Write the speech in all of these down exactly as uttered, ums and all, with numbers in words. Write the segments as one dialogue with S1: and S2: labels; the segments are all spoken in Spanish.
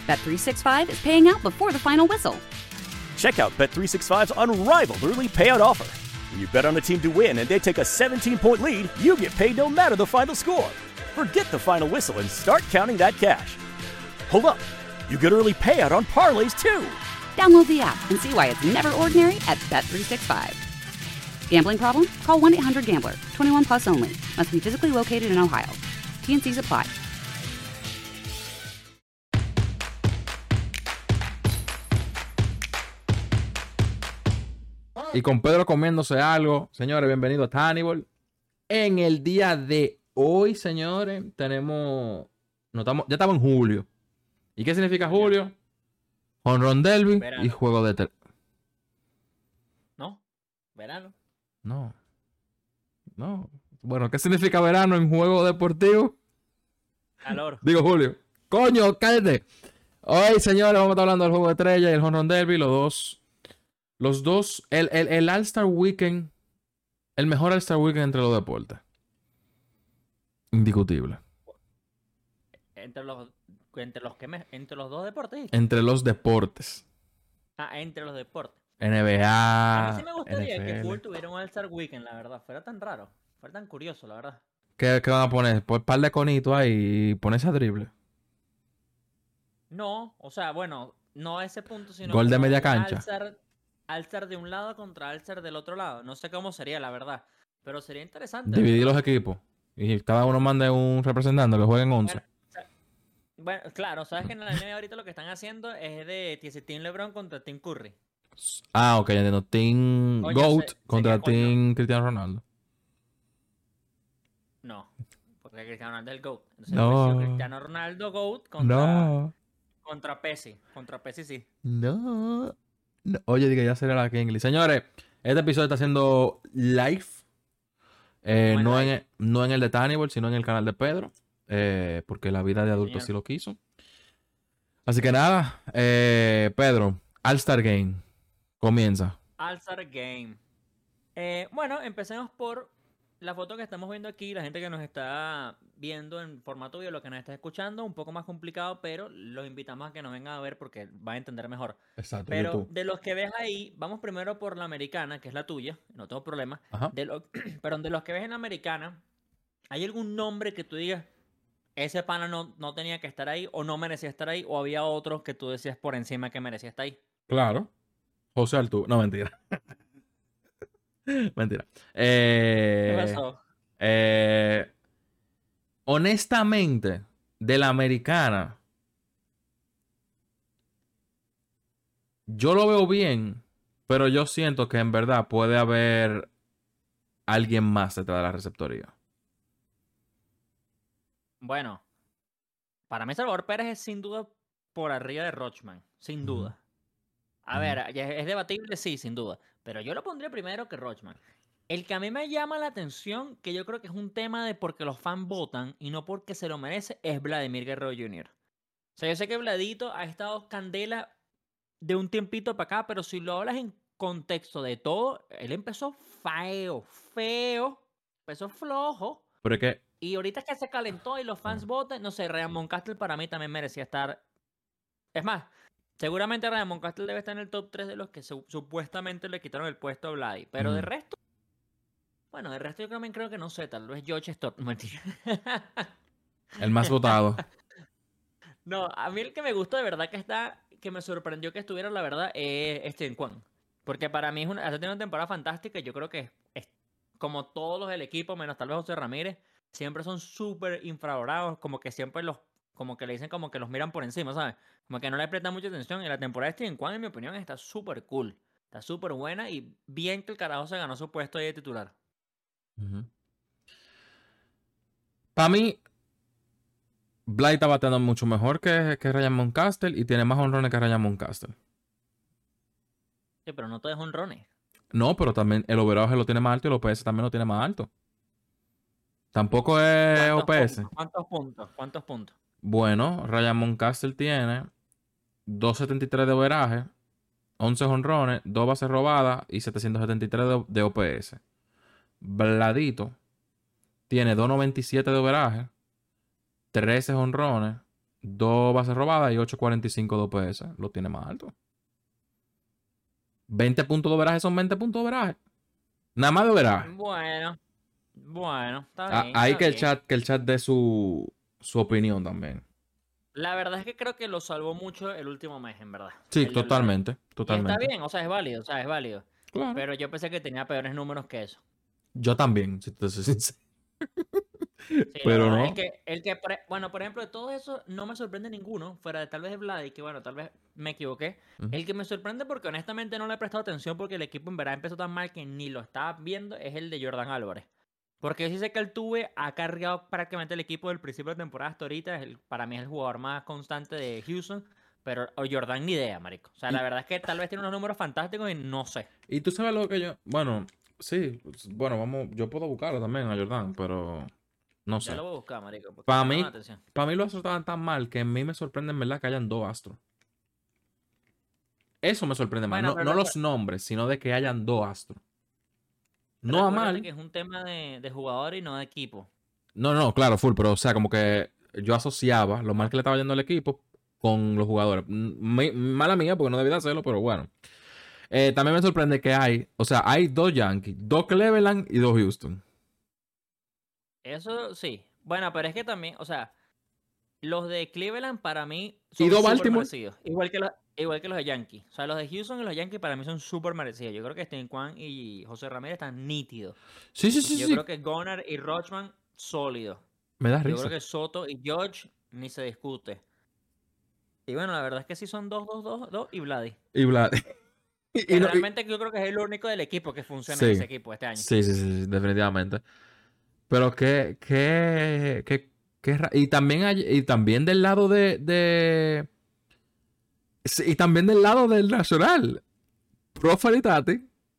S1: Bet three sixty-five is paying out before the final whistle.
S2: Check out Bet three sixty-five's unrivaled early payout offer. When you bet on a team to win and they take a seventeen-point lead, you get paid no matter the final score. Forget the final whistle and start counting that cash. Hold up. You get early payout on parlays, too.
S1: Download the app and see why it's never ordinary at Bet three sixty-five. Gambling problem? Call one eight hundred gambler. twenty-one plus only. Must be physically located in Ohio. T and C's apply.
S3: Y con Pedro comiéndose algo. Señores, bienvenidos a Hannibal. En el día de hoy, señores, tenemos... No estamos, ya estamos en julio. ¿Y qué significa julio? Home Run Derby
S4: Verano.
S3: y juego de... Ter...
S4: ¿No? ¿Verano?
S3: No. No. Bueno, ¿qué significa verano en juego deportivo?
S4: Calor.
S3: Digo, Julio. ¡Coño, cállate! Hoy, señores, vamos a estar hablando del juego de estrella y el Home Run Derby. Los dos... Los dos... El, el, el All-Star Weekend... El mejor All-Star Weekend entre los deportes. Indiscutible.
S4: Entre los, entre los que me, entre los dos deportes.
S3: Entre los deportes.
S4: Ah, entre los deportes.
S3: N B
S4: A
S3: A,
S4: mí sí me gustaría
S3: N F
S4: que
S3: L.
S4: Full tuviera un All-Star Weekend, la verdad. Fuera tan raro. Fuera tan curioso, la verdad.
S3: ¿Qué, qué van a poner? Por par de conitos ahí y ponerse a drible.
S4: No, o sea, bueno, no a ese punto, sino
S3: Gol de
S4: como
S3: media
S4: un
S3: cancha.
S4: All-Star, All-Star de un lado contra All-Star del otro lado. No sé cómo sería, la verdad. Pero sería interesante.
S3: Dividir los equipos. Y cada uno mande un representante que jueguen once.
S4: Bueno, o sea, bueno, claro, sabes que en la N B A ahorita lo que están haciendo es de Team LeBron contra Team Curry.
S3: Ah, ok, ya entiendo. Team
S4: Coño,
S3: GOAT
S4: sé- sé
S3: contra
S4: que, coño.
S3: Team Cristiano Ronaldo.
S4: No, porque Cristiano Ronaldo es el GOAT. Entonces,
S3: No.
S4: hubiese sido Cristiano Ronaldo GOAT contra,
S3: No.
S4: contra Pessi. Contra Pessi sí.
S3: No. No. Oye, dije, ya sería la Kingley. Señores, este episodio está siendo live. Eh,
S4: Bueno,
S3: no, en
S4: live.
S3: el, no en el de Tannibal, sino en el canal de Pedro. Eh, porque la vida de adulto
S4: Señor.
S3: sí lo quiso. Así que nada, eh, Pedro, All-Star Game. Comienza.
S4: All-Star Game. Eh, bueno, empecemos por la foto que estamos viendo aquí. La gente que nos está viendo en formato video, lo que nos está escuchando, un poco más complicado, pero los invitamos a que nos vengan a ver porque va a entender mejor.
S3: Exacto,
S4: Pero de los que ves ahí, vamos primero por la americana, que es la tuya, no tengo problema.
S3: Ajá.
S4: De lo, pero de los que ves en la americana, ¿hay algún nombre que tú digas, ese pana no, no tenía que estar ahí, o no merecía estar ahí, o había otros que tú decías por encima que merecía estar ahí?
S3: Claro. José Altuve. No, mentira. Mentira. Eh,
S4: ¿Qué pasó?
S3: eh, honestamente, de la americana, yo lo veo bien, pero yo siento que en verdad puede haber alguien más detrás de la receptoría.
S4: Bueno, para mí Salvador Pérez es sin duda por arriba de Rochman, sin
S3: Ujú.
S4: duda. A
S3: Ujú.
S4: ver, ya es debatible, sí, sin duda. Pero yo lo pondría primero que Rochman. El que a mí me llama la atención, que yo creo que es un tema de porque los fans votan y no porque se lo merece, es Vladimir Guerrero junior O sea, yo sé que Vladito ha estado candela de un tiempito para acá, pero si lo hablas en contexto de todo, él empezó feo, feo, empezó flojo.
S3: Pero es que,
S4: Y ahorita es que se calentó y los fans votan, no sé, Ryan Moncastle para mí también merecía estar. Es más, seguramente Ryan Moncastle debe estar en el top tres de los que su- supuestamente le quitaron el puesto a Vladi. Pero de
S3: Ujú.
S4: resto, bueno, de resto yo también creo que no sé, tal vez George Stott. No, mentira.
S3: el más votado.
S4: No, a mí el que me gustó de verdad que está, que me sorprendió que estuviera, la verdad, es Steven Kwan. Porque para mí es una, ha tenido una temporada fantástica y yo creo que es, es como todos los del equipo, menos tal vez José Ramírez, siempre son súper infravalorados, como que siempre los, como que le dicen como que los miran por encima, ¿sabes? Como que no le prestan mucha atención. Y la temporada de Steven Kwan, en mi opinión, está súper cool. Está súper buena y bien que el carajo se ganó su puesto ahí de titular.
S3: Ujú. Para mí, Bly está bateando mucho mejor que, que Ryan Moncastle y tiene más honrones que Ryan Moncastle.
S4: Sí, pero no todo es honrones.
S3: No, pero también el overage lo tiene más alto y el O P S también lo tiene más alto. Tampoco es O P S.
S4: puntos? ¿Cuántos puntos? ¿Cuántos puntos?
S3: Bueno, Ryan Moncastle tiene doscientos setenta y tres de overaje, once jonrones, dos bases robadas y setecientos setenta y tres de, de O P S. Bladito tiene doscientos noventa y siete de overaje, trece jonrones, dos bases robadas y ocho cuarenta y cinco de O P S. Lo tiene más alto. veinte puntos de overaje son veinte puntos de overaje. Nada más de overaje.
S4: Bueno, bueno, está
S3: Ah,
S4: bien.
S3: ahí
S4: está
S3: que el
S4: bien.
S3: chat, que el chat dé su, su opinión también.
S4: La verdad es que creo que lo salvó mucho el último mes, en verdad.
S3: Sí,
S4: el de Vlade.
S3: totalmente.
S4: Y está
S3: Totalmente.
S4: bien, o sea, es válido, o sea, es válido.
S3: Claro.
S4: Pero yo pensé que tenía peores números que eso.
S3: Yo también, si te soy sincero.
S4: Sí,
S3: Pero
S4: no,
S3: no.
S4: El que, el que, pre- bueno, por ejemplo, de todo eso no me sorprende ninguno, fuera de tal vez de Vlad, y que bueno, tal vez me equivoqué.
S3: Ujú.
S4: El que me sorprende porque honestamente no le he prestado atención porque el equipo en verdad empezó tan mal que ni lo estaba viendo es el de Jordan Álvarez. Porque yo sí sé que el Tuve ha cargado prácticamente el equipo del principio de temporada hasta ahorita. Es el- para mí es el jugador más constante de Houston. Pero o Jordan ni idea, marico. O sea,
S3: Y-
S4: la verdad es que tal vez tiene unos números fantásticos y no sé.
S3: Y tú sabes lo que yo. Bueno, sí. pues, Bueno, vamos. Yo puedo buscarlo también a Jordan, pero. No
S4: Ya
S3: sé.
S4: lo voy a buscar, marico, porque
S3: Para
S4: me llama
S3: mí,
S4: la atención.
S3: para mí los astros estaban tan mal que a mí me sorprende en verdad que hayan dos astros. Eso me sorprende más.
S4: Bueno,
S3: No,
S4: pero
S3: no
S4: recu-
S3: los nombres, sino de que hayan dos astros. No a
S4: recuérdate
S3: mal.
S4: que es un tema de, de jugador y no de equipo.
S3: No, no, claro, full, pero o sea, como que yo asociaba lo mal que le estaba yendo al equipo con los jugadores. M- mi- mala mía, porque no debía hacerlo, pero bueno. Eh, también me sorprende que hay, o sea, hay dos Yankees, dos Cleveland y dos Houston.
S4: Eso sí. Bueno, pero es que también, o sea, los de Cleveland para mí
S3: Y
S4: son
S3: dos
S4: súper
S3: Baltimore.
S4: merecidos. Igual que, los, igual que los de Yankees. O sea, los de Houston y los Yankees para mí son súper merecidos. Yo creo que Stein Kwan y José Ramírez están nítidos.
S3: Sí, sí, sí,
S4: Yo
S3: sí.
S4: creo que Gunnar y Rochman, sólidos.
S3: Me da
S4: Yo creo
S3: risa.
S4: que Soto y George ni se discute. Y bueno, la verdad es que sí son dos, dos, dos, dos y Vladi.
S3: Y Vlad.
S4: Que
S3: y no- y-
S4: realmente yo creo que es el único del equipo que funciona
S3: Sí.
S4: en ese equipo este año.
S3: Sí, sí, sí, sí, definitivamente. Pero que, que, que, que ra- y también hay, y también del lado de, de sí, y también del lado del Nacional. Profalitati.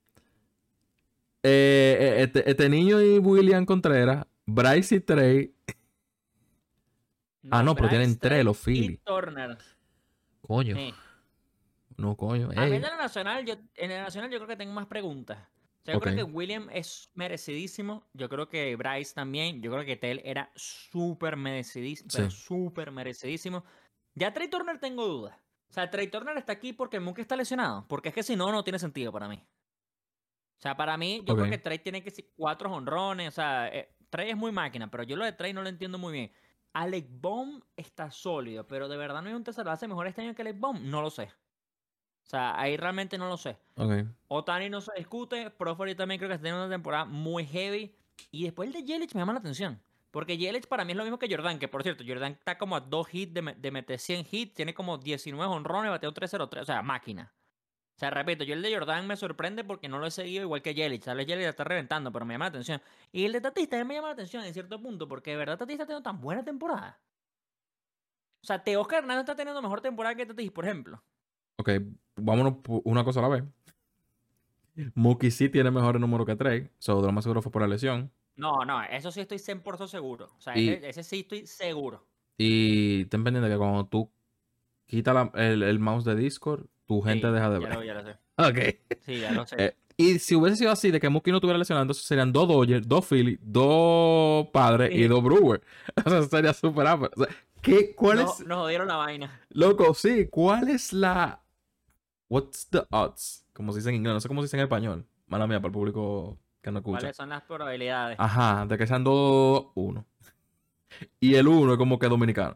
S3: Eh, eh, este, este niño y William Contreras, Bryce y Trey. Ah, no, pero
S4: Bryce,
S3: tienen tres
S4: Trey
S3: los
S4: y
S3: Phillies.
S4: Turner.
S3: Coño.
S4: Sí.
S3: No, coño.
S4: A mí
S3: Ey.
S4: en el Nacional, yo, en el Nacional yo creo que tengo más preguntas. O sea, yo
S3: Ok.
S4: creo que William es merecidísimo. Yo creo que Bryce también. Yo creo que Tell era súper merecidísimo. Pero
S3: Sí.
S4: súper merecidísimo. Ya Trey Turner tengo dudas. O sea, Trey Turner está aquí porque Mookie está lesionado. Porque es que si no, no tiene sentido para mí. O sea, para mí, yo
S3: Ok.
S4: creo que Trey tiene que ser cuatro jonrones. O sea, eh, Trey es muy máquina, pero yo lo de Trey no lo entiendo muy bien. Alec Bohm está sólido, pero de verdad no hay un tercer base mejor este año que Alec Bohm. No lo sé. O sea, ahí realmente no lo sé.
S3: Ok.
S4: Otani no se discute. Profori también creo que está teniendo una temporada muy heavy. Y después el de Yelich me llama la atención. Porque Yelich para mí es lo mismo que Jordan. Que por cierto, Jordan está como a dos hits de, me- de meter cien hits. Tiene como diecinueve honrones, bateó tres cero tres. O sea, máquina. O sea, repito, yo el de Jordan me sorprende porque no lo he seguido igual que Yelich. Tal vez Yelich la está reventando, pero me llama la atención. Y el de Tatis también me llama la atención en cierto punto. Porque de verdad Tatis está teniendo tan buena temporada. O sea, Teoscar Hernández está teniendo mejor temporada que Tatis, por ejemplo.
S3: Ok. Vámonos por una cosa a la vez. Mookie sí tiene mejores números que Trey. So, de lo más seguro fue por la lesión.
S4: No, no, eso sí estoy cien por ciento seguro. O sea,
S3: Y-
S4: ese, ese sí estoy seguro.
S3: Y ten pendiente que cuando tú quitas la- el, el mouse de Discord, tu gente
S4: Sí,
S3: deja de
S4: ya
S3: ver.
S4: lo, ya lo sé.
S3: Ok.
S4: Sí, ya lo sé.
S3: Eh, y si hubiese sido así, de que Mookie no estuviera lesionado, entonces serían dos Dodgers, dos Phillies, dos Padres y
S4: Sí.
S3: dos Brewers. O sea, sería súper ápero. O sea, ¿qué, ¿cuál
S4: No-
S3: es?
S4: Nos jodieron la vaina.
S3: Loco, sí, ¿cuál es la. What's the odds? Como se dice en inglés, no sé cómo se dice en español. Mala mía, para el público que no escucha.
S4: ¿Cuáles son las probabilidades?
S3: Ajá, de que sean dos, uno. Y el uno es como que dominicano.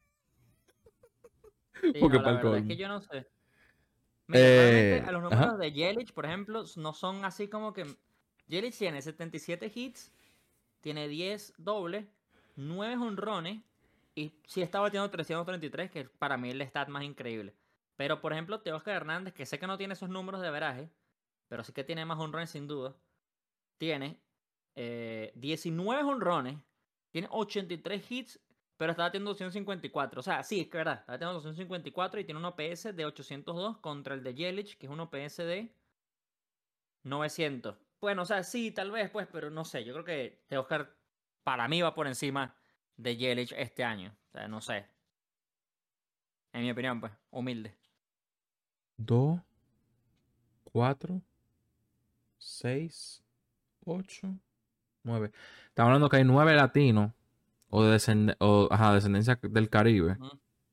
S4: Sí,
S3: porque
S4: no, la
S3: pa'l
S4: verdad es
S3: colmo.
S4: que yo no sé. Mira,
S3: Eh,
S4: realmente a los números
S3: ajá.
S4: de Yelich, por ejemplo, no son así como que... Yelich tiene setenta y siete hits, tiene diez dobles, nueve jonrones y sí está batiendo trescientos treinta y tres, que para mí es el stat más increíble. Pero, por ejemplo, Teoscar Hernández, que sé que no tiene esos números de averaje, pero sí que tiene más jonrones sin duda, tiene eh, diecinueve jonrones, tiene ochenta y tres hits, pero está batiendo doscientos cincuenta y cuatro. O sea, sí, es que verdad, está batiendo doscientos cincuenta y cuatro y tiene un O P S de ochocientos dos contra el de Yelich, que es un O P S de novecientos. Bueno, o sea, sí, tal vez, pues, pero no sé. Yo creo que Teoscar para mí va por encima de Yelich este año. O sea, no sé. En mi opinión, pues, humilde.
S3: Dos, cuatro, seis, ocho, nueve. Estamos hablando que hay nueve latinos o de descend- o, ajá, descendencia del Caribe.
S4: Ujú.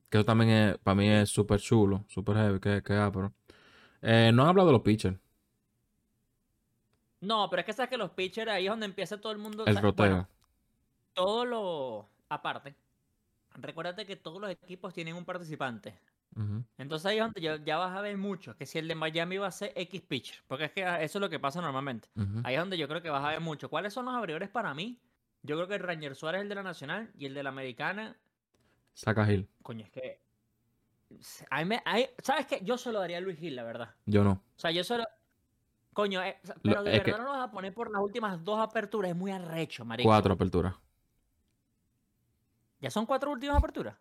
S3: Que eso también es, para mí es súper chulo, súper heavy, que, que ah, pero... Eh, no han hablado de los pitchers,
S4: No, pero es que sabes que los pitchers ahí es donde empieza todo el mundo.
S3: el
S4: sa-
S3: roteo.
S4: Bueno, todo lo. Aparte, recuérdate que todos los equipos tienen un participante.
S3: Ujú.
S4: Entonces ahí es donde ya, ya vas a ver mucho. Que si el de Miami va a ser X pitcher. Porque es que ah, eso es lo que pasa normalmente.
S3: Ujú.
S4: Ahí es donde yo creo que vas a ver mucho. ¿Cuáles son los abridores para mí? Yo creo que el Ranger Suárez es el de la Nacional y el de la Americana.
S3: Saca Gil.
S4: Coño, es que. A mí me- a mí- ¿Sabes qué? Yo se lo daría a Luis Gil, la verdad.
S3: Yo no.
S4: O sea, yo solo. Coño, eh, o sea,
S3: Lo-
S4: pero de
S3: es
S4: verdad
S3: que-
S4: no lo vas a poner por las últimas dos aperturas. Es muy arrecho, marico.
S3: Cuatro aperturas.
S4: ¿Ya son cuatro últimas aperturas?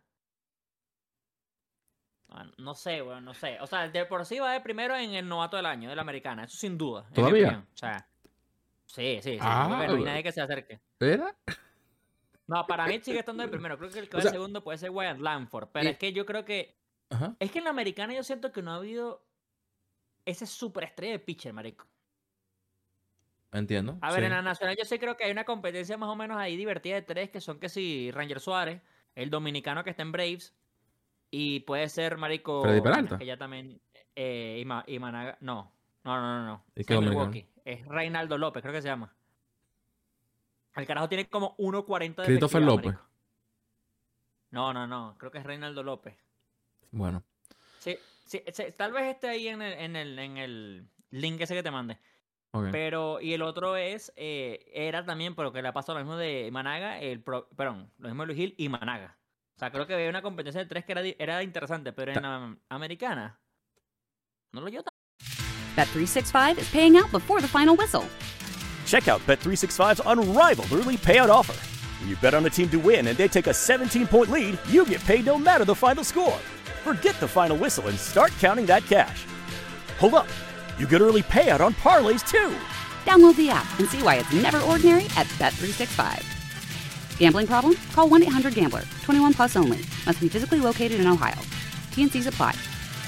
S4: Ah, no sé, bueno, no sé. O sea, de por sí va de primero en el novato del año de la americana. Eso sin duda. en mi
S3: ¿Todavía?
S4: opinión. O sea, sí, sí, sí.
S3: Ah,
S4: Yo creo que no hay
S3: bueno.
S4: nadie que se acerque.
S3: ¿Era?
S4: No, para mí sigue estando el primero. Creo que el que
S3: O
S4: va
S3: sea-
S4: de segundo puede ser Wyatt Langford. Pero
S3: Y-
S4: es que yo creo que.
S3: Ajá.
S4: Es que en la americana yo siento que no ha habido ese superestrella de pitcher, marico.
S3: Entiendo.
S4: A ver,
S3: sí.
S4: en la nacional yo sí creo que hay una competencia más o menos ahí divertida de tres, que son que si Ranger Suárez, el dominicano que está en Braves, y puede ser marico.
S3: Freddy
S4: bueno,
S3: Peralta.
S4: es que ya también. Eh, Ima- Imanaga. No, no, no, no. no.
S3: ¿Y
S4: Es
S3: qué
S4: de
S3: dominicano?
S4: Milwaukee. Es Reinaldo López, creo que se llama. El carajo tiene como uno cuarenta de
S3: Christopher
S4: efectividad,
S3: López.
S4: marico. No, no, no. Creo que es Reinaldo López.
S3: Bueno.
S4: Sí, sí, sí, tal vez esté ahí en el, en el, en el link ese que te mande.
S3: Ok.
S4: Pero, y el otro es, eh, era también, pero que le ha pasado lo mismo de Managa, el pro- perdón, lo mismo de Luis Gil y Managa. O sea, creo que había una competencia de tres que era, di- era interesante, pero en la americana no lo llevo tan.
S1: Bet three sixty-five is paying out before the final whistle.
S2: Check out Bet three sixty-five's unrivaled early payout offer. When you bet on a team to win and they take a seventeen-point lead, you get paid no matter the final score. Forget the final whistle and start counting that cash. Hold up. You get early payout on parlays too.
S1: Download the app and see why it's never ordinary at Bet three sixty-five. Gambling problem? Call one eight hundred gambler. twenty-one plus only. Must be physically located in Ohio. T N Cs apply.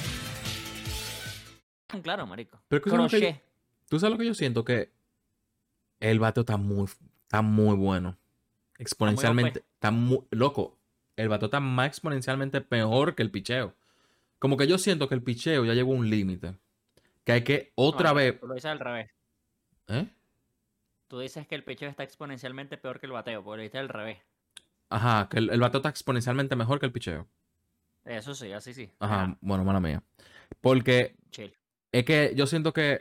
S4: Claro, marico.
S3: Pero ¿tú sabes, lo que yo,
S4: Crochet.
S3: tú sabes lo que yo siento, que el bateo está muy, está muy bueno. Exponencialmente. Está muy, loco. El bateo está más exponencialmente mejor que el picheo. Como que yo siento que el picheo ya llegó a un límite. Que hay que otra
S4: No,
S3: vez.
S4: Tú lo dices al revés.
S3: ¿Eh?
S4: Tú dices que el picheo está exponencialmente peor que el bateo, porque lo dices al revés.
S3: Ajá, que el, el bateo está exponencialmente mejor que el picheo.
S4: Eso sí, así sí.
S3: Ajá,
S4: Ah,
S3: bueno, mala mía. Porque
S4: chill.
S3: es que yo siento que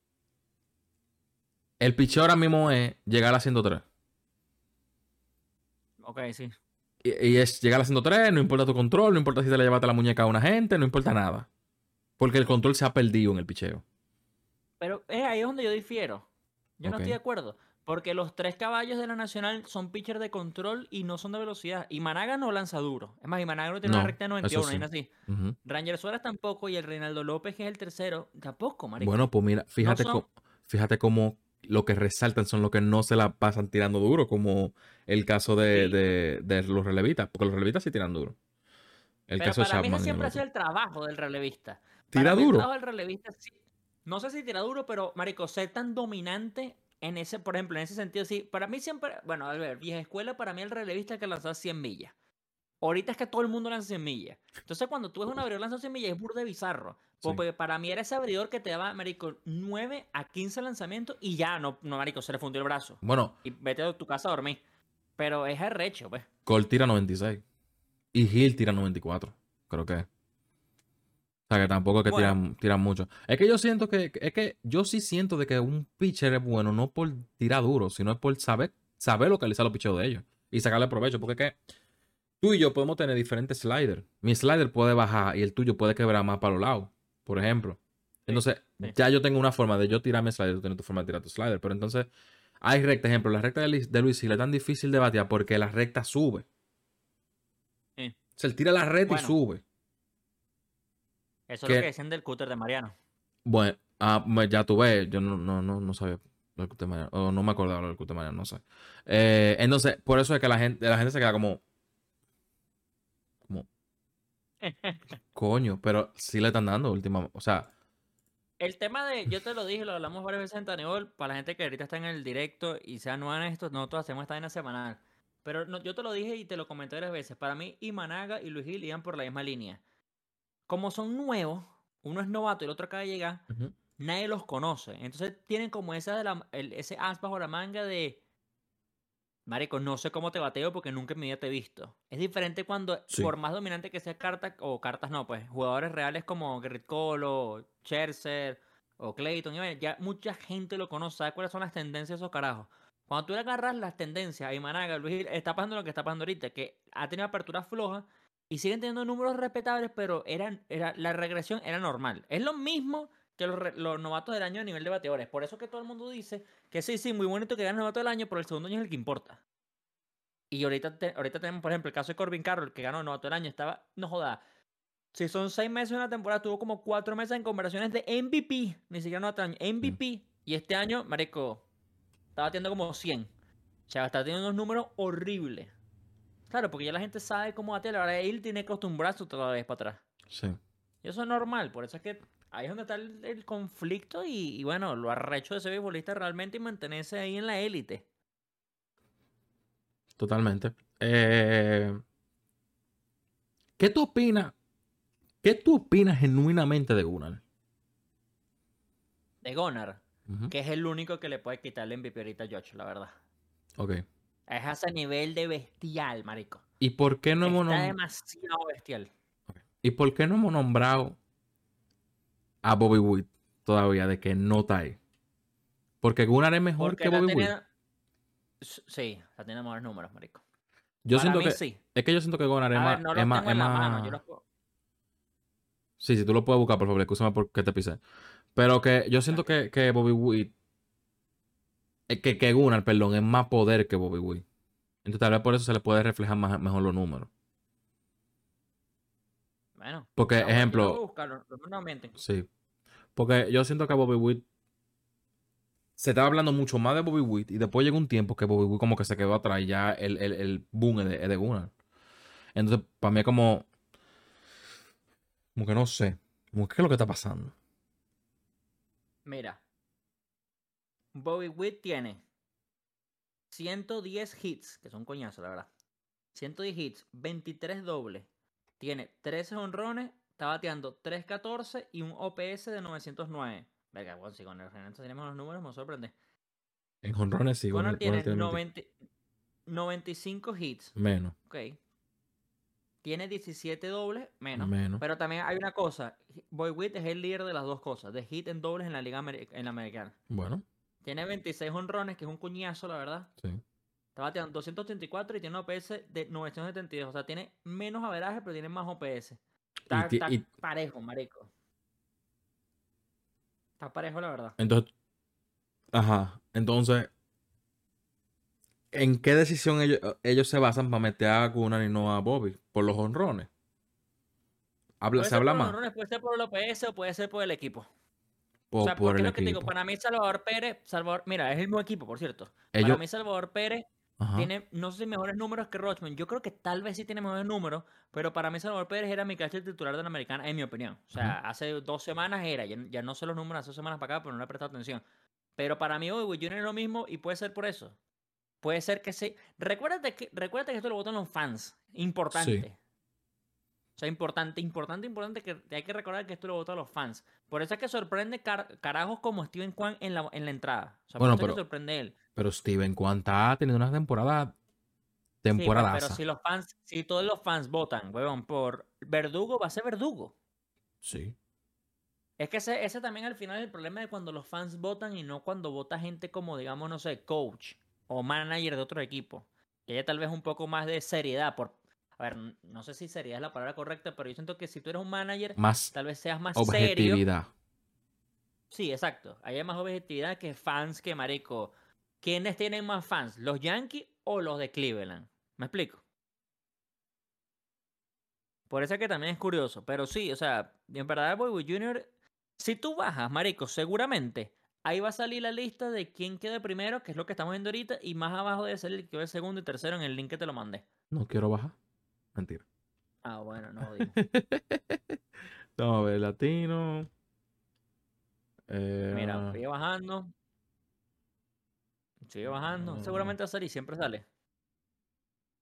S3: el picheo ahora mismo es llegar a ciento tres.
S4: Ok, sí.
S3: Y, y es llegar a ciento tres, no importa tu control, no importa si te le llevaste la muñeca a una gente, no importa nada. Porque el control se ha perdido en el picheo.
S4: Pero es ahí es donde yo difiero. Yo no
S3: Ok.
S4: estoy de acuerdo. Porque los tres caballos de la Nacional son pitchers de control y no son de velocidad. Y Managa no lanza duro. Es más, y Managa no tiene
S3: No,
S4: una recta de noventa y
S3: eso
S4: uno,
S3: sí.
S4: ni así.
S3: Ujú.
S4: Ranger Suárez tampoco y el Reinaldo López, que es el tercero, tampoco, marico.
S3: Bueno, pues mira, fíjate,
S4: son-
S3: co- fíjate cómo lo que resaltan son los que no se la pasan tirando duro, como el caso de,
S4: Sí.
S3: de- de los relevistas, porque los relevistas sí tiran duro. El
S4: Pero
S3: caso de
S4: para mí ese
S3: Chapman y el
S4: siempre ha
S3: otro.
S4: sido el trabajo del relevista.
S3: ¿Tira
S4: Para mí el
S3: duro?
S4: trabajo del relevista, sí. No sé si tira duro, pero, marico, ser tan dominante en ese, por ejemplo, en ese sentido, sí. Para mí siempre, bueno, a ver, vieja escuela, para mí el relevista es que lanzaba cien millas. Ahorita es que todo el mundo lanza cien millas. Entonces, cuando tú ves un abridor lanzando cien millas, es burda de bizarro.
S3: Sí.
S4: Porque para mí era ese abridor que te daba, marico, nueve a quince lanzamientos y ya, no, no, marico, se le fundió el brazo.
S3: Bueno,
S4: Y vete a tu casa a dormir. Pero es arrecho, pues.
S3: Cole tira noventa y seis. Y Hill tira noventa y cuatro. Creo que. O sea, que tampoco es que
S4: Bueno.
S3: tiran, tiran mucho. Es que yo siento que. Es que yo sí siento de que un pitcher es bueno, no por tirar duro, sino es por saber, saber localizar los picheos de ellos. Y sacarle provecho. Porque es que tú y yo podemos tener diferentes sliders. Mi slider puede bajar y el tuyo puede quebrar más para los lados. Por ejemplo. Entonces,
S4: sí.
S3: ya yo tengo una forma de yo tirar mi slider, tú tienes tu forma de tirar tu slider. Pero entonces, hay recta, ejemplo, la recta de Luis, de Luis Hill es tan difícil de batear porque la recta sube.
S4: Sí.
S3: O sea, él tira la recta
S4: Bueno.
S3: y sube.
S4: Eso
S3: ¿Qué?
S4: es lo que decían del cúter de Mariano.
S3: Bueno, ah, pues ya tú ves, yo no, no, no, no sabía lo del Cute Mariano, o no me acordaba lo del Cute Mariano, no sé. Eh, entonces, por eso es que la gente, la gente se queda como, como, coño, pero sí le están dando última, o sea,
S4: El tema de, yo te lo dije, lo hablamos varias veces en Tanibol, para la gente que ahorita está en el directo y sean nuevos en esto, nosotros hacemos esta vaina semanal. Pero no, yo te lo dije y te lo comenté varias veces. Para mí, Imanaga y Luis Gil iban por la misma línea. Como son nuevos, uno es novato y el otro acaba de llegar,
S3: Ujú.
S4: nadie los conoce. Entonces tienen como esa de la, el- ese as bajo la manga de, marico, no sé cómo te bateo porque nunca en mi vida te he visto. Es diferente cuando,
S3: Sí.
S4: por más dominante que sea carta, o cartas no, pues, jugadores reales como Gerrit Cole o Scherzer o Clayton, y vaina, ya mucha gente lo conoce, sabe cuáles son las tendencias de esos carajos. Cuando tú le agarras las tendencias a Imanaga, Luis Gil, está pasando lo que está pasando ahorita, que ha tenido aperturas flojas y siguen teniendo números respetables, pero eran, era, la regresión era normal. Es lo mismo que los, re- los novatos del año a nivel de bateadores. Por eso que todo el mundo dice que sí, sí, muy bonito que gane novato del año, pero el segundo año es el que importa. Y ahorita, te- ahorita tenemos, por ejemplo, el caso de Corbin Carroll, que ganó novato del año. Estaba, no joda, si son seis meses en una temporada, tuvo como cuatro meses en conversaciones de M V P, ni siquiera novato del año, M V P. Y este año, marico, estaba teniendo como cien. O sea, está teniendo unos números horribles. Claro, porque ya la gente sabe cómo batear, ahora él tiene que acostumbrarse otra vez para atrás.
S3: Sí.
S4: Y eso es normal, por eso es que ahí es donde está el, el conflicto y, y bueno, lo arrecho de ese beisbolista realmente y mantenerse ahí en la élite.
S3: Totalmente. Eh, ¿Qué tú opinas? ¿Qué tú opinas genuinamente de Gunnar?
S4: De Gonar,
S3: Ujú.
S4: que es el único que le puede quitar el M V P ahorita a George, la verdad.
S3: Ok.
S4: Es a ese nivel de bestial, marico.
S3: ¿Y por qué no hemos
S4: Está
S3: nom-
S4: demasiado bestial.
S3: ¿Y por qué no hemos nombrado a Bobby Witt todavía de que no está ahí? Porque Gunnar es mejor
S4: Porque
S3: que
S4: está
S3: Bobby Witt.
S4: teniendo... S- Sí, está teniendo mejores números, marico.
S3: Yo
S4: Para
S3: siento
S4: mí
S3: que
S4: sí.
S3: es que yo siento que Gunnar es
S4: A ver,
S3: más,
S4: no
S3: es
S4: los
S3: más,
S4: tengo
S3: es
S4: en la mano. Yo
S3: más.
S4: los puedo...
S3: Sí, sí, tú lo puedes buscar, por favor, escúchame porque te pisé. Pero que yo siento
S4: Tranquilo.
S3: que, que Bobby Witt, eh, que, que Gunnar, perdón, es más poder que Bobby Witt. Entonces tal vez por eso se le puede reflejar más, mejor los números.
S4: Bueno,
S3: Porque,
S4: está bueno. Yo los voy a
S3: ejemplo,
S4: buscar, los números no mienten.
S3: sí. Porque yo siento que Bobby Witt se estaba hablando mucho más de Bobby Witt y después llegó un tiempo que Bobby Witt como que se quedó atrás y ya el, el, el boom es de, es de Gunnar. Entonces, para mí es como, como que no sé, como que qué es lo que está pasando.
S4: Mira, Bobby Witt tiene ciento diez hits, que son coñazos, la verdad. ciento diez hits, veintitrés dobles. Tiene trece honrones, está bateando tres catorce y un O P S de novecientos nueve. Venga, bueno, si con el Renato tenemos los números, me sorprende.
S3: En jonrones sí,
S4: Connor
S3: Gunnar, Gunnar
S4: tiene
S3: tiene veinte
S4: noventa, noventa y cinco hits.
S3: menos,
S4: Ok. Tiene diecisiete dobles, menos.
S3: menos.
S4: Pero también hay una cosa. Boy Witt es el líder de las dos cosas. De hit en dobles en la liga Ameri- en la americana.
S3: Bueno,
S4: Tiene veintiséis honrones, que es un cuñazo, la verdad.
S3: sí.
S4: Está bateando doscientos ochenta y cuatro y tiene un O P S de novecientos setenta y dos. O sea, tiene menos averaje, pero tiene más O P S.
S3: Y,
S4: Está,
S3: ti-
S4: está
S3: y
S4: parejo, marico. Está parejo, la verdad.
S3: entonces, ajá, entonces, ¿en qué decisión ellos, ellos se basan para meter a Gunnar y no a Bobby? Por los honrones. Habla,
S4: Puede
S3: se
S4: ser
S3: habla
S4: por los
S3: más.
S4: honrones, puede ser por el O P S o puede ser por el equipo. O
S3: O
S4: sea,
S3: por
S4: porque
S3: el
S4: es lo que te digo.
S3: equipo.
S4: Para mí, Salvador Pérez. Salvador, mira, es el mismo equipo, por cierto. Para
S3: Ellos,
S4: mí, Salvador Pérez
S3: ajá.
S4: tiene, no sé si mejores números que Rochman. Yo creo que tal vez sí tiene mejores números, pero para mí Salvador Pérez era mi catcher titular de la americana, en mi opinión. O sea, hace dos semanas era, ya, ya no sé los números hace dos semanas para acá, pero no le he prestado atención. Pero para mí, Bobby Junior es lo mismo y puede ser por eso. Puede ser que sí. Recuérdate que, recuérdate que esto lo votan los fans. Importante.
S3: Sí.
S4: O sea, importante, importante, importante que hay que recordar que esto lo votan los fans. Por eso es que sorprende car- carajos como Steven Kwan en la, en la entrada. O sea,
S3: Bueno,
S4: por eso es que
S3: pero,
S4: sorprende él.
S3: pero Steven Kwan está teniendo una temporada,
S4: Sí, pa- pero
S3: temporadaza.
S4: si los fans, si todos los fans votan, huevón, por Verdugo, va a ser Verdugo.
S3: Sí.
S4: Es que ese, ese también al final es el problema de cuando los fans votan y no cuando vota gente como, digamos, no sé, coach o manager de otro equipo. Que haya tal vez un poco más de seriedad. Por, a ver, n- no sé si seriedad es la palabra correcta, pero yo siento que si tú eres un manager,
S3: Más
S4: tal vez seas más serio.
S3: objetividad.
S4: Sí, exacto. Hay más objetividad que fans que marico. ¿Quiénes tienen más fans? ¿Los Yankees o los de Cleveland? ¿Me explico? Por eso es que también es curioso. Pero sí, o sea, en verdad, Boy Junior, si tú bajas, marico, seguramente ahí va a salir la lista de quién queda primero, que es lo que estamos viendo ahorita, y más abajo debe ser el que quede segundo y tercero en el link que te lo mandé.
S3: No quiero bajar. Mentira.
S4: Ah, bueno, no digo.
S3: Vamos a ver, latino. Eh,
S4: Mira, sigue bajando. Sigue bajando.
S3: ah,
S4: Seguramente va a salir, siempre sale.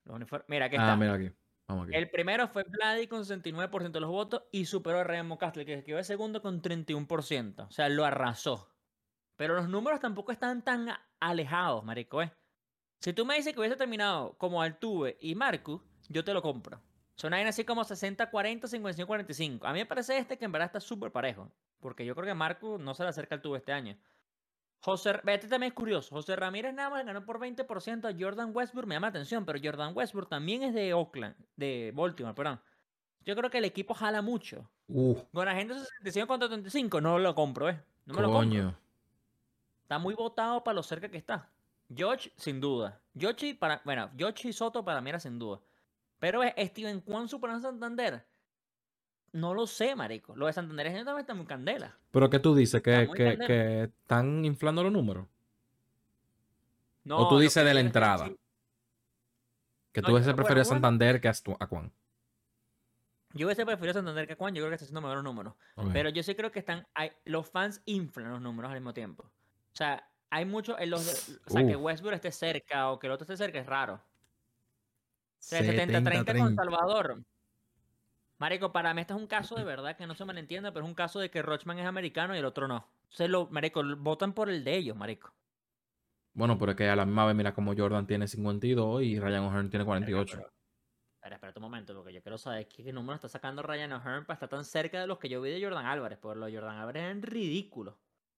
S4: Los uniformes. Mira, aquí
S3: Ah,
S4: está.
S3: mira aquí. Vamos aquí.
S4: El primero fue Vladi con sesenta y nueve por ciento de los votos y superó a Ryan McCaskill, que quedó el segundo con treinta y uno por ciento. O sea, lo arrasó. Pero los números tampoco están tan alejados, marico, ¿eh? Si tú me dices que hubiese terminado como Altuve y Marcus, yo te lo compro. Son ahí así como sesenta cuarenta, cincuenta y cinco cuarenta y cinco. A mí me parece este que en verdad está súper parejo. Porque yo creo que Marcus no se le acerca a Altuve este año. José, este también es curioso. José Ramírez nada más ganó por veinte por ciento a Jordan Westbrook. Me llama la atención, pero Jordan Westbrook también es de Oakland, de Baltimore, perdón. Yo creo que el equipo jala mucho.
S3: Uh,
S4: Con agente sesenta y cinco contra treinta y cinco, no lo compro, ¿eh? No me lo compro.
S3: coño.
S4: Está muy votado para lo cerca que está. George, sin duda. Yoshi, para, bueno, Yoshi Soto para mí era sin duda. Pero es Steven Kwan superando a Santander. No lo sé, marico. Lo de Santander es también está muy candela.
S3: Pero ¿qué tú dices? ¿Que,
S4: Está muy
S3: que,
S4: candela.
S3: que están inflando los números?
S4: No,
S3: ¿O tú
S4: lo
S3: dices
S4: que
S3: de la
S4: digo es que
S3: entrada?
S4: sí.
S3: Que
S4: No,
S3: tú
S4: yo-
S3: hubiese
S4: bueno,
S3: preferido a
S4: bueno.
S3: Santander que a, Stu- a Juan.
S4: Yo hubiese preferido Santander que Kwan. Yo creo que está haciendo mejores números.
S3: Ok.
S4: Pero yo sí creo que están. Hay, los fans inflan los números al mismo tiempo. O sea, hay mucho. En los de- o sea, que
S3: Uf.
S4: Westbrook esté cerca o que el otro esté cerca es raro. O sea, setenta
S3: setenta
S4: treinta con
S3: treinta.
S4: Salvador. Marico, para mí este es un caso de verdad que no se malentienda, pero es un caso de que Rochman es americano y el otro no. Se lo, marico, votan por el de ellos, marico.
S3: Bueno, pero es que a la misma vez, mira como Jordan tiene cincuenta y dos y Ryan O'Hearn tiene cuarenta y
S4: Verga,
S3: ocho.
S4: pero- Espera, espérate un momento, porque yo quiero saber qué, qué número está sacando Ryan O'Hearn para estar tan cerca de los que yo vi de Jordan Álvarez, porque los de Jordan Álvarez eran ridículos.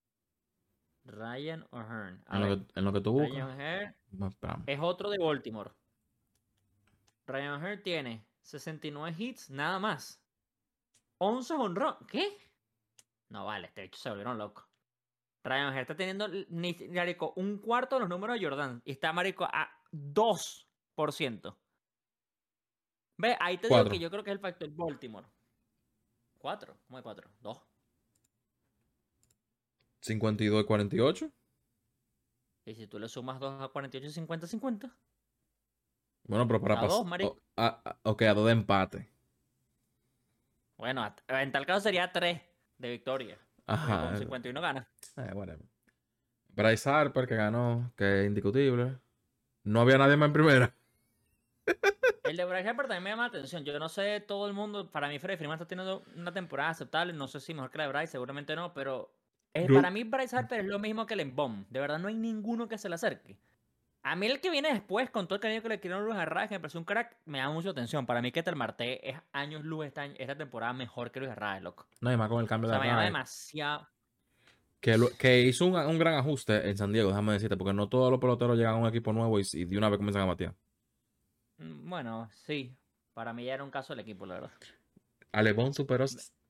S4: Ryan O'Hearn. A
S3: En lo,
S4: ver,
S3: que, en lo que tú
S4: Ryan
S3: buscas.
S4: O'Hearn
S3: Bueno, esperamos.
S4: es otro de Baltimore. Ryan O'Hearn tiene sesenta y nueve hits, nada más. once honrón. ¿Qué? No vale, este bicho se volvieron locos. Ryan O'Hearn está teniendo, ni, marico, un cuarto de los números de Jordan. Y está, marico, a dos por ciento. Ve, ahí te
S3: Cuatro.
S4: digo que yo creo que es el factor Baltimore. ¿Cuatro? ¿Cómo hay cuatro? Dos.
S3: cincuenta y dos y cuarenta y ocho.
S4: Y si tú le sumas dos a cuarenta y ocho, cincuenta, cincuenta.
S3: Bueno, pero para
S4: A dos,
S3: pasar.
S4: marico.
S3: Ok, a dos de empate.
S4: Bueno, a- en tal caso sería tres de victoria. Porque
S3: Ajá.
S4: con cincuenta y uno gana.
S3: Eh, whatever. Bryce Harper, que ganó, que es indiscutible. No había nadie más en primera.
S4: El de Bryce Harper también me llama la atención. Yo no sé, todo el mundo, para mí Freddie Freeman está teniendo una temporada aceptable. No sé si mejor que la de Bryce, seguramente no, pero eh,
S3: Yo-
S4: para mí Bryce Harper es lo mismo que el Embom. De verdad no hay ninguno que se le acerque. A mí el que viene después, con todo el cariño que le quiero a Luis Arraez, que me pareció un crack, me llama mucho atención. Para mí Ketel Marte es años luz esta, esta temporada mejor que Luis Arraez, loco.
S3: No, y más con el
S4: O
S3: cambio
S4: sea,
S3: de
S4: me llama
S3: Arraez.
S4: demasiado.
S3: Que, lo- que hizo un, un gran ajuste en San Diego, déjame decirte, porque no todos los peloteros llegan a un equipo nuevo y, y de una vez comienzan a batear.
S4: Mm, Bueno, sí. Para mí ya era un caso del equipo, la verdad.
S3: Alebón superó.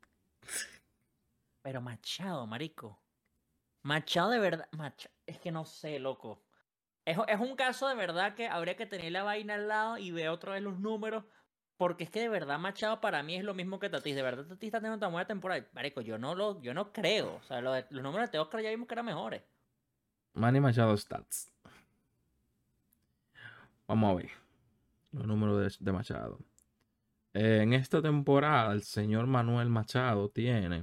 S4: Pero Machado, marico. Machado de verdad. Macha- Es que no sé, loco. Es, es un caso de verdad que habría que tener la vaina al lado y ver otra vez los números. Porque es que de verdad Machado para mí es lo mismo que Tatis. De verdad Tatis está teniendo tan buena temporada. Marico, yo no lo, yo no creo. O sea, lo de- los números de Teoscar ya vimos que eran mejores.
S3: Manny Machado Stats. Vamos a ver los números de, de Machado. Eh, en esta temporada, el señor Manuel Machado tiene.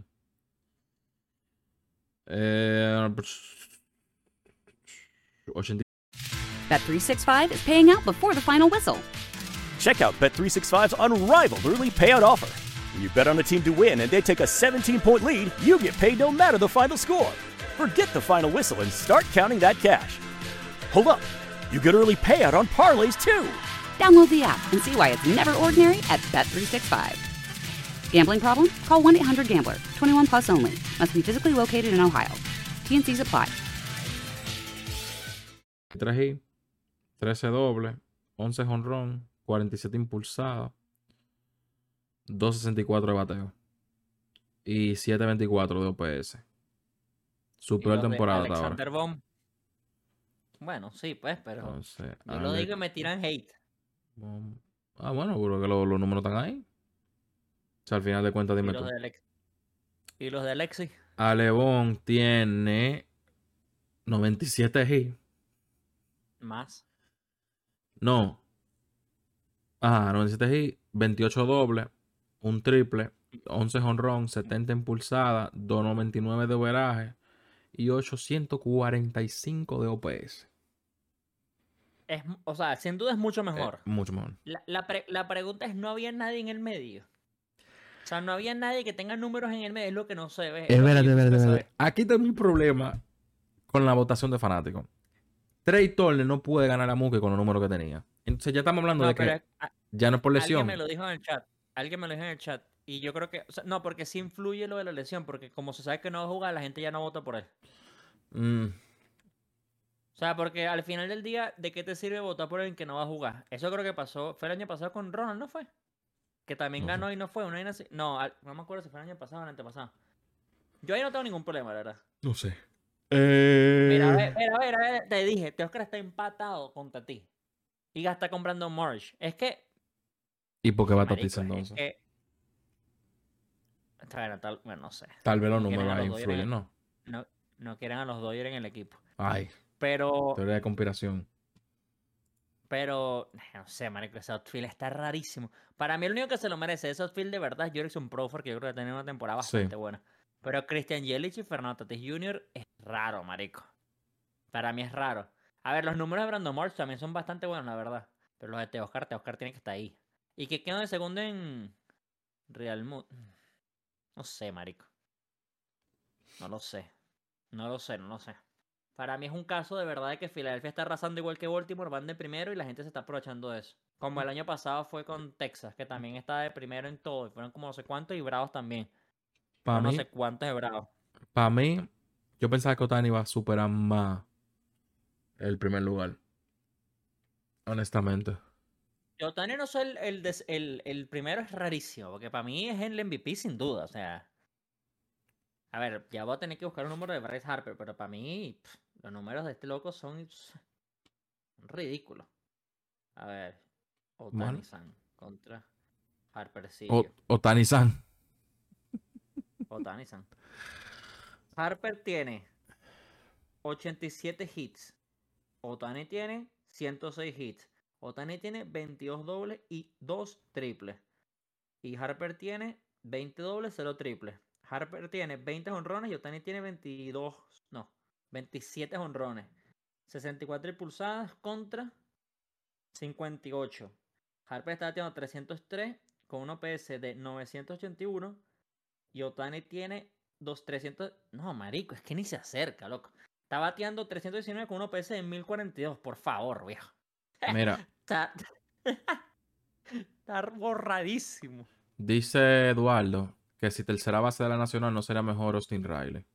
S3: Eh, ochenta.
S1: Bet three sixty-five is paying out before the final whistle.
S2: Check out Bet three sixty-five's unrivaled early payout offer. When you bet on a team to win and they take a seventeen-point lead, you get paid no matter the final score. Forget the final whistle and start counting that cash. Hold up. You get early payout on parlays too.
S1: Download the app and see why it's never ordinary at Bet three sixty-five. Gambling problem? Call one eight hundred gambler. twenty-one plus only. Must be physically located in Ohio. T N Cs apply.
S3: tres hits, trece doble, once jonrón, cuarenta y siete impulsadas, dos sesenta y cuatro de bateo y siete veinticuatro de O P S. Su
S4: Y
S3: peor
S4: los de
S3: temporada hasta ahora.
S4: Alexander Baum. Bueno, sí, pues, pero
S3: Entonces,
S4: yo lo
S3: Ale-
S4: digo y me tiran hate.
S3: Bom- Ah, bueno, pero que lo- los números están ahí. O sea, al final de cuentas,
S4: Y
S3: dime
S4: los
S3: tú.
S4: de Alex. Y los de Alexis.
S3: Alebón tiene noventa y siete hits.
S4: Más.
S3: No. Ah, noventa y siete hits, veintiocho dobles, un triple, once jonrón, setenta impulsadas, doscientos noventa y nueve de overaje y ochocientos cuarenta y cinco de O P S.
S4: Es, o sea, sin duda es mucho mejor.
S3: Eh, mucho mejor.
S4: La, la, pre- la pregunta es, ¿no había nadie en el medio? O sea, no había nadie que tenga números en el medio, es lo que no se ve. Es lo que
S3: Espérate,
S4: yo
S3: espérate,
S4: quisiera
S3: espérate.
S4: saber.
S3: Aquí tengo un problema con la votación de fanáticos. Trey Turner no puede ganar a Mookie con los números que tenía. Entonces ya estamos hablando
S4: No,
S3: de
S4: pero
S3: que
S4: es- a-
S3: ya no es por
S4: alguien me
S3: lesión.
S4: lo dijo en el chat. Alguien me lo dijo en el chat. Y yo creo que, o sea, no, porque sí influye lo de la lesión, porque como se sabe que no va a jugar, la gente ya no vota por él.
S3: Mm,
S4: O sea, porque al final del día, ¿de qué te sirve votar por alguien que no va a jugar? Eso creo que pasó, fue el año pasado con Ronald, ¿no fue? Que también
S3: no sé.
S4: ganó y no fue. Una vaina así- no, al- no me acuerdo si fue el año pasado o el antepasado. Yo ahí no tengo ningún problema, la verdad.
S3: No sé.
S4: Mira, a ver,
S3: Eh,
S4: mira, a ver, a ver, te dije, Teoscar está empatado contra ti. Y gasta comprando Marsh. Es que,
S3: ¿Y por qué va
S4: marico,
S3: Tatis
S4: es
S3: entonces?
S4: que... Bueno, tal, bueno, no sé.
S3: Tal vez los
S4: No quieren
S3: números
S4: a
S3: ahí
S4: los Dodgers
S3: influyen,
S4: en,
S3: ¿no?
S4: no, no quieren a los Dodgers en el equipo.
S3: Ay,
S4: Pero,
S3: teoría de conspiración.
S4: pero, no sé, marico, ese outfield está rarísimo. Para mí el único que se lo merece ese outfield de verdad es Jurickson Profar, que yo creo que ha tenido una temporada
S3: Sí.
S4: bastante buena. Pero Christian Yelich y Fernando Tatis junior es raro, marico. Para mí es raro. A ver, los números de Brandon Marsh también son bastante buenos, la verdad. Pero los de Teoscar, Teoscar tiene que estar ahí. ¿Y qué quedó de segundo en Real Mood? No sé, marico. No lo sé. No lo sé, no lo sé. Para mí es un caso de verdad de que Filadelfia está arrasando igual que Baltimore, van de primero y la gente se está aprovechando de eso. Como el año pasado fue con Texas, que también está de primero en todo. Y fueron como no sé cuántos y Bravos también.
S3: Para
S4: Fueron no
S3: mí,
S4: sé cuántos de Bravos.
S3: para mí, yo pensaba que Otani iba a superar más el primer lugar. Honestamente.
S4: Otani no soy el, el, des- el, el primero, es rarísimo, porque para mí es el M V P sin duda. O sea, a ver, ya voy a tener que buscar un número de Bryce Harper, pero para mí pff, los números de este loco son pss, ridículos. A ver,
S3: Bueno.
S4: Otani-san contra Harper
S3: O- Otani-san.
S4: Otani-san. Harper tiene ochenta y siete hits. Otani tiene ciento seis hits. Otani tiene veintidós dobles y dos triples. Y Harper tiene veinte dobles, cero triples. Harper tiene veinte jonrones y Otani tiene veintidós, no, veintisiete jonrones. sesenta y cuatro impulsadas contra cincuenta y ocho. Harper está bateando trescientos tres con un O P S de novecientos ochenta y uno. Y Otani tiene dos, trescientos. No, marico, es que ni se acerca, loco. Está bateando trescientos diecinueve con un O P S de mil cuarenta y dos. Por favor, viejo.
S3: Mira,
S4: Está, está borradísimo.
S3: dice Eduardo que si tercera base de la Nacional no sería mejor Austin Riley.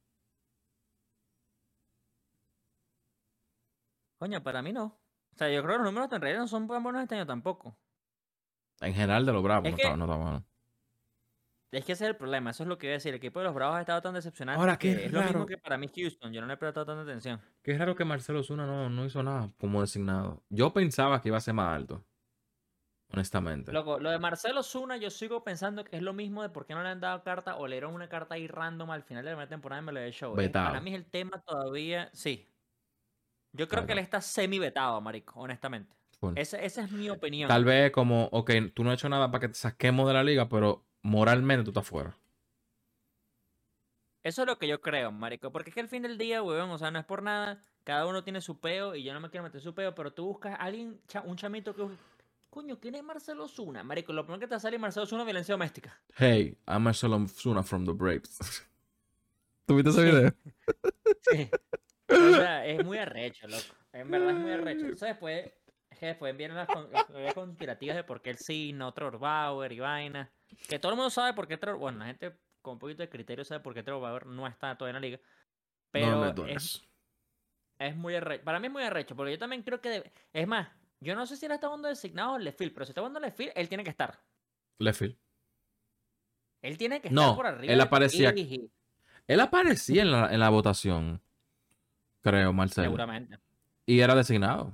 S4: Coño, para mí no. O sea, yo creo que los números en realidad no son tan buenos este año tampoco.
S3: En general de los Bravos
S4: Es
S3: no
S4: que,
S3: está, no está bueno.
S4: es que ese es el problema. Eso es lo que iba a decir. El equipo de los Bravos ha estado tan decepcionante
S3: Ahora, qué
S4: que es lo mismo
S3: raro.
S4: que para mí Houston. Yo no le he prestado tanta atención.
S3: Qué raro que Marcelo Zuna no, no hizo nada como designado. Yo pensaba que iba a ser más alto. Honestamente.
S4: Loco, lo de Marcelo Zuna, yo sigo pensando que es lo mismo de por qué no le han dado carta o le dieron una carta ahí random al final de la temporada en M L B Show. Es- para
S3: Vetado.
S4: mí es el tema todavía. Sí. Yo creo
S3: Claro.
S4: que él está semi-vetado, marico, honestamente.
S3: Full.
S4: Ese- esa es mi opinión.
S3: Tal vez como, ok, tú no has hecho nada para que te saquemos de la liga, pero moralmente tú estás fuera.
S4: Eso es lo que yo creo, marico. Porque es que al fin del día, weón, o sea, no es por nada. Cada uno tiene su peo y yo no me quiero meter su peo, pero tú buscas a alguien, cha- un chamito que... Coño, ¿quién es Marcelo Zuna? Marico, lo primero que te sale es Marcelo Zuna, violencia doméstica.
S3: Hey, I'm Marcelo Zuna from the Braves. ¿Tuviste ese video?
S4: Sí. O sea, es muy arrecho, loco. En verdad es muy arrecho. Entonces después, es que después vienen las, con- las teorías conspirativas de por qué él sí, no Trevor Bauer y vaina. Que todo el mundo sabe por qué Trevor... Bueno, la gente con un poquito de criterio sabe por qué Trevor Bauer no está todavía en la liga. Pero
S3: no me
S4: es,
S3: dueles.
S4: es muy arrecho. Para mí es muy arrecho, porque yo también creo que... debe- Es más, yo no sé si él está jugando designado o en left field, pero si está jugando en left field, él tiene que estar.
S3: Lefield.
S4: Él tiene que
S3: No,
S4: estar por arriba
S3: él
S4: de
S3: aparecía-
S4: Tatis y-
S3: Él aparecía en la, en la votación, creo, Marcelo.
S4: Seguramente.
S3: Y era designado.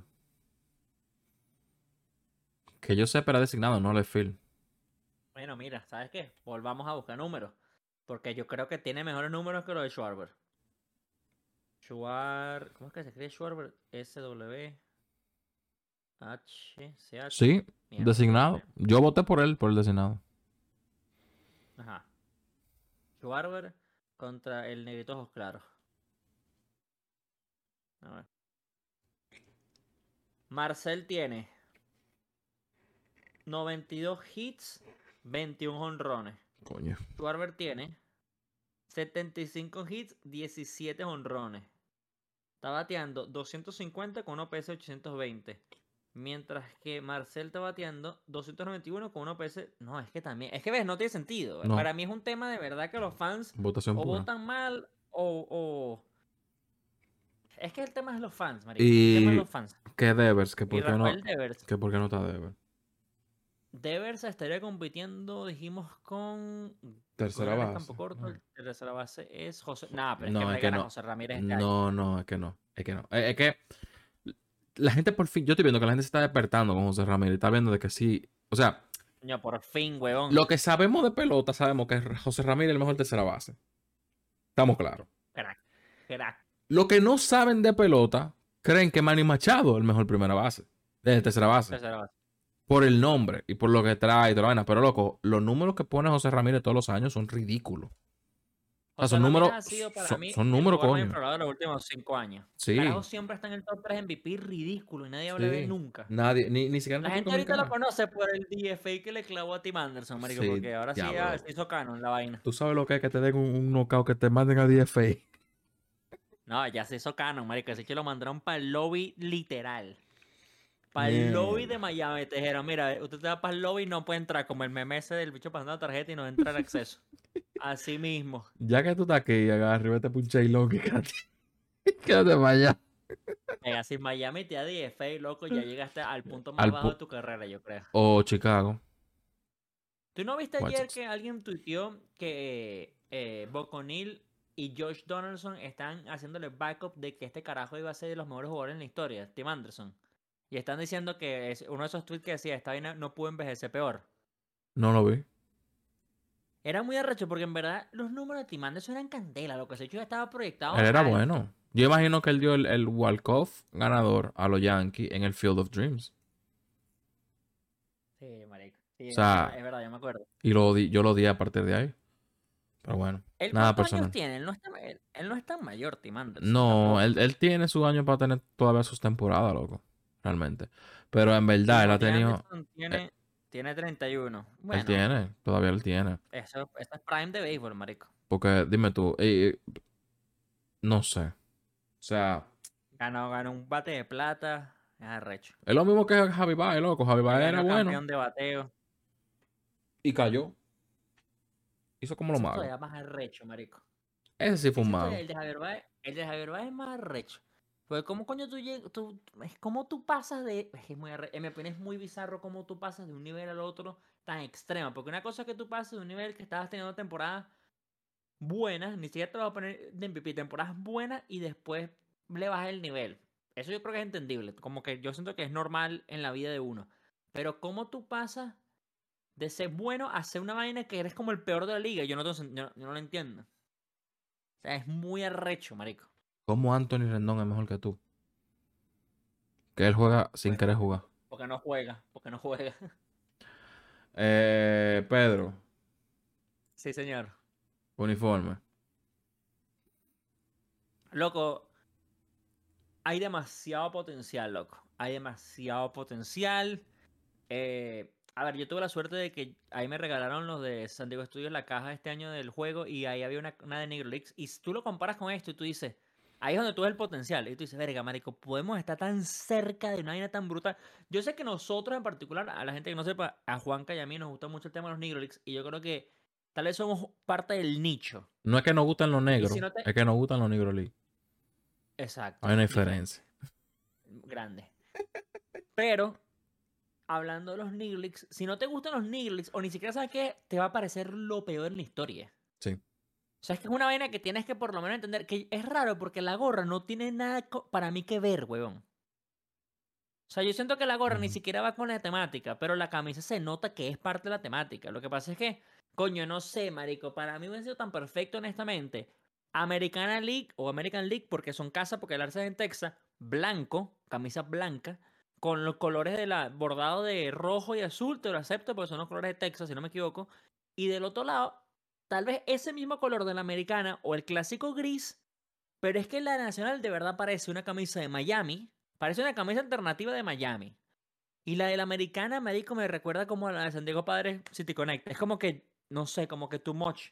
S3: Que yo sepa era designado, no Lefield.
S4: Bueno, mira, ¿sabes qué? Volvamos a buscar números. Porque yo creo que tiene mejores números que los de Schwarber. Schwar... ¿Cómo es que se escribe Schwarber? S W H C H.
S3: Sí,
S4: Mierda,
S3: designado. Yo voté por él, por el designado.
S4: Ajá. Schwarber contra el negrito ojos claros. A ver. Marcel tiene noventa y dos hits, veintiún jonrones.
S3: Coño.
S4: Schwarber tiene setenta y cinco hits, diecisiete jonrones. Está bateando doscientos cincuenta con un O P S ochocientos veinte. Mientras que Marcel está bateando doscientos noventa y uno con un O P S... No, es que también... Es que ves, no tiene sentido.
S3: No.
S4: Para mí es un tema de verdad que los fans
S3: Votación
S4: o
S3: pura.
S4: votan mal o, o... Es que el tema es los fans, marico. El tema es
S3: Y
S4: los fans.
S3: que Devers, que
S4: Y
S3: por qué no,
S4: Rafael Devers.
S3: que por qué no está Devers.
S4: Devers estaría compitiendo, dijimos, con...
S3: Tercera
S4: con el
S3: base.
S4: campo corto.
S3: No.
S4: El tercera base es José... Nah, pero es
S3: No,
S4: que me
S3: es que
S4: gana
S3: no.
S4: José Ramírez este año.
S3: No, no, es que no. Es que no. Es, es que la gente por fin, yo estoy viendo que la gente se está despertando con José Ramírez. Está viendo de que sí. O sea,
S4: Coño, por fin, huevón.
S3: lo que sabemos de pelota, sabemos que José Ramírez es el mejor tercera base. Estamos claros.
S4: Crack, crack.
S3: Lo que no saben de pelota, creen que Manny Machado es el mejor primera base. De tercera base.
S4: Tercera base.
S3: Por el nombre y por lo que trae y toda la vaina. Pero loco, los números que pone José Ramírez todos los años son ridículos. O sea,
S4: José
S3: son
S4: Ramírez
S3: números.
S4: ha sido para
S3: Son,
S4: mí
S3: son
S4: el
S3: números,
S4: jugador más
S3: coño.
S4: infravalorado de los últimos cinco años.
S3: Sí.
S4: Carajo siempre está en el top tres M V P ridículo y nadie habla de él
S3: Sí.
S4: nunca.
S3: Nadie, ni, ni siquiera en
S4: La gente
S3: República
S4: ahorita lo
S3: Dominicana.
S4: conoce por el D F A que le clavó a Tim Anderson, marico,
S3: Sí,
S4: porque ahora sí
S3: diablo,
S4: ya
S3: loco.
S4: se hizo canon la vaina.
S3: Tú sabes lo que es que te den un, un knockout, que te manden a D F A.
S4: No, ya se hizo canon, marico, así que lo mandaron para el lobby literal. Para el
S3: Mierda.
S4: lobby de Miami te dijeron, mira, usted te va para el lobby y no puede entrar, como el meme ese del bicho pasando la tarjeta y no entra el acceso. Así mismo.
S3: Ya que tú estás aquí, agarra y vete por un chailón y quédate. Quédate para allá.
S4: Venga, si Miami te da D F A, loco, ya llegaste al punto más
S3: Al
S4: bajo
S3: pu-
S4: de tu carrera, yo creo.
S3: O Chicago.
S4: ¿Tú no viste
S3: White
S4: ayer
S3: Sox.
S4: que alguien tuiteó que eh, Boconil y Josh Donaldson están haciéndole backup de que este carajo iba a ser de los mejores jugadores en la historia, Tim Anderson? Y están diciendo que es uno de esos tweets que decía, esta vaina no pudo envejecer peor.
S3: No lo vi.
S4: Era muy arrecho porque en verdad los números de Tim Anderson eran candela, lo que se hecho ya estaba proyectado.
S3: Él era
S4: alto.
S3: bueno. Yo imagino que él dio el, el walk-off ganador a los Yankees en el Field of Dreams.
S4: Sí, marico. Sí,
S3: O sea,
S4: es verdad, yo me acuerdo.
S3: Y lo di- yo lo di a partir de ahí. Pero bueno,
S4: ¿Él
S3: nada
S4: cuántos
S3: personal.
S4: años tiene? Él no, está, él, él no es tan mayor, Tim Anderson.
S3: No,
S4: tampoco.
S3: él, él tiene su año para tener todavía sus temporadas, loco. Realmente. Pero en verdad, él
S4: No,
S3: ha
S4: Tim
S3: tenido.
S4: Anderson tiene, tiene treinta y uno. Bueno,
S3: Él tiene, todavía él tiene.
S4: Eso, eso es prime de béisbol, marico.
S3: Porque, dime tú, eh, eh, no sé. O sea,
S4: Ganó, ganó un bate de plata. Es arrecho.
S3: es lo mismo que Javi Baez, loco. Javi Baez era
S4: Ganó
S3: bueno
S4: campeón de bateo.
S3: y cayó. Hizo como lo
S4: Eso es
S3: malo.
S4: todavía más arrecho, marico.
S3: Ese sí fue un
S4: Ese
S3: malo.
S4: todavía- El de Javier Baez, el de Javier Baez es más arrecho. Pues cómo coño tú llegas, tú, es como tú pasas de, es que es muy arre- en mi opinión es muy bizarro cómo tú pasas de un nivel al otro tan extremo, porque una cosa es que tú pasas de un nivel que estabas teniendo temporadas buenas, ni siquiera te vas a poner de M V P, temporadas buenas y después le bajas el nivel. Eso yo creo que es entendible, como que yo siento que es normal en la vida de uno. Pero cómo tú pasas de ser bueno a ser una vaina que eres como el peor de la liga, yo no, tengo sen- yo, yo no lo entiendo. O sea, es muy arrecho, marico.
S3: ¿Cómo Anthony Rendón es mejor que tú? Que él juega sin
S4: Bueno.
S3: querer jugar.
S4: Porque no juega, porque no juega.
S3: Eh, Pedro,
S4: Sí, señor.
S3: uniforme.
S4: Loco, hay demasiado potencial, loco. Hay demasiado potencial. Eh, a ver, yo tuve la suerte de que ahí me regalaron los de San Diego Studios la caja este año del juego y ahí había una, una de Negro Leagues. Y si tú lo comparas con esto y tú dices, ahí es donde tú ves el potencial. Y tú dices, verga, marico, podemos estar tan cerca de una vaina tan brutal. Yo sé que nosotros en particular, a la gente que no sepa, a Juanca y a mí nos gusta mucho el tema de los Negro Leagues y yo creo que tal vez somos parte del nicho.
S3: No es que nos gustan los negros,
S4: si no te-
S3: es que nos gustan los negros league.
S4: Exacto.
S3: Hay una
S4: diferente.
S3: diferencia.
S4: Grande. Pero, hablando de los Niglix, si no te gustan los Niglix, o ni siquiera sabes qué, te va a parecer lo peor en la historia.
S3: Sí.
S4: O sea, es que es una vaina que tienes que por lo menos entender que es raro porque la gorra no tiene nada co- para mí que ver, huevón. O sea, yo siento que la gorra ni
S3: Ujú.
S4: siquiera va con la temática, pero la camisa se nota que es parte de la temática. Lo que pasa es que, coño, no sé, marico, para mí hubiera sido tan perfecto, honestamente, Americana League o American League, porque son casas, porque el Arce es en Texas, blanco, camisa blanca, con los colores de la bordado de rojo y azul, te lo acepto porque son los colores de Texas, si no me equivoco. Y del otro lado, tal vez ese mismo color de la americana o el clásico gris, pero es que la nacional de verdad parece una camisa de Miami Parece una camisa alternativa de Miami. Y la de la americana, marico, me recuerda como a la de San Diego Padres City Connect. Es como que, no sé, como que too much.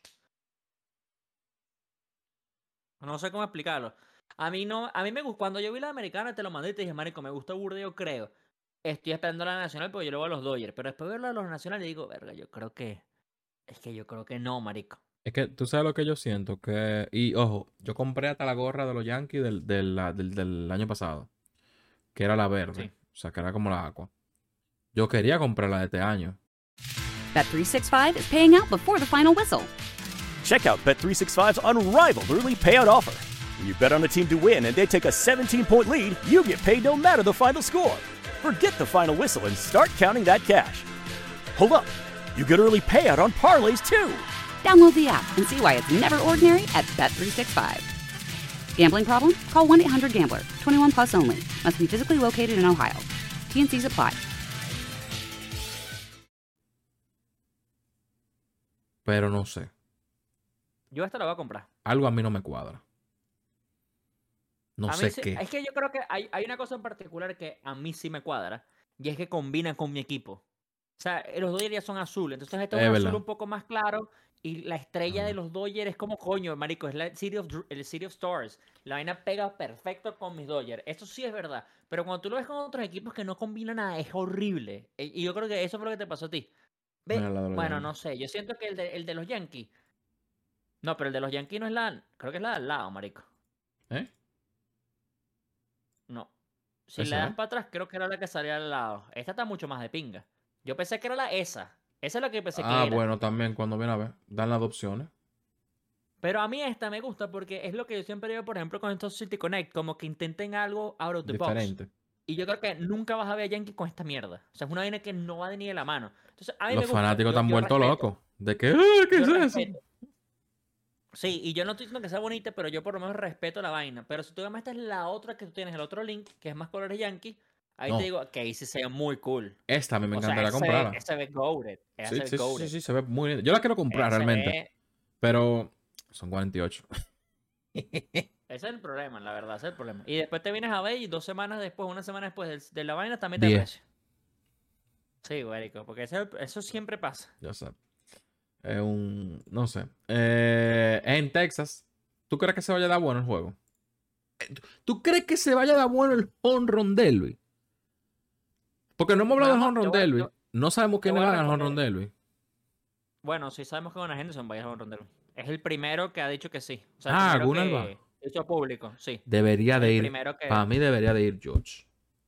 S4: No sé cómo explicarlo. A mí no, a mí me gustó, cuando yo vi la americana te lo mandé y te dije, marico, me gusta burda, yo creo. Estoy esperando la nacional porque yo le voy a los Dodgers. Pero después de verlo a los nacionales digo, verga, yo creo que, es que yo creo que no, marico.
S3: Es que tú sabes lo que yo siento, que... Y ojo, yo compré hasta la gorra de los Yankees del, del, la- del, del año pasado, que era la verde,
S4: Sí.
S3: o sea, que era como la aqua. Yo quería comprarla de este año.
S1: Bet three sixty-five is paying out before the final whistle.
S2: Check out Bet three sixty-five's unrivaled early payout offer. When you bet on a team to win and they take a seventeen-point lead, you get paid no matter the final score. Forget the final whistle and start counting that cash. Hold up. You get early payout on parlays too.
S1: Download the app and see why it's never ordinary at Bet three sixty-five. Gambling problem? Call one eight hundred gambler. twenty-one plus only. Must be physically located in Ohio. T and C's apply.
S3: Pero no sé.
S4: Yo esta la voy a comprar.
S3: Algo a mí no me cuadra. No
S4: A mí
S3: sé
S4: sí-
S3: qué.
S4: Es que yo creo que hay, hay una cosa en particular que a mí sí me cuadra. Y es que combina con mi equipo. O sea, eh, los Dodgers ya son azules. Entonces esto es
S3: Es
S4: un azul
S3: verdad.
S4: un poco más claro. Y la estrella
S3: Ajá.
S4: de los Dodgers es como coño, marico. Es la City of, Dr- el City of Stars. La vaina pega perfecto con mis Dodgers. Esto sí es verdad. Pero cuando tú lo ves con otros equipos que no combinan nada, es horrible. E- Y yo creo que eso fue lo que te pasó a ti. Ve,
S3: Mira la de los
S4: bueno,
S3: Yankees.
S4: no sé. Yo siento que el de, el de los Yankees. No, pero el de los Yankees no es la. Creo que es la de al lado, marico.
S3: ¿Eh?
S4: No. Si
S3: ¿Esa
S4: le das
S3: es?
S4: para atrás, creo que era la que salía al lado. Esta está mucho más de pinga. Yo pensé que era la esa. Esa es la que pensé que
S3: Ah,
S4: era.
S3: bueno, también cuando viene a ver, dan las dos opciones.
S4: Pero a mí esta me gusta porque es lo que yo siempre digo, por ejemplo, con estos City Connect, como que intenten algo out of the box.
S3: Diferente.
S4: Y yo creo que nunca vas a ver a Yankee con esta mierda. O sea, es una vaina que no va de ni de la mano. Entonces, a mí
S3: Los
S4: me gusta.
S3: fanáticos
S4: Yo-
S3: están
S4: yo
S3: vueltos
S4: respeto.
S3: locos. De que, "Ah, ¿qué
S4: Yo
S3: es eso?
S4: respeto. Sí, y yo no estoy diciendo que sea bonita, pero yo por lo menos respeto la vaina. Pero si tú además esta es la otra que tú tienes, el otro link, que es más colores Yankee, ahí
S3: No.
S4: te digo que ahí sí se ve muy cool.
S3: Esta a mí me
S4: O sea,
S3: encantaría
S4: ese se ve-
S3: comprarla.
S4: ese se ve goated. Ese
S3: Sí,
S4: se ve
S3: sí, sí,
S4: goated.
S3: sí, sí, se ve muy linda. Yo la quiero comprar
S4: Ese
S3: realmente.
S4: ve-
S3: Pero son cuarenta y ocho.
S4: Ese es el problema, la verdad, ese es el problema. Y después te vienes a ver y dos semanas después, una semana después del- de, la vaina también te
S3: Diez.
S4: precio. Sí, güerico, porque ese- eso siempre pasa.
S3: Ya sé. Es un. No sé. Eh, en Texas. ¿Tú crees que se vaya a dar bueno el juego? Eh, ¿Tú crees que se vaya a dar bueno el home run derby? Porque no hemos hablado del
S4: Vamos,
S3: home run
S4: te voy a-
S3: derby.
S4: te-
S3: No sabemos quiénes
S4: voy a
S3: van al home run
S4: responder.
S3: derby.
S4: Bueno, sí sabemos que Gunnar Henderson vaya a un rondero. Es el primero que ha dicho que sí. O sea, el
S3: Ah,
S4: primero
S3: Gunnar
S4: que
S3: va.
S4: hizo público, sí.
S3: Debería de
S4: El
S3: ir.
S4: primero que-
S3: Para mí debería de ir George.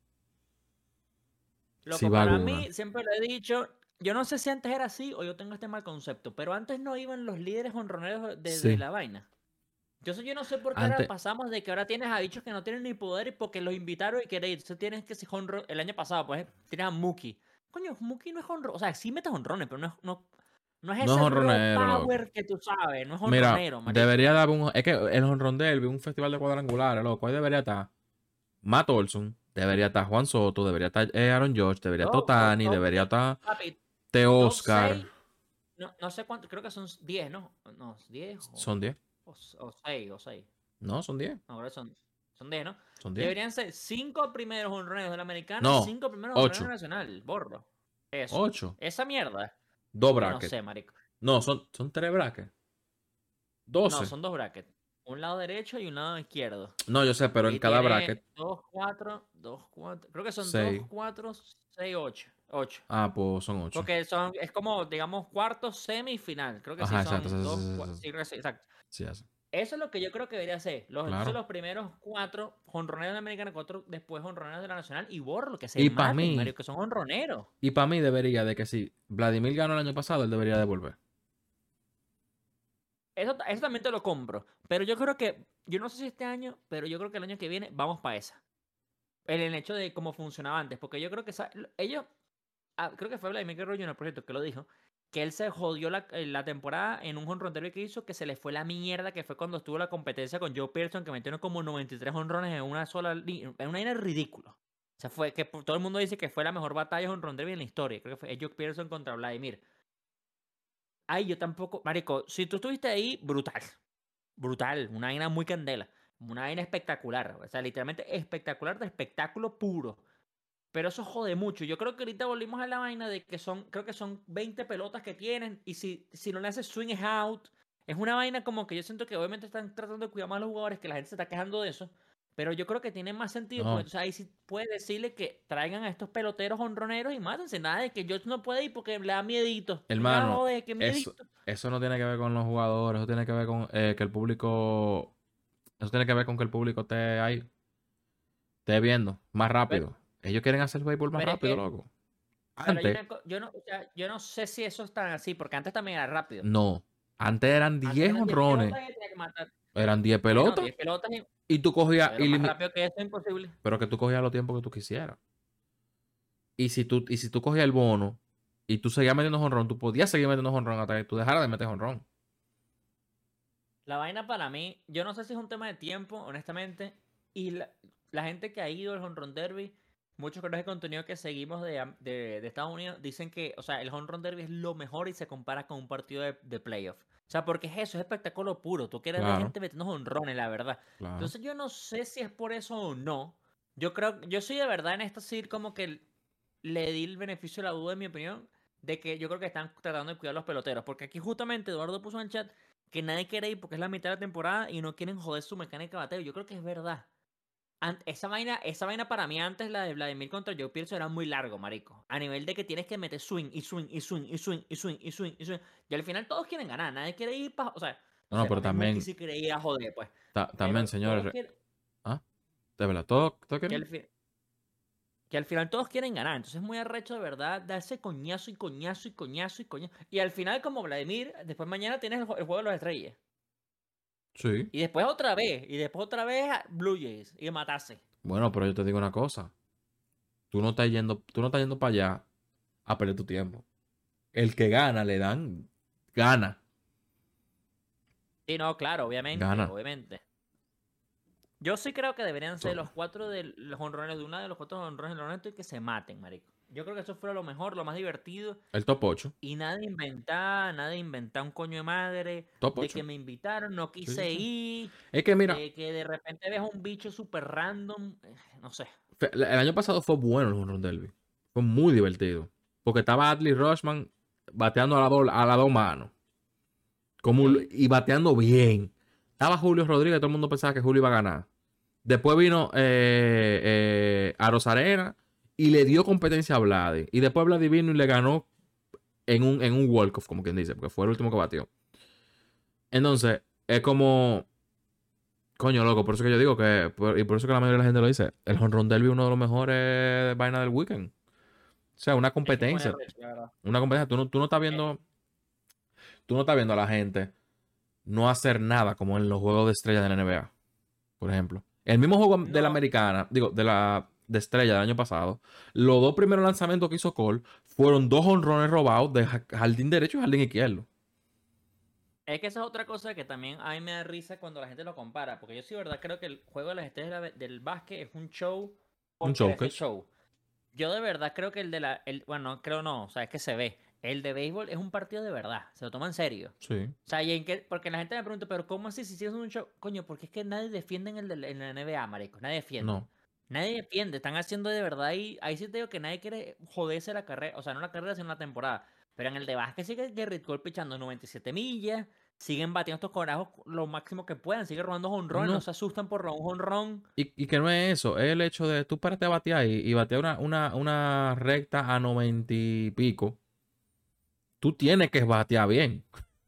S4: Loco,
S3: Sí va
S4: para
S3: Gunnar.
S4: mí, siempre lo he dicho, yo no sé si antes era así o yo tengo este mal concepto, pero antes no iban los líderes honroneros de, de
S3: Sí.
S4: la vaina. Entonces yo no sé por qué
S3: Antes-
S4: ahora pasamos de que ahora tienes a bichos que no tienen ni poder y porque los invitaron y quieren ir. Entonces tienes que si honro el año pasado, pues tienes a Mookie. Coño, Mookie no es honro, o sea, sí metes honrones, pero no es, no, no es
S3: No
S4: ese
S3: es
S4: raw
S3: honronero, loco.
S4: power que tú sabes, no es
S3: Mira,
S4: honronero, marico.
S3: debería dar un. Es que el home run derby, un festival de cuadrangulares, loco. Ahí debería estar Matt Olson, debería estar Juan Soto, debería estar eh, Aaron George, debería estar
S4: Top, top,
S3: Otani,
S4: top,
S3: debería estar
S4: Papi,
S3: Teo
S4: top
S3: Oscar.
S4: seis, no, no sé cuánto, creo que son diez, ¿no? No, diez o,
S3: Son diez.
S4: o, o seis, o seis.
S3: No, son diez.
S4: No, creo que son, son diez, ¿no?
S3: Son diez.
S4: Deberían ser cinco primeros honroneros de la americana
S3: No,
S4: y cinco primeros
S3: ocho.
S4: honroneros nacional. Borro. Eso.
S3: Ocho.
S4: Esa mierda.
S3: Dos
S4: No
S3: brackets.
S4: sé, marico.
S3: No, son, son tres brackets. doce.
S4: No, son dos brackets. Un lado derecho y un lado izquierdo.
S3: No, yo sé, pero en
S4: Y
S3: cada
S4: tiene
S3: bracket.
S4: dos, cuatro, dos, cuatro. Creo que son
S3: Seis.
S4: dos, cuatro, seis, ocho. ocho.
S3: Ah, pues son ocho.
S4: Porque son, es como, digamos, cuarto, semifinal. Creo que
S3: Ajá,
S4: sí son
S3: exacto, sí,
S4: dos,
S3: sí, sí,
S4: cua-
S3: sí.
S4: sí, creo que sí, exacto.
S3: Sí, hace.
S4: Eso es lo que yo creo que debería ser. Los,
S3: Claro.
S4: entonces los primeros cuatro honroneros de la americana, cuatro después honroneros de la nacional y borro que se
S3: Y pa'
S4: maten,
S3: mí-
S4: Mario, que son honroneros.
S3: Y para mí debería de que si Vladimir ganó el año pasado, él debería devolver.
S4: Eso, eso también te lo compro. Pero yo creo que, yo no sé si este año, pero yo creo que el año que viene vamos para esa. En el hecho de cómo funcionaba antes. Porque yo creo que esa- ellos, ah, creo que fue Vladimir Guerrero Junior, por cierto, que lo dijo, que él se jodió la, eh, la temporada en un home run que hizo, que se le fue la mierda, que fue cuando estuvo la competencia con Joe Pearson, que metieron como noventa y tres honrones en una sola línea. En una línea ridícula. O sea, fue que por- todo el mundo dice que fue la mejor batalla home run derby en la historia. Creo que fue Joe Pearson contra Vladimir. Ay, yo tampoco. Marico, si tú estuviste ahí, brutal. Brutal. Una vaina muy candela. Una vaina espectacular. O sea, literalmente espectacular de espectáculo puro. Pero eso jode mucho. Yo creo que ahorita volvimos a la vaina de que son, creo que son veinte pelotas que tienen. Y si, si no le haces swing es out. Es una vaina como que yo siento que obviamente están tratando de cuidar más a los jugadores, que la gente se está quejando de eso. Pero yo creo que tiene más sentido,
S3: No.
S4: porque entonces ahí sí puede decirle que traigan a estos peloteros honroneros y mátense. Nada de que George no puede ir porque le da miedito.
S3: Hermano,
S4: No, joder, qué
S3: eso,
S4: miedito.
S3: eso no tiene que ver con los jugadores, eso tiene que ver con eh, que el público. Eso tiene que ver con que el público esté ahí, esté viendo más rápido. Ellos quieren hacer el béisbol más
S4: pero es
S3: rápido,
S4: que-
S3: loco.
S4: Pero hay
S3: Antes,
S4: una co- yo, no, o sea, yo no sé si eso es tan así, porque antes también era rápido.
S3: no. Antes eran
S4: Antes
S3: diez
S4: eran diez
S3: honrones,
S4: pelotas y tenía que matar.
S3: eran diez
S4: Bueno,
S3: pelotas,
S4: diez pelotas y-
S3: y tú cogías,
S4: pero más
S3: ilimi-
S4: rápido que eso es imposible.
S3: pero que tú cogías los tiempos que tú quisieras. Y si tú, y si tú cogías el bono y tú seguías metiendo honrón, tú podías seguir metiendo honrón hasta que tú dejaras de meter honrón.
S4: La vaina para mí, yo no sé si es un tema de tiempo, honestamente, y la, la gente que ha ido al Home Run Derby, muchos creadores de contenido que seguimos de, am- de- de Estados Unidos, dicen que, o sea, el Home Run Derby es lo mejor y se compara con un partido de, de playoff. O sea, porque es eso, es espectáculo puro. Tú quieres ver
S3: Claro.
S4: gente metiendo honrones, la verdad.
S3: Claro.
S4: Entonces yo no sé si es por eso o no. Yo creo, yo soy de verdad en esto sí como que le di el beneficio de la duda, en mi opinión, de que yo creo que están tratando de cuidar a los peloteros. Porque aquí justamente Eduardo puso en el chat que nadie quiere ir porque es la mitad de la temporada y no quieren joder su mecánica de bateo. Yo creo que es verdad. Ant- esa vaina, esa vaina para mí antes, la de Vladimir contra Joe Pearson, era muy largo, marico. A nivel de que tienes que meter swing y swing y swing y swing y swing y swing y swing. Y al final todos quieren ganar, nadie quiere ir para... O sea,
S3: No, no,
S4: sé,
S3: pero
S4: para mí
S3: también,
S4: Mookie sí quiere ir a joder, pues.
S3: ta-
S4: Pero
S3: también,
S4: todos
S3: señores,
S4: quieren-
S3: ¿ah? De verdad, todo, todo
S4: que
S3: quieren-
S4: al, fi- que al final todos quieren ganar. Entonces es muy arrecho de verdad darse coñazo y coñazo y coñazo y coñazo. Y al final, como Vladimir, después mañana tienes el, ju- el juego de los estrellas.
S3: Sí.
S4: Y después otra vez. Y después otra vez a Blue Jays. Y matarse.
S3: Bueno, pero yo te digo una cosa. Tú no estás yendo, tú no estás yendo para allá a perder tu tiempo. El que gana, le dan, gana.
S4: Sí, no, claro, obviamente.
S3: Gana.
S4: Obviamente. Yo sí creo que deberían ser
S3: So-
S4: los cuatro de los honrones de una de los cuatro honrones de Loneto y que se maten, marico. Yo creo que eso fue lo mejor, lo más divertido.
S3: El top ocho.
S4: Y nada de inventar, nada de inventar un coño de madre.
S3: Top
S4: De
S3: ocho.
S4: que me invitaron, no quise
S3: sí.
S4: ir.
S3: Es que mira,
S4: De que de repente ves un bicho súper random. eh, No sé.
S3: fe- el año pasado fue bueno el home run derby. Fue muy divertido. Porque estaba Adley Rushman bateando a la dos a las dos manos. Como un-
S4: Sí.
S3: y bateando bien. Estaba Julio Rodríguez, todo el mundo pensaba que Julio iba a ganar. Después vino eh, eh, a Rosarena y le dio competencia a Vladi. Y después Vladi vino y le ganó en un, en un walk-off, como quien dice, porque fue el último que batió. Entonces, es como... Coño, loco, por eso que yo digo que... por- y por eso que la mayoría de la gente lo dice. El home run derby es uno de los mejores vainas del weekend. O sea, una
S4: Es que es muy
S3: competencia.
S4: arrecho, la verdad.
S3: Una competencia. Tú no, tú no estás viendo... Tú no estás viendo a la gente no hacer nada como en los juegos de estrella de la N B A. Por ejemplo. El mismo juego de la
S4: No.
S3: americana, digo, de la de estrella del año pasado, los dos primeros lanzamientos que hizo Cole fueron dos honrones robados de ja- jardín derecho y jardín izquierdo.
S4: Es que esa es otra cosa que también a mí me da risa cuando la gente lo compara. Porque yo sí, de verdad, creo que el juego de las estrellas de la- del básquet es un show.
S3: Un
S4: porque es el
S3: showcase.
S4: show. Yo de verdad creo que el de la. El, bueno, creo no, o sea, es que se ve. El de béisbol es un partido de verdad. Se lo toma en serio.
S3: Sí.
S4: O sea, y en qué, porque la gente me pregunta, pero ¿cómo así si sí es un show? Coño, porque es que nadie defiende en, el de, la- en la N B A, marico. Nadie defiende.
S3: No.
S4: Nadie defiende. Están haciendo de verdad y ahí sí te digo que nadie quiere joderse la carrera. O sea, no la carrera, sino la temporada. Pero en el de básquet sigue Gerrit Cole pichando noventa y siete millas. Siguen batiendo estos corajos lo máximo que puedan. Siguen robando honrón.
S3: No.
S4: No se asustan por robar un honrón.
S3: Y, y que no es eso, es el hecho de tú párate a batear y, y batear una, una, una recta a noventa y pico. Tú tienes que batear bien.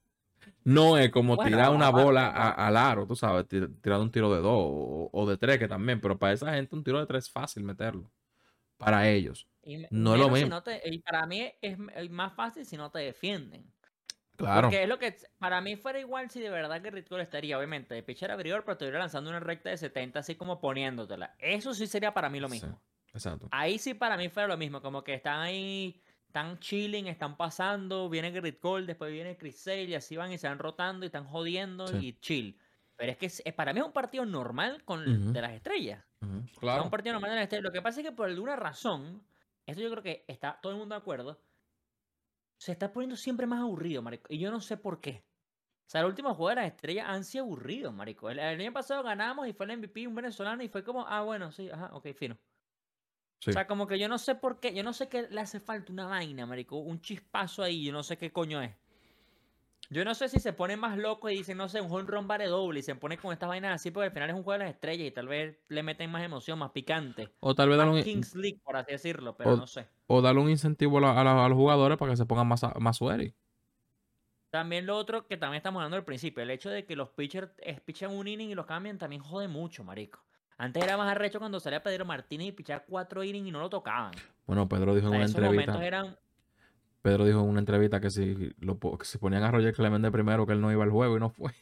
S3: No es como
S4: Bueno,
S3: tirar una
S4: aparte,
S3: bola a-
S4: aparte.
S3: al aro, tú sabes, tir- tirar un tiro de dos o, o de tres, que también, pero para esa gente un tiro de tres es fácil meterlo. Para ellos.
S4: Y me-
S3: No es lo
S4: menos si
S3: mismo.
S4: no te- y para mí es es más fácil si no te defienden.
S3: Claro.
S4: Porque es lo que para mí fuera igual si de verdad que Gerrit Cole estaría, obviamente, de pitcher abridor, pero estuviera lanzando una recta de setenta así como poniéndotela. Eso sí sería para mí lo
S3: Sí,
S4: mismo.
S3: exacto.
S4: Ahí sí para mí fuera lo mismo, como que están ahí, están chilling, están pasando, viene Gerrit Cole, después viene Chris Sale y así van y se van rotando y están jodiendo
S3: Sí.
S4: y chill. Pero es que es- para mí es un partido normal con
S3: Ujú.
S4: de las estrellas.
S3: Ujú,
S4: O sea,
S3: Claro.
S4: un partido normal de las estrellas. Lo que pasa es que por alguna razón, esto yo creo que está todo el mundo de acuerdo, se está poniendo siempre más aburrido, marico. Y yo no sé por qué. O sea, el último juego de las estrellas han sido aburridos, marico. El, el año pasado ganamos y fue el M V P un venezolano y fue como, ah, bueno, sí, ajá, ok, fino.
S3: Sí.
S4: O sea, como que yo no sé por qué, yo no sé qué le hace falta una vaina, marico, un chispazo ahí, yo no sé qué coño es. Yo no sé si se pone más loco y dicen, no sé, un home run vale doble y se pone con estas vainas así porque al final es un juego de las estrellas y tal vez le meten más emoción, más picante.
S3: O tal vez darle
S4: Más
S3: un,
S4: Kings League, por así decirlo, pero
S3: o,
S4: no sé.
S3: o darle un incentivo a, la- a la- a los jugadores para que se pongan más, a- más sueri.
S4: También lo otro que también estamos hablando al principio, el hecho de que los pitchers eh, pichan un inning y los cambian también jode mucho, marico. Antes era más arrecho cuando salía Pedro Martínez y pichar cuatro innings y no lo tocaban.
S3: Bueno, Pedro dijo
S4: O
S3: en
S4: sea,
S3: una
S4: esos momentos
S3: entrevista,
S4: eran...
S3: Pedro dijo en una entrevista que si, lo, po- que si ponían a Roger Clemente primero, que él no iba al juego y no fue.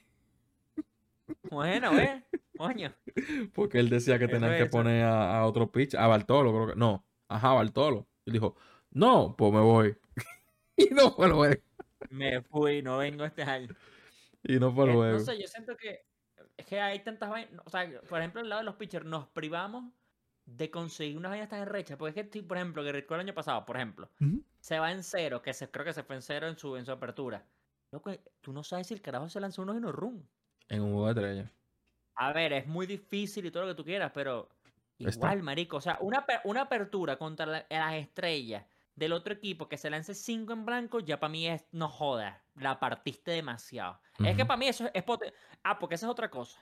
S4: Bueno, ¿ves? Coño.
S3: Porque él decía que
S4: Eso
S3: tenían que
S4: es eso.
S3: poner a, a otro pitch, a Bartolo, creo que. No, ajá, Bartolo. Y dijo, no, pues me voy. Y no fue el juego.
S4: Me fui, no vengo este año.
S3: Y no fue el
S4: Eh, no
S3: juego.
S4: sé, yo siento que es que hay tantas vainas. O sea, por ejemplo, al lado de los pitchers, nos privamos de conseguir unas vainas tan arrechas. Porque es que, por ejemplo, que recuerdo el año pasado, por ejemplo,
S3: Ujú.
S4: se va en cero, que se, creo que se fue en cero en su, en su apertura. Loco, tú no sabes si el carajo se lanzó unos y no run.
S3: En un juego de estrella.
S4: A ver, es muy difícil y todo lo que tú quieras, pero
S3: Está.
S4: igual, marico. O sea, una, ape- una apertura contra la- las estrellas del otro equipo que se lance cinco en blanco, ya para mí es, no jodas, la partiste demasiado. Es que
S3: Ujú.
S4: para mí eso es poten- Ah, porque esa es otra cosa.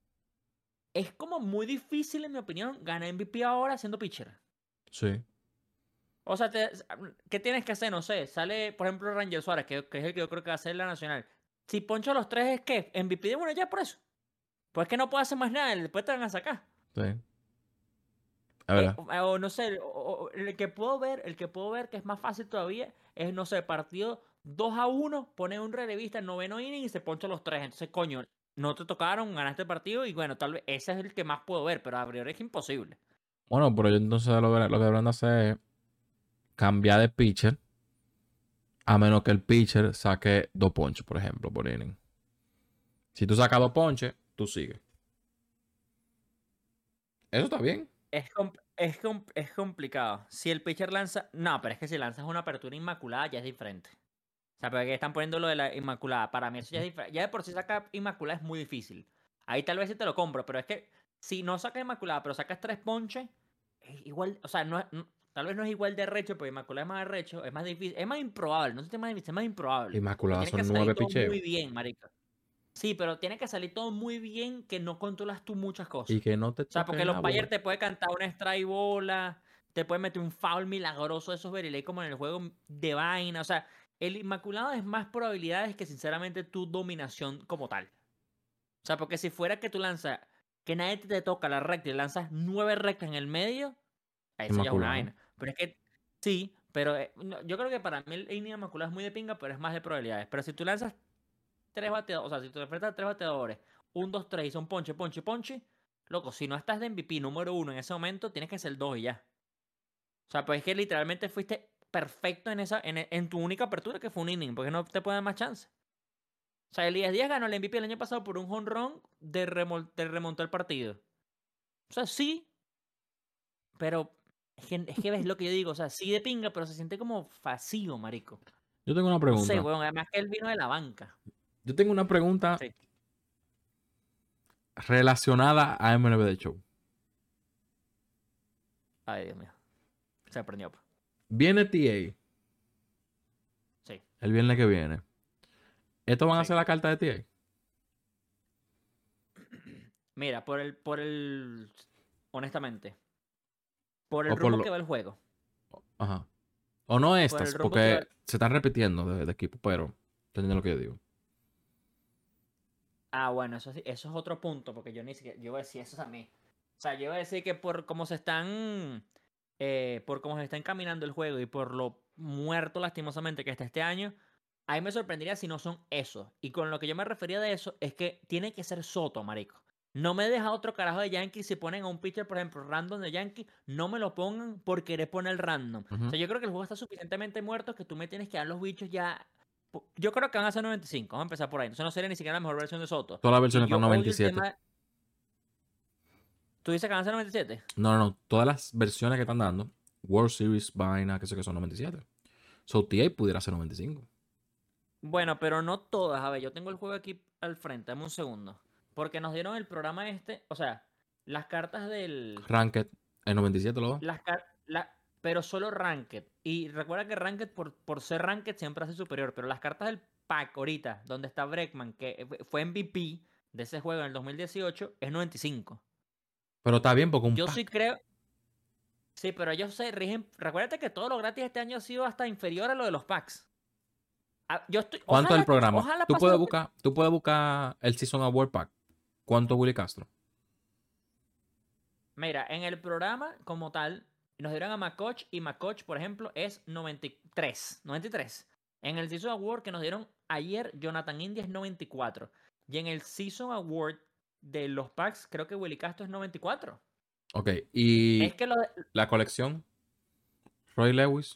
S4: Es como muy difícil, en mi opinión, ganar M V P ahora siendo pitcher.
S3: Sí.
S4: O sea, te- ¿qué tienes que hacer? No sé, sale, por ejemplo, Ranger Suárez, que, que es el que yo creo que va a ser la nacional. Si poncho los tres, ¿es que M V P de uno ya por eso. Pues es que no puedo hacer más nada, después te van a sacar.
S3: Sí. Es
S4: Eh,
S3: verdad.
S4: o, o no sé, o- o- el que puedo ver, el que puedo ver que es más fácil todavía es, no sé, partido dos a uno, pone un relevista en noveno inning y se poncha los tres. Entonces, coño, no te tocaron, ganaste el partido y bueno, tal vez ese es el que más puedo ver, pero a priori es imposible.
S3: Bueno, pero yo entonces lo, que- lo que deberían de hacer es cambiar de pitcher. A menos que el pitcher saque dos ponches, por ejemplo, por inning. Si tú sacas dos ponches, tú sigues. Eso está bien.
S4: Es, com- es, com- es complicado. Si el pitcher lanza. No, pero es que si lanzas una apertura inmaculada ya es diferente. O sea, porque están poniendo lo de la inmaculada. Para mí eso ya es diferente. Ya de por sí sacar inmaculada es muy difícil. Ahí tal vez sí te lo compro, pero es que si no sacas inmaculada, pero sacas tres ponches, es igual. O sea, no es- no- tal vez no es igual de arrecho, pero inmaculada es más arrecho, es más difícil. Es más improbable. No sé si es más difícil, es más improbable.
S3: Inmaculada
S4: Tiene que
S3: son
S4: salir
S3: nueve
S4: todo
S3: picheos.
S4: muy bien, marica. Sí, pero tiene que salir todo muy bien que no controlas tú muchas cosas.
S3: Y que no te
S4: O sea,
S3: toquen
S4: porque los
S3: la
S4: Bayern
S3: bola.
S4: te puede cantar una strike bola, te puede meter un foul milagroso de esos verilei como en el juego de vaina. O sea, el Inmaculado es más probabilidades que sinceramente tu dominación como tal. O sea, porque si fuera que tú lanzas, que nadie te toca la recta y lanzas nueve rectas en el medio, eso ya es una
S3: Inmaculado.
S4: vaina. Pero es que, sí, pero eh, no, yo creo que para mí el inning Inmaculado es muy de pinga, pero es más de probabilidades. Pero si tú lanzas tres bateadores, o sea, si tú te enfrentas a tres bateadores, un, dos, tres y son ponche, ponche, ponche, loco, si no estás de M V P número uno en ese momento, tienes que ser dos y ya. O sea, pues es que literalmente fuiste perfecto en esa en, en tu única apertura, que fue un inning, porque no te puede dar más chance. O sea, Elías Díaz ganó el M V P el año pasado por un home run de, remol- de remontar el partido. O sea, sí, pero es que, es que ves lo que yo digo, o sea, sí de pinga, pero se siente como vacío, marico.
S3: Yo tengo una
S4: No
S3: pregunta.
S4: sé, weón, además que él vino de la banca.
S3: Yo tengo una pregunta
S4: Sí.
S3: relacionada a M L B The Show.
S4: Ay, Dios mío. Se aprendió. pues.
S3: Viene T A
S4: Sí.
S3: el viernes que viene. ¿Esto van a
S4: Sí.
S3: hacer la carta de T
S4: Mira, por el, por el, honestamente, por el
S3: O por
S4: rumbo
S3: lo-
S4: que va el juego.
S3: A? Ajá. O no estas,
S4: rumbo
S3: porque
S4: que
S3: se están repitiendo de, de equipo, pero entienden lo que yo digo.
S4: Ah, bueno, eso, sí- eso es otro punto, porque yo ni siquiera, yo voy a decir eso también. O sea, yo voy a decir que por cómo se están, eh, por cómo se está encaminando el juego y por lo muerto lastimosamente que está este año, a mí me sorprendería si no son esos. Y con lo que yo me refería de eso es que tiene que ser Soto, marico. No me deja otro carajo de Yankees si ponen a un pitcher, por ejemplo, random de Yankees, no me lo pongan por querer poner random.
S3: Ujú.
S4: O sea, yo creo que el juego está suficientemente muerto que tú me tienes que dar los bichos ya. Yo creo que van a ser noventa y cinco, vamos a empezar por ahí. Entonces no sería ni siquiera la mejor versión de Soto.
S3: Todas las versiones
S4: Y yo
S3: están
S4: odio el
S3: noventa y siete.
S4: tema- ¿Tú dices que van a ser noventa y siete?
S3: No, no, no. Todas las versiones que están dando, World Series, vaina, que sé que son noventa y siete. So T A pudiera ser noventa y cinco.
S4: Bueno, pero no todas. A ver, yo tengo el juego aquí al frente, dame un segundo. Porque nos dieron el programa este, o sea, las cartas del...
S3: Ranked, el noventa y siete lo dos.
S4: Las car- la- pero solo Ranked. Y recuerda que Ranked, por, por ser Ranked, siempre hace superior. Pero las cartas del pack ahorita, donde está Breckman, que fue M V P de ese juego en el dos mil dieciocho, es noventa y cinco.
S3: Pero está bien porque un
S4: Yo
S3: pack.
S4: sí creo... Sí, pero ellos se rigen... Recuérdate que todo lo gratis este año ha sido hasta inferior a lo de los packs. Ah, yo estoy...
S3: ¿Cuánto es el
S4: Ojalá,
S3: programa?
S4: ojalá
S3: Tú
S4: pase
S3: puedes
S4: lo que-
S3: buscar, tú puedes buscar el Season Award Pack. ¿Cuánto Willy Castro?
S4: Mira, en el programa como tal, nos dieron a Makoch y Makoch, por ejemplo, es noventa y tres. noventa y tres. En el Season Award que nos dieron ayer, Jonathan India es noventa y cuatro. Y en el Season Award de los packs, creo que Willy Castro es noventa y cuatro.
S3: Ok, y
S4: Es que lo de...
S3: la colección, Roy Lewis.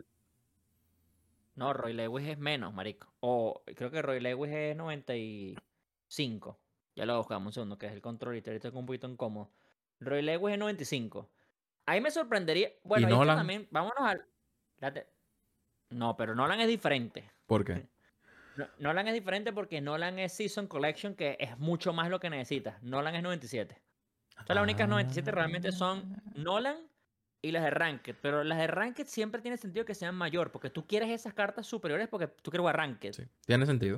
S4: No, Roy Lewis es menos, marico. O creo que Roy Lewis es noventa y cinco. Ya lo buscamos un segundo, que es el control y ahorita es un poquito incómodo. Roy Lewis es noventa y cinco. Ahí me sorprendería. Bueno,
S3: ¿Y
S4: y es que
S3: Nolan?
S4: también, vámonos al. Date- No, pero Nolan es diferente.
S3: ¿Por qué?
S4: No- Nolan es diferente porque Nolan es Season Collection, que es mucho más lo que necesitas. Nolan es noventa y siete. O sea, las únicas noventa y siete realmente son Nolan y las de Ranked. Pero las de Ranked siempre tiene sentido que sean mayor, porque tú quieres esas cartas superiores porque tú quieres jugar Ranked.
S3: Sí, tiene sentido.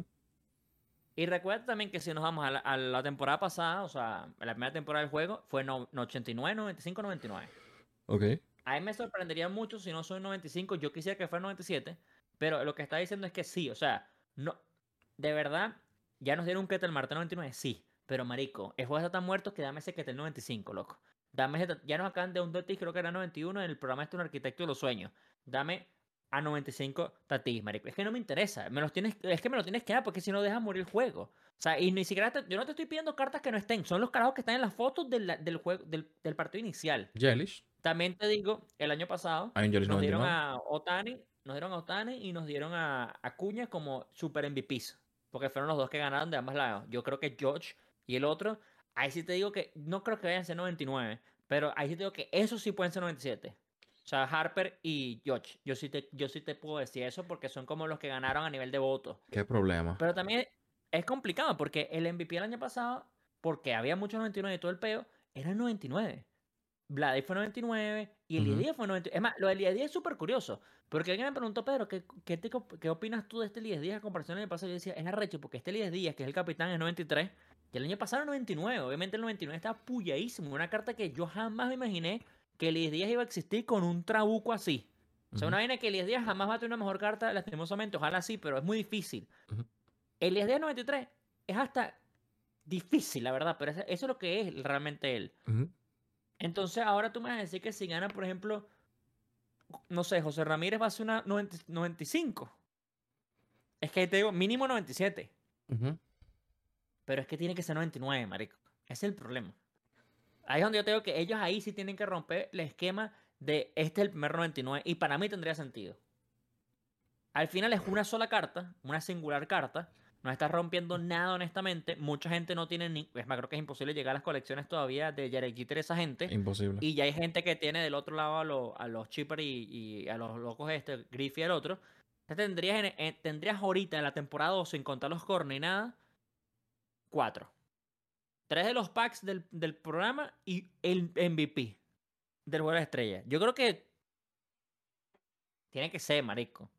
S4: Y recuerda también que si nos vamos a la, a la temporada pasada, o sea, a la primera temporada del juego, fue no, no ochenta y nueve, noventa y cinco, noventa y nueve.
S3: Ok.
S4: A mí me sorprendería mucho si no son noventa y cinco. Yo quisiera que fuera noventa y siete. Pero lo que está diciendo es que sí. O sea, no. De verdad, ya nos dieron un Ketel Marte noventa y nueve. Sí. Pero marico, el juego está tan muerto que dame ese Ketel noventa y cinco, loco. Dame ese, ya nos acaban de un Tatis, creo que era noventa y uno en el programa este Un Arquitecto de los Sueños. Dame a noventa y cinco Tatis, marico. Es que no me interesa. Me los tienes, es que me lo tienes que dar porque si no dejas morir el juego. O sea, y ni siquiera te- yo no te estoy pidiendo cartas que no estén. Son los carajos que están en las fotos del, del juego, del, del partido inicial.
S3: Jellish.
S4: También te digo, el año pasado
S3: Angelis
S4: nos dieron
S3: noventa y nueve.
S4: a Otani, nos dieron a Otani y nos dieron a Acuña como super M V Ps. Porque fueron los dos que ganaron de ambos lados. Yo creo que George y el otro, ahí sí te digo que no creo que vayan a ser noventa y nueve, pero ahí sí te digo que esos sí pueden ser noventa y siete. O sea, Harper y George. Yo sí te, yo sí te puedo decir eso porque son como los que ganaron a nivel de votos.
S3: ¿Qué problema?
S4: Pero también es complicado porque el M V P el año pasado, porque había muchos noventa y nueve y todo el peo, era noventa y nueve. Vladi fue noventa y nueve y el
S3: Ujú.
S4: Elías fue noventa y nueve. Es más, lo del Elías es súper curioso. Porque alguien me preguntó, Pedro, ¿qué, qué, te- qué opinas tú de este Elías Díaz a comparación del año pasado? Yo decía, es arrecho, porque este Elías Díaz, que es el capitán, es noventa y tres. Y el año pasado era noventa y nueve. Obviamente el noventa y nueve estaba puyadísimo. Una carta que yo jamás me imaginé que Elías Díaz iba a existir con un trabuco así. O sea,
S3: Ujú.
S4: una vaina que Elías Díaz jamás va a tener una mejor carta, lastimosamente. Ojalá sí, pero es muy difícil.
S3: Ujú.
S4: Elías Díaz noventa y tres es hasta difícil, la verdad. Pero eso eso es lo que es realmente él.
S3: Ujú.
S4: Entonces, ahora tú me vas a decir que si gana, por ejemplo, no sé, José Ramírez va a ser una noventa noventa y cinco. Es que te digo, mínimo noventa y siete.
S3: Ujú.
S4: Pero es que tiene que ser noventa y nueve, marico. Ese es el problema. Ahí es donde yo te digo que ellos ahí sí tienen que romper el esquema de este es el primer noventa y nueve. Y para mí tendría sentido. Al final es una sola carta, una singular carta. No está rompiendo nada, honestamente. Mucha gente no tiene ni. Es más, creo que es imposible llegar a las colecciones todavía de Jared Jeter, esa gente.
S3: Imposible.
S4: Y ya hay gente que tiene del otro lado a, los a los Chipper y, y a los locos este, Griffey y el otro. Entonces tendrías, en- en- tendrías ahorita en la temporada dos, sin contar los corner ni nada, cuatro. Tres de los packs del, del programa y el M V P del juego de estrella. Yo creo que tiene que ser, marico.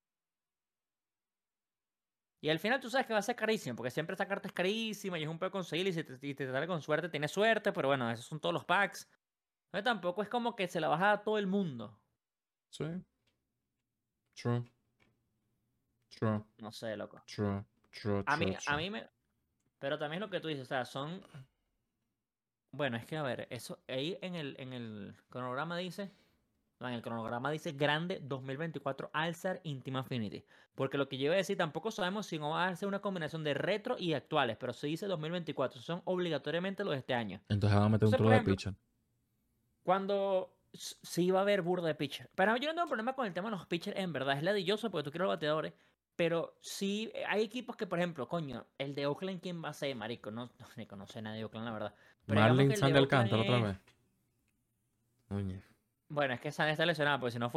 S4: Y al final tú sabes que va a ser carísimo, porque siempre esa carta es carísima y es un pedo conseguir y si te, y te sale con suerte, tienes suerte, pero bueno, esos son todos los packs. Entonces tampoco es como que se la baja a todo el mundo.
S3: Sí. True. True.
S4: No sé, loco.
S3: True. True.
S4: A mí,
S3: True.
S4: a
S3: True.
S4: mí me... Pero también lo que tú dices, o sea, son... Bueno, es que a ver, eso ahí en el, en el cronograma dice... No, en el cronograma dice grande dos mil veinticuatro All-Star Intima Affinity. Porque lo que yo iba a decir, tampoco sabemos si no va a ser una combinación de retro y actuales, pero se dice dos mil veinticuatro. Son obligatoriamente los de este año.
S3: Entonces van a meter un
S4: Entonces,
S3: troll
S4: por
S3: de
S4: ejemplo,
S3: pitcher.
S4: Cuando s- sí va a haber burda de pitcher. Pero yo no tengo problema con el tema de los pitchers, en verdad. Es ladilloso porque tú quieres los bateadores. Pero sí, eh, hay equipos que, por ejemplo, coño, el de Oakland, ¿quién va a ser, marico? No, no, marico, no sé nadie de Oakland, la verdad. Pero digamos
S3: Marlin
S4: que el
S3: Sandy
S4: de Oakland
S3: Alcántara otra
S4: es...
S3: vez. Oye.
S4: Bueno, es que Sandy está lesionado, porque si no fuera.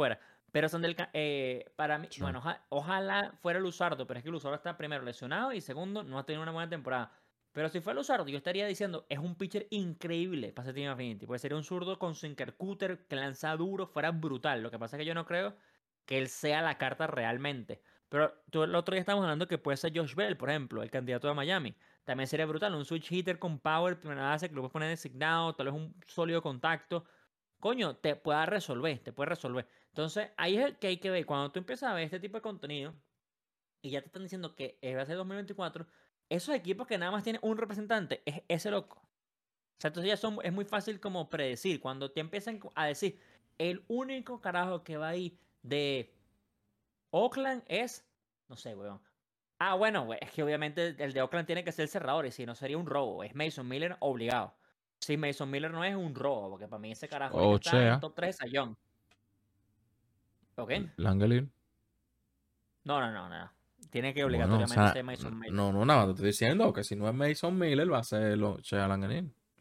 S4: Pero Sandel, Ca- eh, para mí,
S3: Sí.
S4: bueno, oja- ojalá fuera Luzardo, pero es que Luzardo está primero lesionado y segundo, no ha tenido una buena temporada. Pero si fuera Luzardo, yo estaría diciendo, es un pitcher increíble para ese Team Affinity. Porque sería un zurdo con sinker cutter, que lanza duro, fuera brutal. Lo que pasa es que yo no creo que él sea la carta realmente. Pero tú, el otro día estábamos hablando que puede ser Josh Bell, por ejemplo, el candidato de Miami. También sería brutal, un switch hitter con power, primera base, que lo puedes poner designado, tal vez un sólido contacto. Coño, te pueda resolver, te puede resolver. Entonces, ahí es el que hay que ver. Cuando tú empiezas a ver este tipo de contenido y ya te están diciendo que eh, va a ser dos mil veinticuatro, esos equipos que nada más tienen un representante es ese loco. O sea, entonces ya son, es muy fácil como predecir. Cuando te empiezan a decir, el único carajo que va ahí de Oakland es, no sé, weón. Ah, bueno, we- es que obviamente el de Oakland tiene que ser el cerrador y si no sería un robo. Es Mason Miller obligado. Si Mason Miller no es un robo, porque para mí ese carajo ahorita
S3: O
S4: está en
S3: sea,
S4: top tres de Sayón. ¿Ok?
S3: Langelier.
S4: No, no, no, no. Tiene que
S3: Bueno, o
S4: obligatoriamente
S3: sea,
S4: ser Mason Miller.
S3: no, no, nada, te estoy diciendo que si no es Mason Miller, va a ser lo Shea Langelier.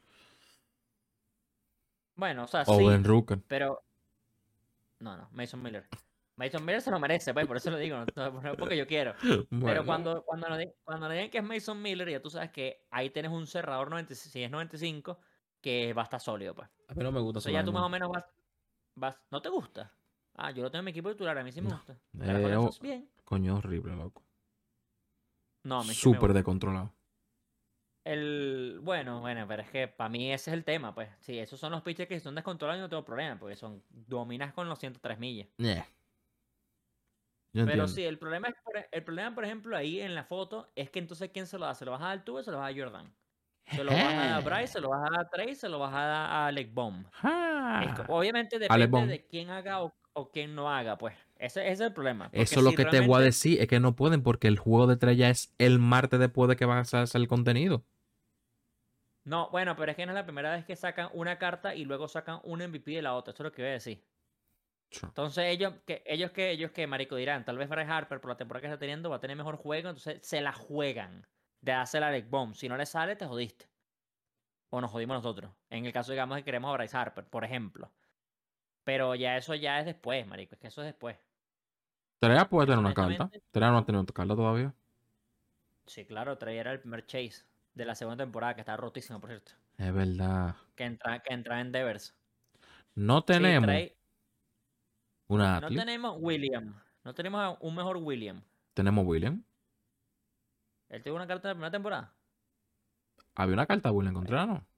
S4: Bueno, o sea,
S3: O Ben
S4: sí,
S3: Rooker.
S4: pero no, no, Mason Miller. Mason Miller se lo merece, pues, por eso lo digo, no, no es porque yo quiero. Pero
S3: Bueno,
S4: cuando, cuando, nos, di- cuando nos digan que es Mason Miller, ya tú sabes que ahí tienes un cerrador noventa, si es noventa y cinco, que va a estar sólido, pues.
S3: a mí no me gusta
S4: Entonces ya tú más o
S3: Solange.
S4: menos vas, vas, ¿no te gusta? Ah, yo lo tengo en mi equipo titular, a mí sí me
S3: No.
S4: gusta. Cara
S3: Eh, oh,
S4: Colensas, bien.
S3: coño, horrible, loco.
S4: No, a mí sí me
S3: Súper
S4: gusta.
S3: descontrolado.
S4: El, bueno, bueno, pero es que para mí ese es el tema, pues. Sí, esos son los pitchers que son descontrolados y no tengo problema, porque son, dominas con los ciento tres millas.
S3: Yeah. Yo
S4: Pero
S3: entiendo.
S4: sí, el problema es, por, e- el problema, por ejemplo, ahí en la foto, es que entonces ¿quién se lo da? ¿Se lo vas a dar tú o se lo vas a dar a Jordan? ¿Se lo vas a dar a Bryce, se lo vas a dar a Trey, se lo vas a dar a Alec Bohm? Es que,
S3: Ah.
S4: obviamente
S3: Alex
S4: depende
S3: Bond.
S4: de quién haga o, o quién no haga, pues. Ese, ese es el problema. Porque
S3: Eso es lo
S4: si
S3: que te voy a
S4: realmente...
S3: decir, es que no pueden porque el juego de estrella es el martes después de que van a hacer el contenido.
S4: No, bueno, pero es que no es la primera vez que sacan una carta y luego sacan un M V P de la otra. Eso es lo que voy a decir. Entonces ellos que ellos que ellos que marico dirán, tal vez Bryce Harper por la temporada que está teniendo va a tener mejor juego, entonces se la juegan de hacer a Alec Bohm. Si no le sale, te jodiste. O nos jodimos nosotros. En el caso, digamos, que queremos a Bryce Harper, por ejemplo. Pero ya eso ya es después, marico. Es que eso es después.
S3: Trea puede
S4: Eso
S3: tener una carta.
S4: honestamente...
S3: Trea no ha tenido carta todavía.
S4: Sí, claro, Trey era el primer chase de la segunda temporada, que está rotísimo, por cierto.
S3: Es verdad.
S4: Que entra, que entra en Devers.
S3: No
S4: Sí,
S3: tenemos
S4: Trey.
S3: una
S4: No
S3: Atli.
S4: tenemos William. No tenemos a un mejor William.
S3: Tenemos William.
S4: Él tuvo una carta de la primera temporada.
S3: Había una carta de William Contreras, ¿no?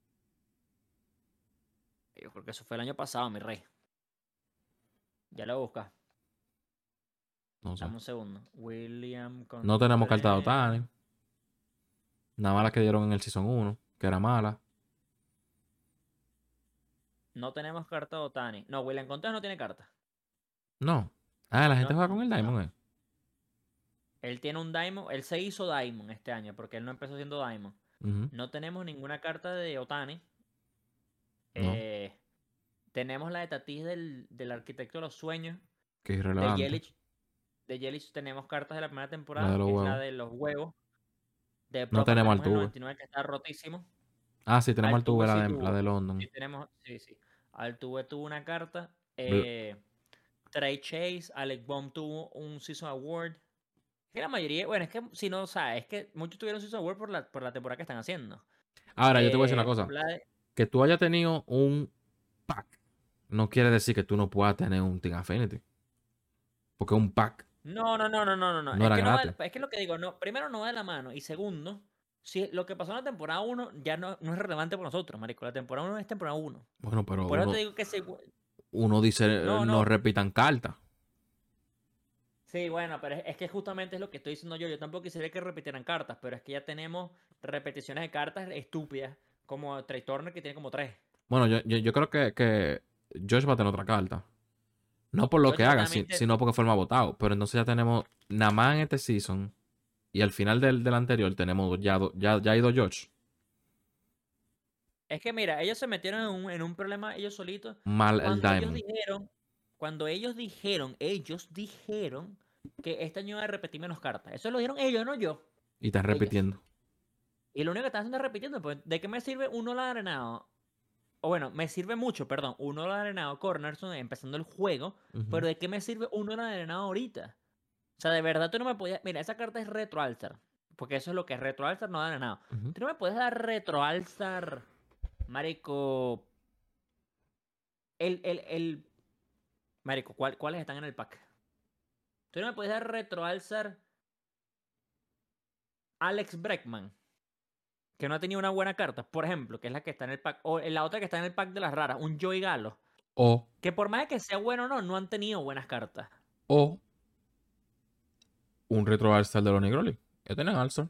S4: Yo creo que eso fue el año pasado, mi rey. Ya lo voy a buscar.
S3: No sé.
S4: Dame un segundo. William
S3: No tenemos carta de
S4: Contreras.
S3: Otani. Nada más la que dieron en el Season uno, que era mala.
S4: No tenemos carta de Otani. No, William Contreras no tiene carta.
S3: No. Ah, la gente
S4: No,
S3: juega con el
S4: no.
S3: Diamond, ¿eh?
S4: Él tiene un Diamond. Él se hizo Diamond este año porque él no empezó siendo Diamond.
S3: Ujú.
S4: No tenemos ninguna carta de Otani.
S3: No.
S4: Eh, tenemos la de Tatis del, del Arquitecto de los Sueños.
S3: Que es
S4: De
S3: irrelevante.
S4: Yelich. De Yelich tenemos cartas de la primera temporada,
S3: La de los
S4: que es la
S3: huevos.
S4: de los huevos. De
S3: No
S4: Profa
S3: tenemos
S4: tenemos el
S3: Altuve.
S4: noventa y nueve que está rotísimo.
S3: Ah, sí, tenemos
S4: Altuve
S3: Altuve, la
S4: sí
S3: de,
S4: tuvo.
S3: la de London.
S4: Sí, tenemos, sí, sí. Altuve tuvo una carta. Eh, Trey Chase, Alec Bohm tuvo un Season Award. Es que la mayoría, bueno, es que si no sabes, es que muchos tuvieron Season Award por la, por la temporada que están haciendo.
S3: Ahora, yo te voy a decir una
S4: Eh,
S3: cosa.
S4: habla de-
S3: Que tú hayas tenido un pack no quiere decir que tú no puedas tener un Team Affinity. Porque un pack
S4: No, no, no, no, no, no. no.
S3: no
S4: Es
S3: era
S4: que no va,
S3: gratis.
S4: es que lo que digo, no, primero no va de la mano. Y segundo, si lo que pasó en la temporada uno ya no, no es relevante por nosotros, marico. La temporada uno es temporada uno.
S3: Bueno, pero
S4: Por eso
S3: uno,
S4: te digo que se...
S3: uno dice eh,
S4: No,
S3: no,
S4: no.
S3: repitan cartas.
S4: Sí, bueno, pero es, es que justamente es lo que estoy diciendo yo. Yo tampoco quisiera que repitieran cartas, pero es que ya tenemos repeticiones de cartas estúpidas, como Trey Turner, que tiene como tres.
S3: Bueno, yo, yo, yo creo que, que Josh va a tener otra carta. No por lo
S4: Josh
S3: que haga, si-
S4: realmente-
S3: sino porque fue el más votado. Pero entonces ya tenemos nada más en este season. Y al final del, del anterior tenemos ya, do- ya, ya ha ido Josh.
S4: Es que mira, ellos se metieron en un, en un problema ellos solitos.
S3: Mal el
S4: Cuando ellos
S3: Diamond.
S4: dijeron, cuando ellos dijeron, ellos dijeron que este año iba a repetir menos cartas. Eso lo dijeron ellos, no yo.
S3: Y están
S4: ellos.
S3: repitiendo.
S4: Y lo único que están haciendo es repitiendo. Pues, ¿de qué me sirve un Nolan Arenado o bueno, me sirve mucho, perdón, un oro de arenado Cornerstone empezando el juego,
S3: Ujú.
S4: pero ¿de qué me sirve un oro de arenado ahorita? O sea, de verdad tú no me podías... Mira, esa carta es Retro Alstar, porque eso es lo que es Retro Alstar, no de arenado.
S3: Ujú.
S4: Tú no me puedes dar Retro Alstar, marico... El, el, el... Marico, ¿cuál- ¿cuáles están en el pack? Tú no me puedes dar Retro Alstar Alex Bregman, que no ha tenido una buena carta, por ejemplo, que es la que está en el pack, o la otra que está en el pack de las raras, un Joey Galo,
S3: O,
S4: que por más de que sea bueno o no, no han tenido buenas cartas.
S3: o un retro All-Star de los Negroli. Ya tienen All-Star.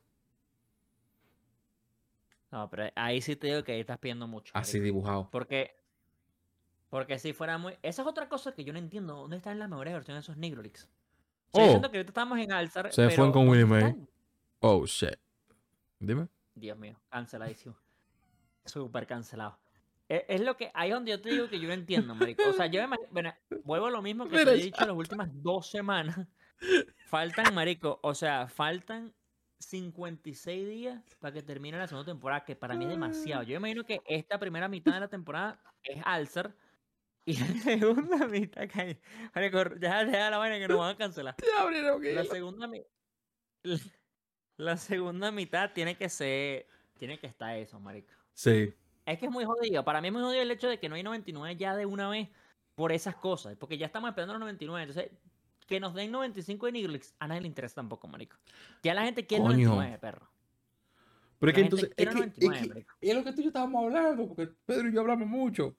S4: No, pero ahí sí te digo que ahí estás pidiendo mucho.
S3: Así
S4: marico.
S3: dibujado.
S4: Porque, porque si fuera muy... Esa es otra cosa que yo no entiendo. ¿Dónde están las mejores versiones de esos Nigrolix? O sea, yo
S3: Oh,
S4: siento que ahorita estamos en Alzar,
S3: se
S4: pero
S3: fueron con
S4: ¿dónde
S3: Willie May.
S4: están?
S3: Oh, shit. Dime.
S4: Dios mío, canceladísimo. Súper cancelado. Es, es lo que... Ahí es donde yo te digo que yo no entiendo, marico. O sea, yo me imagino... Bueno, vuelvo a lo mismo que te
S3: Mira
S4: he
S3: ya.
S4: dicho las últimas dos semanas. Faltan, marico, o sea, faltan cincuenta y seis días para que termine la segunda temporada, que para mí es demasiado. Yo imagino que esta primera mitad de la temporada es Alzar y la segunda mitad cae. Marico, ya, ya la vaina que nos van a cancelar.
S3: Ya abrieron
S4: La segunda mi- la, la segunda mitad tiene que ser, tiene que estar eso, marico.
S3: Sí.
S4: Es que es muy jodido. Para mí es muy jodido el hecho de que no hay noventa y nueve ya de una vez por esas cosas, porque ya estamos esperando los noventa y nueve, entonces que nos den noventa y cinco de Nigrolix, a nadie le interesa tampoco, marico. Ya la gente quiere
S3: Coño.
S4: noventa y nueve, perro.
S3: Pero es
S4: La
S3: que
S4: gente
S3: entonces, es
S4: quiere
S3: que,
S4: noventa y
S3: es
S4: nueve,
S3: que
S4: marico.
S3: es lo que tú y yo estábamos hablando, porque Pedro y yo hablamos mucho.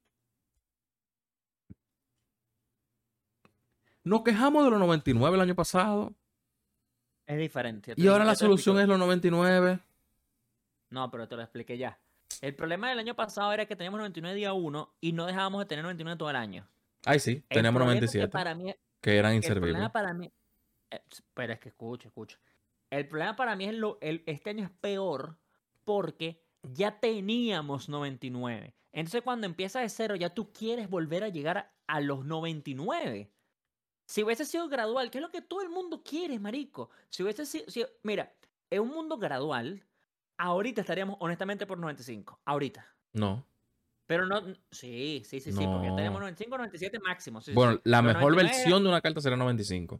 S3: Nos quejamos de los noventa y nueve el año pasado.
S4: Es diferente. yo te-
S3: Y ahora
S4: yo
S3: la
S4: te lo
S3: solución
S4: explico.
S3: es los noventa y nueve.
S4: No, pero te lo expliqué ya. El problema del año pasado era que teníamos noventa y nueve día uno y no dejábamos de tener noventa y nueve todo el año.
S3: Ay, sí,
S4: El
S3: teníamos
S4: problema
S3: noventa y
S4: es que
S3: siete,
S4: para mí,
S3: que eran
S4: el
S3: inservibles.
S4: problema para mí, eh, pero es que escucha, escucha. El problema para mí es lo, el, este año es peor porque ya teníamos noventa y nueve. Entonces cuando empieza de cero ya tú quieres volver a llegar a, a los noventa y nueve. Si hubiese sido gradual, que es lo que todo el mundo quiere, marico. Si hubiese sido, si- mira, en un mundo gradual, ahorita estaríamos honestamente por noventa y cinco. Ahorita.
S3: No.
S4: Pero no, sí, sí, sí, sí, porque ya tenemos
S3: No.
S4: noventa y cinco, noventa y siete máximo. Sí, sí,
S3: Bueno,
S4: sí.
S3: la
S4: Pero
S3: mejor
S4: noventa y nueve era-
S3: versión de una carta será noventa y cinco.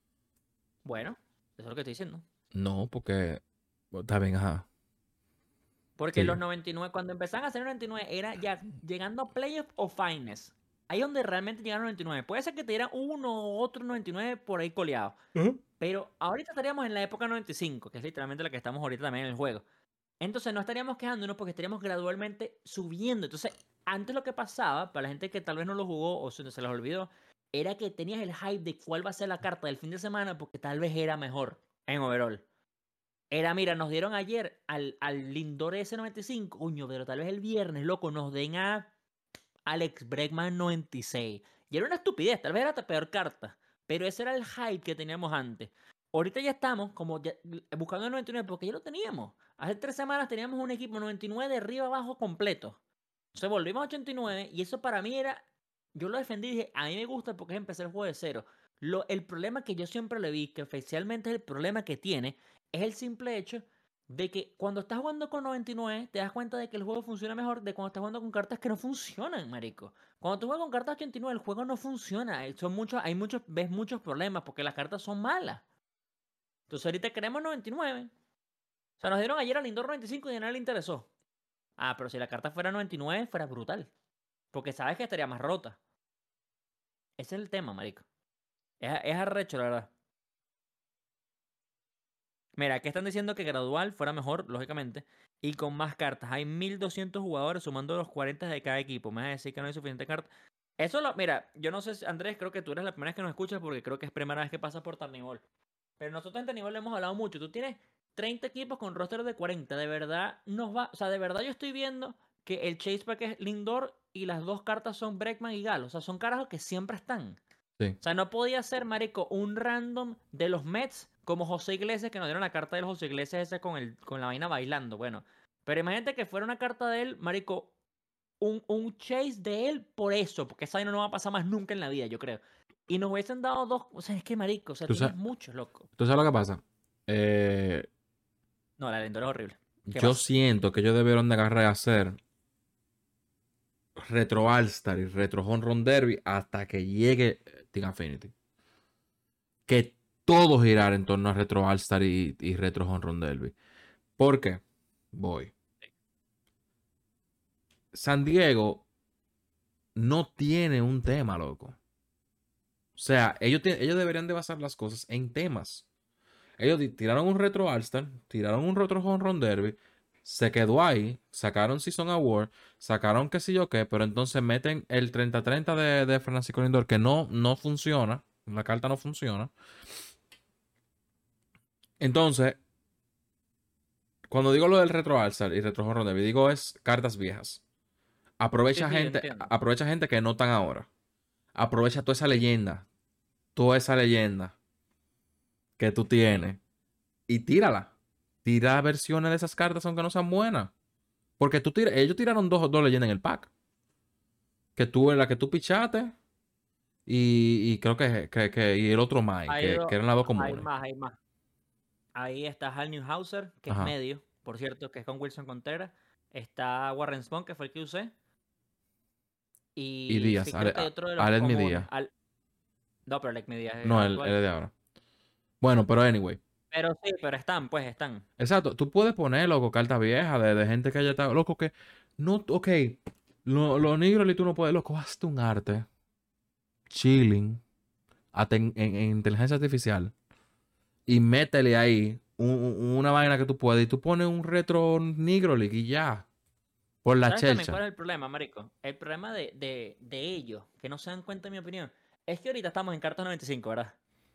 S4: Bueno, eso es lo que estoy diciendo.
S3: No, porque. Está bien, ajá.
S4: Porque
S3: Sí.
S4: los noventa y nueve, cuando empezaban a hacer noventa y nueve, era ya llegando a playoff o finals. Ahí es donde realmente llegaron noventa y nueve. Puede ser que te dieran uno u otro noventa y nueve por ahí coleado. Pero ahorita estaríamos en la época noventa y cinco, que es literalmente la que estamos ahorita también en el juego. Entonces no estaríamos quejándonos porque estaríamos gradualmente subiendo. Entonces, antes lo que pasaba, para la gente que tal vez no lo jugó o se, se les olvidó, era que tenías el hype de cuál va a ser la carta del fin de semana porque tal vez era mejor en overall. Era, mira, nos dieron ayer al, al Lindor S noventa y cinco, coño, pero tal vez el viernes, loco, nos den a Alex Bregman noventa y seis. Y era una estupidez, tal vez era la peor carta. Pero ese era el hype que teníamos antes. Ahorita ya estamos como ya, buscando el noventa y nueve porque ya lo teníamos. Hace tres semanas teníamos un equipo noventa y nueve de arriba abajo completo. Entonces volvimos a ochenta y nueve y eso para mí era... Yo lo defendí y dije, a mí me gusta porque es empezar el juego de cero. Lo, el problema que yo siempre le vi, que oficialmente es el problema que tiene, es el simple hecho de que cuando estás jugando con noventa y nueve te das cuenta de que el juego funciona mejor de cuando estás jugando con cartas que no funcionan, marico. Cuando tú juegas con cartas ochenta y nueve el juego no funciona. Son muchos, hay muchos, ves muchos problemas porque las cartas son malas. Entonces ahorita queremos noventa y nueve. O sea, nos dieron ayer al Lindor noventa y cinco y a nadie le interesó. Ah, pero si la carta fuera noventa y nueve fuera brutal. Porque sabes que estaría más rota. Ese es el tema, marico. Es, es arrecho, la verdad. Mira, aquí están diciendo que gradual fuera mejor, lógicamente, y con más cartas. Hay mil doscientos jugadores sumando los cuarenta de cada equipo. Me vas a decir que no hay suficiente cartas. Eso lo, mira, yo no sé, si, Andrés, creo que tú eres la primera vez que nos escuchas porque creo que es primera vez que pasas por Tarnibol. Pero nosotros en Tarnibol hemos hablado mucho. Tú tienes treinta equipos con roster de cuarenta. De verdad nos va, o sea, de verdad yo estoy viendo que el Chase Pack es Lindor y las dos cartas son Bregman y Galo. O sea, son carajos que siempre están.
S3: Sí.
S4: O sea, no podía ser, marico, un random de los Mets como José Iglesias, que nos dieron la carta del José Iglesias ese con, el, con la vaina bailando. Bueno, pero imagínate que fuera una carta de él, marico, un, un chase de él por eso, porque esa vaina no va a pasar más nunca en la vida, yo creo. Y nos hubiesen dado dos, o sea, es que marico, o sea,
S3: ¿Tú
S4: tienes
S3: sabes-
S4: muchos, loco.
S3: ¿Tú sabes lo que pasa? Eh,
S4: No, la Lindor es horrible. ¿Qué
S3: yo
S4: pasa?
S3: siento que ellos debieron de agarrar a hacer retro All-Star y retro Home Run Derby hasta que llegue Team Affinity. Que todo girar en torno a retro All-Star y, y retro Home Run Derby. ¿Por qué? Voy. San Diego no tiene un tema, loco. O sea, ellos, ellos deberían de basar las cosas en temas. Ellos tiraron un retro All-Star, tiraron un retro Home Run Derby, se quedó ahí, sacaron Season Award, sacaron qué sé yo qué, pero entonces meten el treinta treinta de, de Francisco Lindor, que no, no funciona, la carta no funciona. Entonces, cuando digo lo del retro All-Star y retro Home Run Derby, digo es cartas viejas. Aprovecha
S4: Sí, sí,
S3: gente,
S4: entiendo.
S3: aprovecha gente que no están ahora. Aprovecha toda esa leyenda, toda esa leyenda que tú tienes y tírala. Tira versiones de esas cartas aunque no sean buenas. Porque tú tira, ellos tiraron dos, dos leyendas en el pack. Que tú, la que tú pichaste y, y creo que, que, que y el otro Mai,
S4: Hay,
S3: que,
S4: do-
S3: que eran las dos
S4: hay
S3: comunes.
S4: más, hay más. Ahí está Hal Newhouser, que
S3: Ajá.
S4: es medio, por cierto, que es con Wilson Contreras. Está Warren Spahn, que fue el que usé. Y,
S3: Y Díaz,
S4: sí, creo
S3: Ale-
S4: que hay otro de los
S3: Aled
S4: comunes.
S3: Díaz.
S4: Al- No, pero Alec Díaz es
S3: No, el,
S4: actual.
S3: el de ahora. Bueno, pero anyway.
S4: Pero sí, pero están, pues están.
S3: Exacto, tú puedes poner, loco, cartas viejas de, de gente que haya estado, loco, que no, ok, los lo negros y tú no puedes, loco, hazte un arte, chilling, hasta en, en- en inteligencia artificial, y métele ahí un- un- una vaina que tú puedes, y tú pones un retro negro league y ya, por la
S4: ¿Sabes también cuál
S3: chelcha.
S4: es el problema, marico? El problema de, de, de ellos, que no se dan cuenta, en mi opinión, es que ahorita estamos en cartas noventa y cinco, ¿verdad?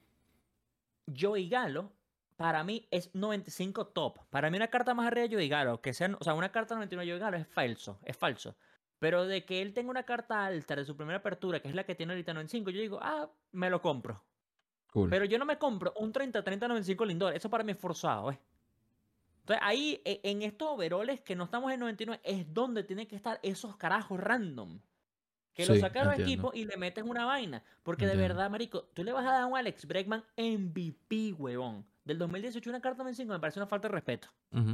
S4: Joey Galo, para mí, es noventa y cinco top. Para mí una carta más arriba de Joey Galo, que sea, o sea, una carta noventa y nueve de Joey Galo es falso, es falso. Pero de que él tenga una carta alta de su primera apertura, que es la que tiene ahorita noventa y cinco, yo digo, ah, me lo compro.
S3: Cool.
S4: Pero yo no me compro un treinta treinta noventa y cinco Lindor. Eso para mí es forzado, ¿eh? Entonces ahí, e- en estos overoles que no estamos en noventa y nueve, es donde tienen que estar esos carajos random. Que lo
S3: Sí,
S4: sacaron al
S3: entiendo.
S4: equipo y le metes una vaina. Porque de
S3: Entiendo.
S4: verdad, marico, tú le vas a dar a un Alex Bregman M V P, huevón. Del dos mil dieciocho una carta noventa y cinco me parece una falta de respeto.
S3: Ujú.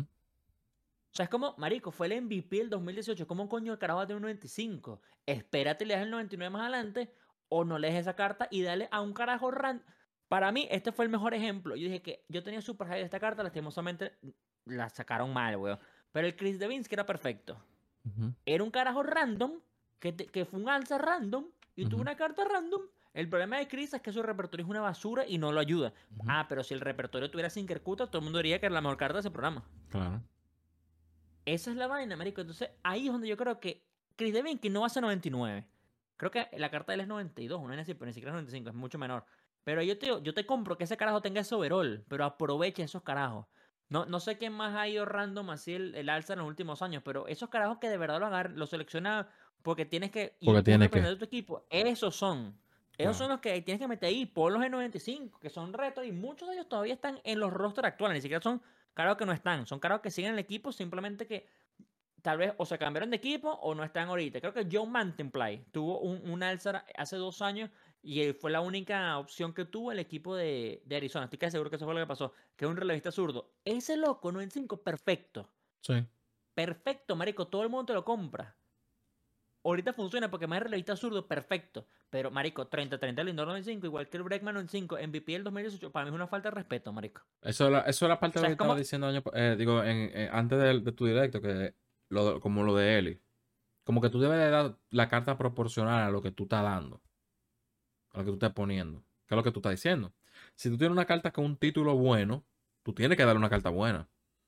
S4: O sea, es como, marico, fue el M V P del dos mil dieciocho. ¿Cómo coño el carajo va a tener un noventa y cinco? Espérate, le das el noventa y nueve más adelante o no le des esa carta y dale a un carajo random. Para mí, este fue el mejor ejemplo. Yo dije que yo tenía super high de esta carta, lastimosamente la sacaron mal, weón. Pero el Chris Devinsky era perfecto.
S3: Ujú.
S4: Era un carajo random, que, te- que fue un alza random, y tuvo
S3: Ujú.
S4: una carta random. El problema de Chris es que su repertorio es una basura y no lo ayuda.
S3: Ujú.
S4: Ah, pero si el repertorio tuviera Sinkercuta, todo el mundo diría que era la mejor carta de ese programa.
S3: Claro.
S4: Esa es la vaina, marico. Entonces, ahí es donde yo creo que Chris Devinsky no va a ser noventa y nueve. Creo que la carta de él es noventa y dos, una así, pero ni siquiera es noventa y cinco, es mucho menor. Pero yo te, digo, yo te compro que ese carajo tenga ese overall, pero aproveche esos carajos. No, no sé quién más ha ido random así el, el alza en los últimos años, pero esos carajos que de verdad lo agarran, lo selecciona porque tienes que. Y
S3: Porque
S4: un
S3: tiene que.
S4: representante de tu equipo, esos son. Esos
S3: Claro.
S4: son los que tienes que meter ahí, ponlos en noventa y cinco, que son retos, y muchos de ellos todavía están en los rosters actuales, ni siquiera son carajos que no están, son carajos que siguen en el equipo, simplemente que tal vez o se cambiaron de equipo o no están ahorita. Creo que Joe Mantenplay tuvo un, un alza hace dos años y él fue la única opción que tuvo el equipo de, de Arizona. Estoy casi seguro que eso fue lo que pasó, que es un relevista zurdo. Ese loco, noventa y cinco, perfecto.
S3: Sí.
S4: Perfecto, marico, todo el mundo te lo compra. Ahorita funciona porque más relevista zurdo, perfecto. Pero, marico, treinta treinta Lindor noventa y cinco, igual que el Bregman noventa y cinco, M V P del dos mil dieciocho, para mí es una falta de respeto, marico.
S3: Eso era, eso era parte
S4: O
S3: de
S4: sea,
S3: lo
S4: es
S3: que estaba
S4: como-
S3: diciendo año, pa- eh, digo, en, en- antes de, de tu directo, que lo, como lo de Eli. Como que tú debes de dar la carta proporcional a lo que tú estás dando. A lo que tú estás poniendo. Que es lo que tú estás diciendo. Si tú tienes una carta con un título bueno, tú tienes que darle una carta buena.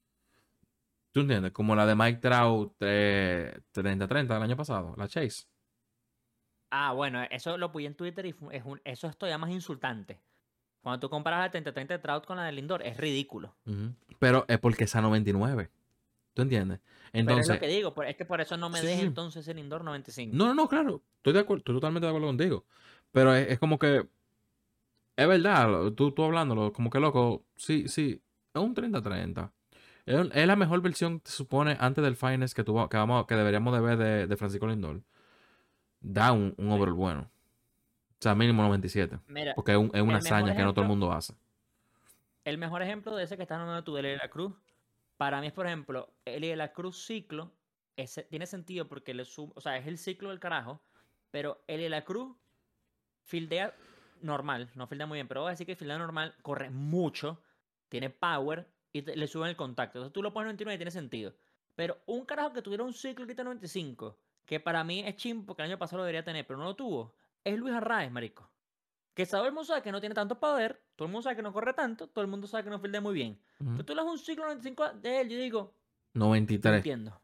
S3: ¿Tú entiendes? Como la de Mike Trout eh, treinta treinta del año pasado, la Chase.
S4: Ah, bueno, eso lo puse en Twitter y fu- es un- eso es todavía más insultante. Cuando tú comparas la treinta treinta de Trout con la de Lindor, es ridículo.
S3: Ujú. Pero es porque es a noventa y nueve. ¿Tú entiendes?
S4: Pero es
S3: Entonces,
S4: lo que digo, por- es que por eso no me
S3: Sí,
S4: deje
S3: sí.
S4: entonces el Lindor noventa y cinco.
S3: no, no, no, claro. Estoy de acuerdo, estoy totalmente de acuerdo contigo. Pero es, es como que. Es verdad, lo- tú, tú hablándolo, como que loco. Sí, sí. Es un treinta treinta. Es, un- es la mejor versión, se supone, antes del Finest que, tuvo, que, vamos, que deberíamos de ver de, de Francisco Lindor. Da un, un overall bueno. O sea, mínimo noventa y siete.
S4: Mira,
S3: Porque es, un- es una
S4: el mejor
S3: hazaña que no todo el
S4: ejemplo-
S3: mundo hace.
S4: el mejor ejemplo de ese que estás hablando tú de Eli de la Cruz, para mí es, por ejemplo, Eli de la Cruz ciclo, ese, tiene sentido porque le sum, o sea, es el ciclo del carajo, pero el de la Cruz fildea normal, no fildea muy bien, pero voy a decir que fildea normal, corre mucho, tiene power y te, le suben el contacto. Entonces tú lo pones noventa y nueve y tiene sentido. Pero un carajo que tuviera un ciclo ahorita noventa y cinco, que para mí es chimbo porque el año pasado lo debería tener, pero no lo tuvo, es Luis Arraez, marico. Que todo el mundo sabe que no tiene tanto poder, todo el mundo sabe que no corre tanto, todo el mundo sabe que no fildea muy bien.
S3: Ujú.
S4: Pero tú le das un ciclo noventa y cinco de él, yo digo,
S3: noventa y
S4: lo
S3: tres.
S4: entiendo.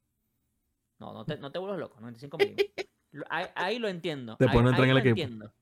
S4: No, no te, no te vuelvas loco, noventa y cinco mínimo. Lo- ahí, ahí lo entiendo.
S3: Después
S4: ahí,
S3: no entra
S4: ahí
S3: en el
S4: lo
S3: equipo.
S4: entiendo.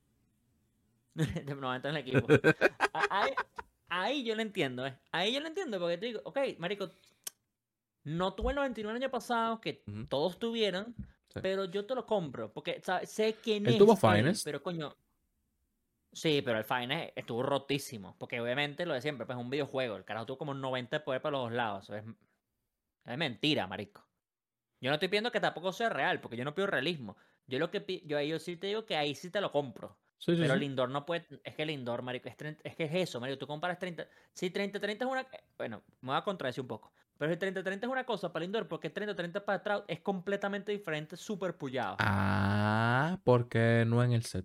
S4: No entra en el equipo. A- Ahí, ahí yo lo entiendo, ¿eh? Ahí yo lo entiendo porque te digo, ok, marico, no tuve el noventa y nueve el año pasado que
S3: Ujú.
S4: todos tuvieron,
S3: Sí.
S4: pero yo te lo compro porque ¿sabes? Sé quién
S3: Él
S4: es
S3: tuvo
S4: él,
S3: Finest.
S4: pero coño. Sí, pero el Finest estuvo rotísimo. Porque obviamente lo de siempre, pues es un videojuego. El carajo tuvo como noventa de poder para los dos lados. Eso es, es mentira, marico. Yo no estoy pidiendo que tampoco sea real, porque yo no pido realismo. Yo lo que pi- yo ahí yo sí te digo que ahí sí te lo compro.
S3: Sí, sí,
S4: Pero
S3: sí.
S4: Lindor no puede. Es que Lindor, marico, es, treinta es que es eso, marico. Tú comparas treinta. Si treinta treinta es una. Bueno, me voy a contradecir un poco. Pero si treinta treinta es una cosa para Lindor, porque treinta treinta para Trout es completamente diferente, súper pullado.
S3: Ah, porque no en el set.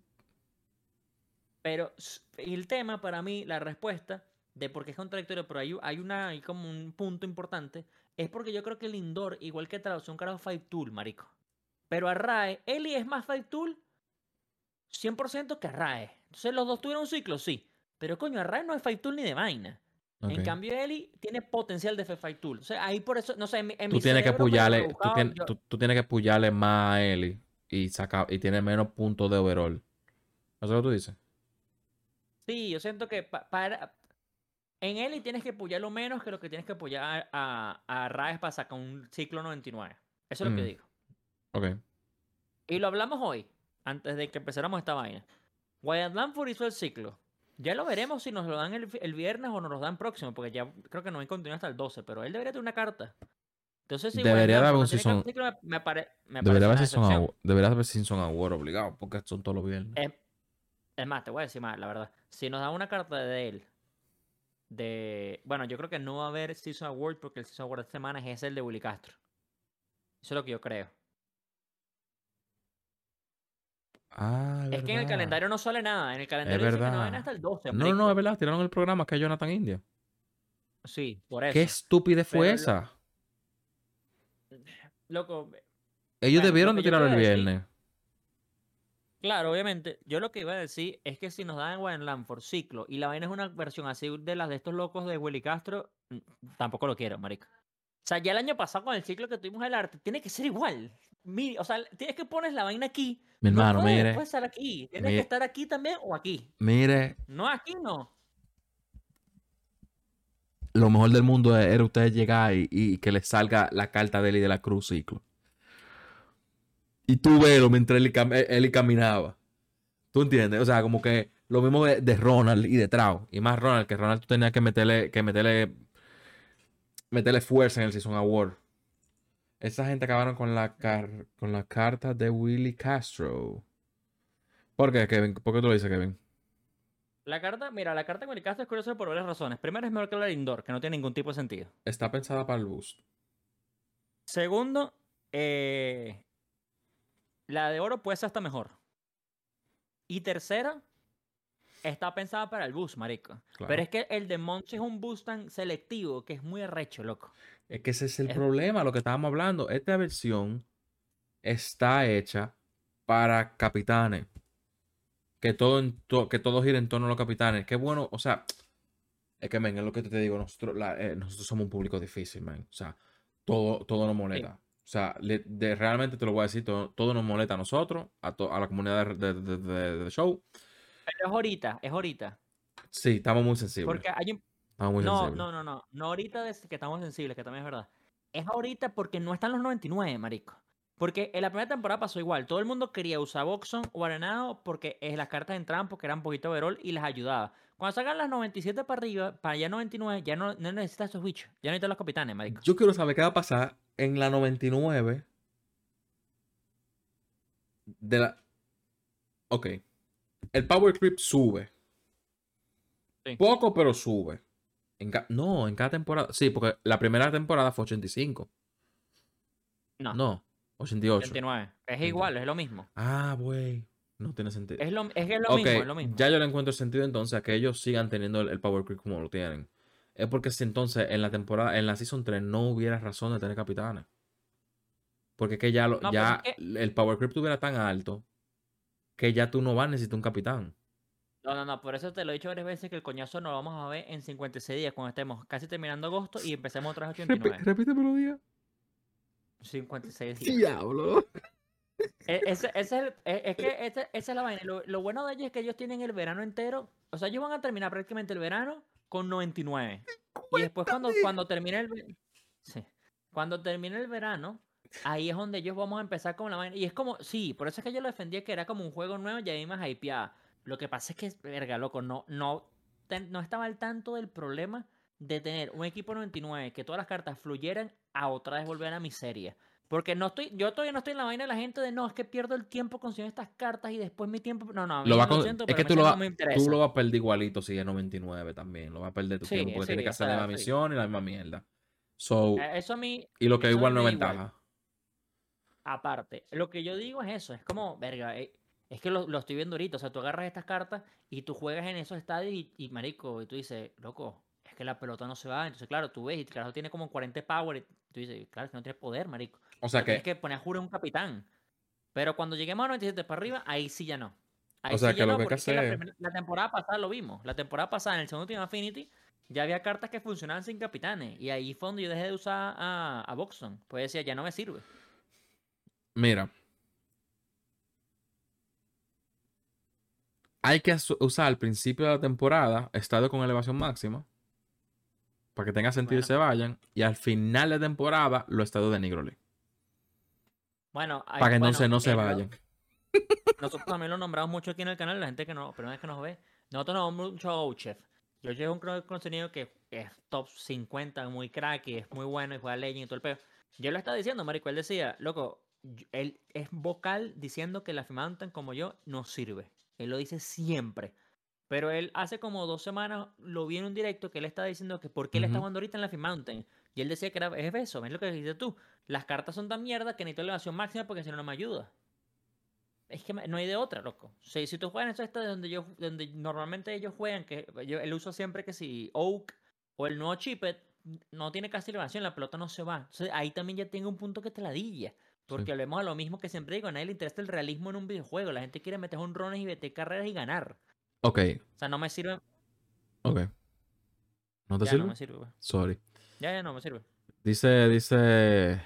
S4: Pero s- el tema para mí, la respuesta de por qué es contradictorio, pero hay, hay, una, hay como un punto importante, es porque yo creo que Lindor, igual que Trout, son un carajo five tool, marico. Pero Arrae, Eli es más five tool cien por ciento que Arrae. Entonces los dos tuvieron un ciclo, sí. Pero coño, Arrae no es five tool ni de vaina. En
S3: Ok.
S4: cambio, Eli tiene potencial de five tool. O sea, ahí por eso, no sé, en mi, en
S3: Tú
S4: mi
S3: tienes que
S4: cerebro medio
S3: pullarle, tú,
S4: rebuscado,
S3: tienes,
S4: yo-
S3: tú, tú tienes que pullarle más a Eli y saca, y tiene menos puntos de overall. ¿Eso es lo que tú dices?
S4: sí, yo siento que pa- para, en Eli tienes que apoyarlo menos que lo que tienes que apoyar a, a Arraes para sacar un ciclo noventa y nueve. Eso es lo que
S3: Mm,
S4: digo.
S3: ok.
S4: Y lo hablamos hoy, antes de que empezáramos esta vaina. Wyatt Langford hizo el ciclo. Ya lo veremos si nos lo dan el, el viernes o nos lo dan próximo, porque ya creo que no hay contenido hasta el doce, pero él debería tener una carta. Entonces, si Wyatt
S3: Debería de haber
S4: Langford
S3: un
S4: no tiene carta
S3: season.
S4: de ciclo, me, me, pare- me
S3: Debería
S4: parece
S3: haber
S4: una
S3: season
S4: decepción.
S3: award, debería haber season award obligado, porque son todos los viernes.
S4: Es, es más, te voy a decir más, la verdad. Si nos dan una carta de él, de... Bueno, yo creo que no va a haber Season Award porque el Season Award de esta semana es el de Willy Castro. Eso es lo que yo creo.
S3: Ah, es
S4: Es que en el
S3: verdad.
S4: calendario no sale nada. En el
S3: Es
S4: calendario dice que no ven
S3: verdad.
S4: hasta el doce,
S3: No, no, no, es
S4: marico.
S3: verdad. Tiraron el programa que es Jonathan India.
S4: Sí, por
S3: ¿Qué
S4: eso.
S3: estupidez fue
S4: Pero lo-
S3: esa?
S4: Loco,
S3: Ellos
S4: bueno, lo
S3: debieron
S4: que
S3: de
S4: yo te
S3: tirarlo
S4: iba
S3: el
S4: a decir,
S3: viernes.
S4: claro, obviamente, yo lo que iba a decir es que si nos dan Wyatt Langford ciclo y la vaina es una versión así de las de estos locos de Willy Castro, mm, tampoco lo quiero, marico. O sea, ya el año pasado con el ciclo que tuvimos el arte, tiene que ser igual. Mi- o sea, tienes que poner la vaina aquí.
S3: Mi
S4: No
S3: hermano,
S4: puede
S3: mire.
S4: después estar aquí. Tiene
S3: mi-
S4: que estar aquí también o aquí.
S3: Mire,
S4: No, aquí no.
S3: lo mejor del mundo era usted llegar y, y que le salga la carta de Eli de la Cruz ciclo. Y tú velo mientras Eli, cam- Eli caminaba. ¿Tú entiendes? O sea, como que lo mismo de, de Ronald y de Trout. Y más Ronald, que Ronald tú tenías que meterle, que meterle, meterle fuerza en el Season Award. Esa gente acabaron con la, car- con la carta de Willy Castro. ¿Por qué, Kevin? ¿Por qué tú lo dices, Kevin?
S4: La carta, mira, la carta de Willy Castro es curiosa por varias razones. Primero, es mejor que la de Indoor, que no tiene ningún tipo de sentido.
S3: Está pensada para el boost.
S4: Segundo, eh, la de oro puede ser hasta mejor. Y tercera, está pensada para el boost, marico.
S3: Claro.
S4: Pero es que el de Monchi es un boost tan selectivo que es muy arrecho, loco.
S3: Es que ese es el
S4: Es-
S3: problema, lo que estábamos hablando. Esta versión está hecha para capitanes. Que todo, en to- que todo gira en torno a los capitanes. Qué bueno, o sea, es que, men, es lo que te digo, nosotros, la- eh, nosotros somos un público difícil, man. O sea, todo, todo nos molesta. O sea, le- de- realmente te lo voy a decir, todo, todo nos molesta a nosotros, a, to- a la comunidad de, de- de- de- de show.
S4: Pero es ahorita, es ahorita.
S3: Sí, estamos muy sensibles.
S4: Porque hay un...
S3: Estamos muy
S4: No,
S3: sensibles.
S4: no, no, no. No ahorita de que estamos sensibles, que también es verdad. Es ahorita porque no están los noventa y nueve, marico. Porque en la primera temporada pasó igual. Todo el mundo quería usar Boxon o Arenado porque eh, las cartas entraban porque eran un poquito overall y las ayudaba. Cuando sacan las noventa y siete para arriba, para allá noventa y nueve, ya no, no necesitas esos bichos. Ya no necesitas los capitanes, marico.
S3: Yo quiero saber qué va a pasar en la noventa y nueve de la... Ok. El Power Creep sube.
S4: Sí.
S3: Poco, pero sube. En ca- No, en cada temporada. Sí, porque la primera temporada fue ochenta y cinco.
S4: No,
S3: No, ochenta y ocho.
S4: ochenta y nueve. Es
S3: ochenta.
S4: igual, es lo mismo.
S3: Ah, güey. No tiene sentido.
S4: Es, lo, es que es lo
S3: Ok,
S4: mismo, es lo mismo.
S3: ya yo le encuentro el sentido entonces a que ellos sigan teniendo el, el Power Creep como lo tienen. Es porque si entonces en la temporada, en la Season tres no hubiera razón de tener capitanes. Porque es que ya, lo,
S4: No, pero
S3: ya
S4: es que...
S3: el Power Creep tuviera tan alto que ya tú no vas a necesitar un capitán.
S4: No, no, no, por eso te lo he dicho varias veces que el coñazo lo vamos a ver en cincuenta y seis días, cuando estemos casi terminando agosto y empecemos otras ochenta y nueve.
S3: Repíteme los días.
S4: cincuenta y seis días.
S3: Diablo.
S4: E- Ese, ese es, el- e- es que ese- esa es la vaina. Lo, lo bueno de ellos es que ellos tienen el verano entero. O sea, ellos van a terminar prácticamente el verano con noventa y nueve. Y después cuando, cuando termine el ve- sí, cuando termine el verano, ahí es donde ellos vamos a empezar con la vaina. Y es como, sí, por eso es que yo lo defendía que era como un juego nuevo y a mí me hypeaba. Lo que pasa es que, verga, loco, no, no, ten- no estaba al tanto del problema de tener un equipo noventa y nueve, que todas las cartas fluyeran, a otra vez volver a la miseria. Porque no estoy, yo todavía no estoy en la vaina de la gente de no, es que pierdo el tiempo consiguiendo estas cartas y después mi tiempo. No, no, a mí
S3: Lo va
S4: lo
S3: con-
S4: siento,
S3: es
S4: pero
S3: que
S4: a mí
S3: tú
S4: eso
S3: lo,
S4: no
S3: va-
S4: me
S3: tú
S4: interesa.
S3: lo vas a perder igualito si es noventa y nueve también. Lo vas a perder tu
S4: Sí,
S3: tiempo porque
S4: sí,
S3: tienes que
S4: o
S3: hacer la misma
S4: sea, sí.
S3: misión y la misma mierda. So,
S4: Eh, Eso a mí,
S3: y lo que
S4: eso a mí
S3: igual no
S4: me
S3: es
S4: da igual.
S3: ventaja.
S4: Aparte, lo que yo digo es eso, es como, verga, eh, es que lo, lo estoy viendo ahorita, o sea, tú agarras estas cartas y tú juegas en esos estadios y, y, marico, y tú dices, loco, es que la pelota no se va, entonces claro, tú ves y el carajo tiene como cuarenta power y tú dices, claro, es que no tiene poder, marico.
S3: O
S4: O
S3: sea
S4: sea, tienes
S3: que,
S4: que poner a juro un capitán. Pero cuando lleguemos a noventa y siete para arriba, ahí sí ya no.
S3: o
S4: Ahí
S3: sea
S4: sí
S3: que
S4: ya
S3: lo
S4: no,
S3: que hay que
S4: porque es que la,
S3: hacer.
S4: primer- la temporada pasada lo vimos. La temporada pasada en el segundo Team Affinity ya había cartas que funcionaban sin capitanes. Y ahí fue donde yo dejé de usar a, a Boxon. Pues decía, ya no me sirve.
S3: Mira, hay que asu- usar al principio de la temporada estadio con elevación máxima para que tenga sentido y
S4: Bueno,
S3: se vayan. Y al final de temporada, los estadios de Nigroli.
S4: bueno, hay-
S3: Para que
S4: bueno,
S3: entonces no se
S4: es lo-
S3: vayan.
S4: nosotros también lo nombramos mucho aquí en el canal, la gente que no, pero es que nos ve. Nosotros nos vemos mucho a Ouchef. Yo llevo un creador de contenido que es top cincuenta, muy crack y es muy bueno y juega Legend y todo el peo. Yo lo estaba diciendo, marico, él decía, loco, yo- él es vocal diciendo que la Mountain como yo no sirve. Él lo dice siempre. Pero él hace como dos semanas lo vi en un directo que él estaba diciendo que por qué él está
S3: Ujú.
S4: jugando ahorita en la Mountain. Y él decía que era, es eso, es lo que dices tú. Las cartas son tan mierda que necesito elevación máxima porque si no, no me ayuda. Es que no hay de otra, loco. Si, si tú juegas en esos estadios donde, yo, donde normalmente ellos juegan, que yo, él usa siempre que si Oak o el nuevo Chipet, no tiene casi elevación, la pelota no se va. Entonces ahí también ya tengo un punto que te ladilla. Porque
S3: Sí.
S4: volvemos a lo mismo que siempre digo, a nadie le interesa el realismo en un videojuego. La gente quiere meter honrones y meter carreras y ganar.
S3: Ok,
S4: O sea, no me sirve.
S3: ok. ¿No te
S4: Ya no
S3: sirve?
S4: me sirve, güey.
S3: Sorry.
S4: Ya, ya no me sirve.
S3: Dice, dice.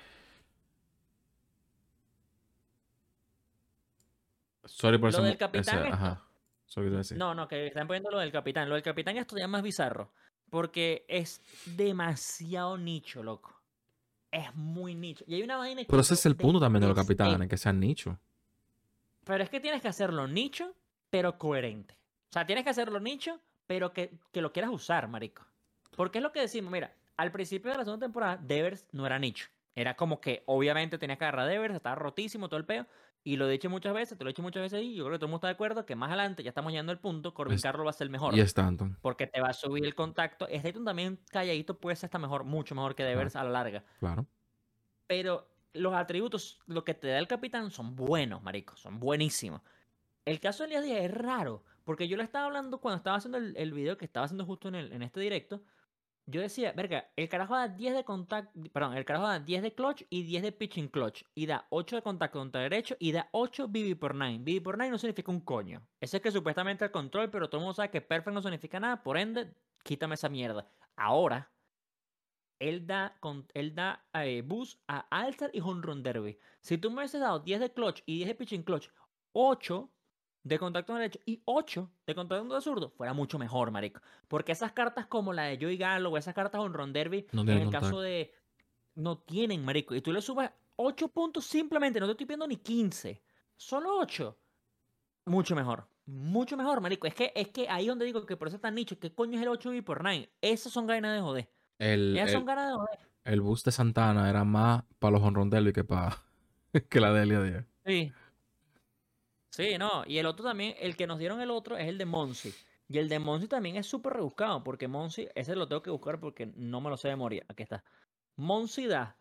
S3: Sorry por
S4: Lo
S3: ese.
S4: del
S3: mo-
S4: capitán
S3: ese-
S4: esto.
S3: Ajá. Sorry, ¿qué te iba a decir?
S4: No, no, que están poniendo lo del capitán. Lo del capitán esto ya es más bizarro. Porque es demasiado nicho, loco. Es muy nicho. Y hay una vaina que
S3: Pero ese
S4: yo
S3: es el punto también de los
S4: detesté.
S3: capitanes, que sean nicho.
S4: Pero es que tienes que hacerlo nicho, pero coherente. O sea, tienes que hacerlo nicho, pero que, que lo quieras usar, marico. Porque es lo que decimos, mira, al principio de la segunda temporada, Devers no era nicho. Era como que, obviamente, tenías que agarrar a Devers, estaba rotísimo todo el peo. Y lo he dicho muchas veces, te lo he dicho muchas veces y yo creo que todo el mundo está de acuerdo que más adelante, ya estamos llegando al punto, Corbin
S3: Es-
S4: Carroll va a ser mejor.
S3: Y Stanton.
S4: Porque te va a subir el contacto. Stanton también calladito puede ser hasta mejor, mucho mejor que Devers a la larga.
S3: Claro.
S4: Pero los atributos, lo que te da el capitán son buenos, marico, son buenísimos. El caso de Elías Díaz es raro, porque yo le estaba hablando cuando estaba haciendo el, el video que estaba haciendo justo en, el, en este directo. Yo decía, verga, el carajo da diez de contacto, perdón, el carajo da diez de clutch y diez de pitching clutch. Y da ocho de contacto contra derecho y da ocho B B por nueve. B B por nueve no significa un coño. Ese es que supuestamente el control, pero todo el mundo sabe que perfect no significa nada, por ende, quítame esa mierda. Ahora, él da, con, él da eh, boost a Altar y Home Run Derby. Si tú me hubieses dado diez de clutch y diez de pitching clutch, ocho de contacto derecho y ocho de contacto de zurdo, fuera mucho mejor, marico. Porque esas cartas como la de Joey Gallo o esas cartas Home Run Derby,
S3: No
S4: en
S3: tienen
S4: el
S3: contacto.
S4: caso de... No tienen, marico. Y tú le subes ocho puntos simplemente, no te estoy pidiendo ni quince. Solo ocho. Mucho mejor. Mucho mejor, marico. Es que, es que ahí donde digo que por eso es tan nicho. ¿Qué coño es el ocho B por nueve? Esas son ganas de joder.
S3: El,
S4: Esas son
S3: el,
S4: ganas de joder.
S3: el boost de Santana era más para los honrón derby que para que la de Elia Díaz.
S4: Sí. Sí, no. Y el otro también, el que nos dieron el otro es el de Monsi. Y el de Monsi también es súper rebuscado, porque Monsi, ese lo tengo que buscar porque no me lo sé de memoria. Aquí está. Monsi da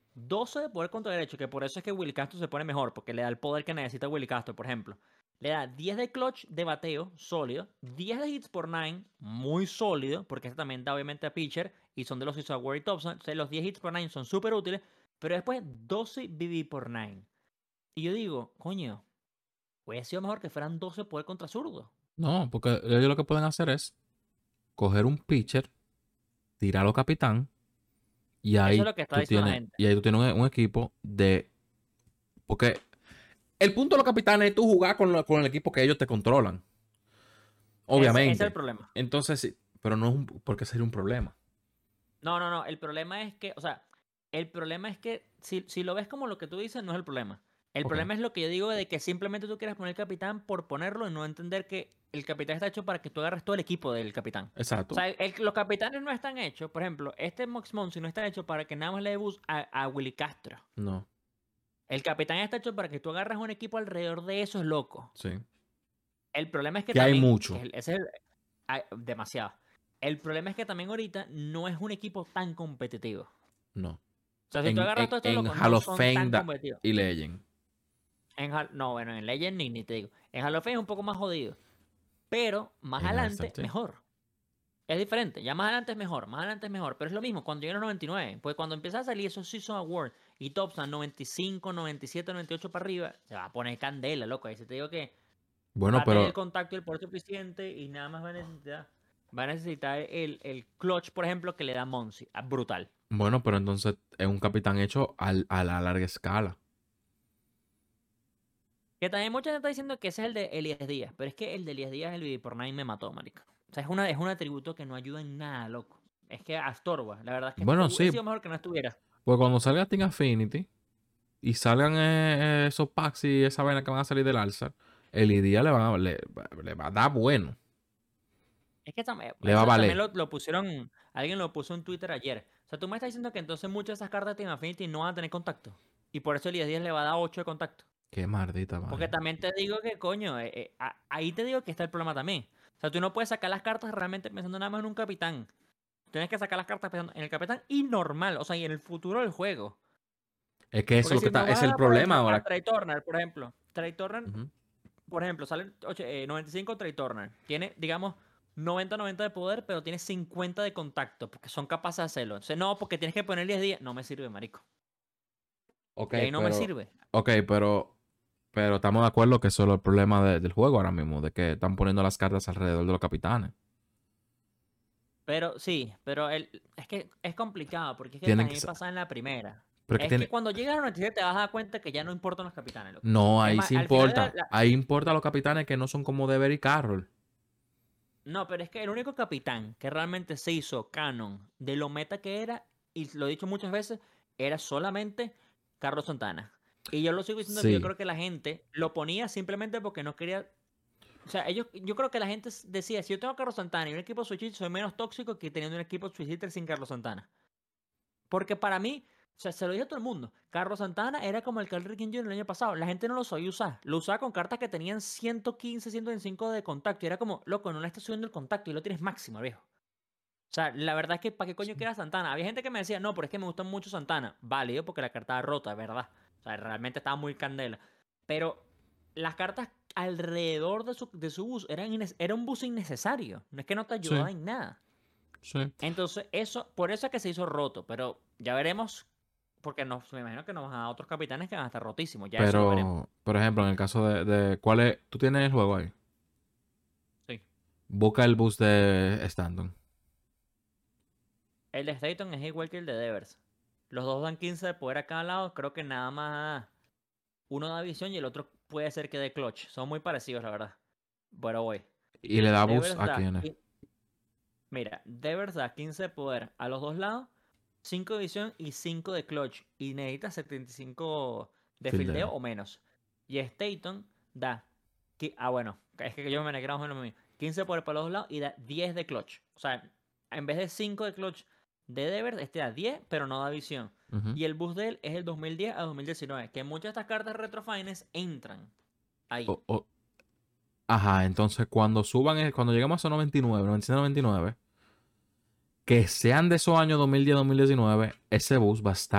S4: doce de poder contra derecho, que por eso es que Willy Castro se pone mejor, porque le da el poder que necesita Willy Castro, por ejemplo. Le da diez de clutch de bateo, sólido. diez de hits por nine, muy sólido, porque este también da obviamente a pitcher, y son de los Isoguer y Thompson. Entonces los diez hits por nine son súper útiles, pero después doce B B por nine. Y yo digo, coño, hubiera sido mejor que fueran doce poder contra zurdo.
S3: No, porque ellos lo que pueden hacer es coger un pitcher, tirarlo capitán, y ahí,
S4: Eso es lo que está
S3: tú
S4: diciendo la
S3: tienes,
S4: gente.
S3: y ahí tú tienes un, un equipo de... Porque el punto de los capitanes es tú jugar con, lo- con el equipo que ellos te controlan. Obviamente.
S4: Ese, ese es el problema.
S3: Entonces, sí, pero no es un... porque sería un problema.
S4: No, no, no. El problema es que, o sea, el problema es que si, si lo ves como lo que tú dices, no es el problema. El
S3: Ok.
S4: problema es lo que yo digo de que simplemente tú quieres poner capitán por ponerlo y no entender que el capitán está hecho para que tú agarres todo el equipo del capitán.
S3: Exacto.
S4: O sea, el- los capitanes no están hechos, por ejemplo, este Mox Monsi no está hecho para que nada más le dé bus a, a Willy Castro.
S3: No,
S4: El capitán está hecho para que tú agarres un equipo alrededor de esos locos.
S3: sí.
S4: El problema es que,
S3: Que hay
S4: también,
S3: mucho.
S4: que el- ese es el- hay demasiado. El problema es que también ahorita no es un equipo tan competitivo.
S3: No.
S4: O sea, si
S3: En,
S4: tú agarras
S3: en,
S4: todos estos
S3: en
S4: locos,
S3: Hall
S4: no
S3: of
S4: son
S3: Fame
S4: tan
S3: da-
S4: competitivos.
S3: y Legend.
S4: En Hall- no, bueno, en Legend ni, ni te digo. En Hall of Fame es un poco más jodido. Pero más
S3: En
S4: adelante,
S3: All-Star, sí.
S4: mejor. Es diferente. Ya más adelante es mejor. Más adelante es mejor. Pero es lo mismo cuando llegan los noventa y nueve. Pues cuando empieza a salir esos Season Awards y Thompson noventa y cinco, noventa y siete, noventa y ocho para arriba, se va a poner candela, loco. Ahí se te digo que
S3: Bueno,
S4: va a tener
S3: pero...
S4: el contacto y el poder suficiente y nada más va a necesitar, va a necesitar el, el clutch, por ejemplo, que le da Monsi. Ah, brutal.
S3: Bueno, pero entonces es un capitán hecho al- a la larga escala.
S4: Que también mucha gente está diciendo que ese es el de Elías Díaz, pero es que el de Elías Díaz, el B B por nine me mató, marico. O sea, es, una, es un atributo que no ayuda en nada, loco. Es que astorba, la verdad es que
S3: Bueno,
S4: estuvo-
S3: sí.
S4: hubiera sido mejor que no estuviera.
S3: Pues cuando salga Team Affinity y salgan eh, eh, esos packs y esa vaina que van a salir del alza, el I D A le, van a- le, le va a dar bueno.
S4: Es que tam-
S3: Le va a
S4: eso
S3: valer.
S4: también lo, lo pusieron, alguien lo puso en Twitter ayer. O sea, tú me estás diciendo que entonces muchas de esas cartas de Team Affinity no van a tener contacto. Y por eso Elías Díaz le va a dar ocho de contacto.
S3: Qué maldita
S4: Porque
S3: vaina.
S4: también te digo que, coño, eh, eh, a- ahí te digo que está el problema también. O sea, tú no puedes sacar las cartas realmente pensando nada más en un capitán. Tienes que sacar las cartas pensando en el capitán y normal, o sea, y en el futuro del juego.
S3: Es que eso
S4: Porque
S3: es lo que
S4: si no
S3: está, es
S4: vas
S3: el
S4: a
S3: problema
S4: poner a
S3: ahora.
S4: Trey Turner, por ejemplo. Trey Turner,
S3: Ujú.
S4: por ejemplo, sale ocho- eh, noventa y cinco Trey Turner. Tiene, digamos, noventa noventa de poder, pero tiene cincuenta de contacto, porque son capaces de hacerlo. Entonces, no, porque tienes que poner diez días. No me sirve, marico.
S3: Ok,
S4: y ahí no me
S3: pero-
S4: sirve.
S3: Ok, pero, pero estamos de acuerdo que eso es el problema de- del juego ahora mismo, de que están poniendo las cartas alrededor de los capitanes.
S4: Pero sí, pero el, es que es complicado, porque es que
S3: Tienen
S4: también
S3: que sa-
S4: pasa en la primera.
S3: Pero que
S4: es
S3: tiene...
S4: que cuando llegas a la noventa y siete te vas a dar cuenta que ya no importan los capitanes, loco.
S3: No,
S4: Es
S3: ahí
S4: más,
S3: sí
S4: al final de
S3: importa.
S4: la-
S3: Ahí importa los capitanes que no son como Dever y Carroll.
S4: No, pero es que el único capitán que realmente se hizo canon de lo meta que era, y lo he dicho muchas veces, era solamente Carlos Santana. Y yo lo sigo diciendo que yo
S3: Sí.
S4: creo que la gente lo ponía simplemente porque no quería. O sea, ellos, yo creo que la gente s- decía, si yo tengo a Carlos Santana y un equipo Switch soy menos tóxico que teniendo un equipo Switch sin Carlos Santana. Porque para mí, o sea, se lo dije a todo el mundo, Carlos Santana era como el Cal Ripken junior el año pasado. La gente no lo sabía usar. Lo usaba con cartas que tenían ciento quince, ciento veinticinco de contacto. Y era como, loco, no le estás subiendo el contacto y lo tienes máximo, viejo. O sea, la verdad es que ¿para qué coño quieras Santana? Había gente que me decía, no, pero es que me gusta mucho Santana. Válido porque la carta era rota, ¿verdad? O sea, realmente estaba muy candela. Pero las cartas alrededor de su, de su bus eran ines- era un bus innecesario. No es que no te ayudaba
S3: Sí.
S4: en nada.
S3: Sí.
S4: Entonces, eso, por eso es que se hizo roto. Pero ya veremos, porque nos, me imagino que nos van a dar otros capitanes que van a estar rotísimos. Ya eso lo veremos.
S3: Pero, por ejemplo, en el caso de, de ¿cuál es? ¿Tú tienes el juego ahí?
S4: Sí.
S3: Busca el bus de Stanton.
S4: El de Staton es igual que el de Devers. Los dos dan quince de poder a cada lado. Creo que nada más uno da visión y el otro puede ser que dé clutch. Son muy parecidos, la verdad. Pero voy.
S3: Y le da bus
S4: Devers
S3: a
S4: da
S3: quiénes.
S4: qui- Mira, Devers da quince de poder a los dos lados, cinco de visión y cinco de clutch. Y necesita setenta y cinco de
S3: Fildeo.
S4: fildeo o menos. Y Staton da. qui- Ah, bueno, es que yo me negré más o menos mío. quince de poder para los dos lados y da diez de clutch. O sea, en vez de cinco de clutch de Devers, este da diez, pero no da visión.
S3: Ujú.
S4: Y el boost de él es el dos mil diez a dos mil diecinueve. Que muchas de estas cartas retrofines entran ahí.
S3: O- o- Ajá, entonces cuando suban, el- cuando lleguemos a esos noventa y nueve, noventa y nueve, noventa y nueve, que sean de esos años dos mil diez, dos mil diecinueve, ese bus va a estar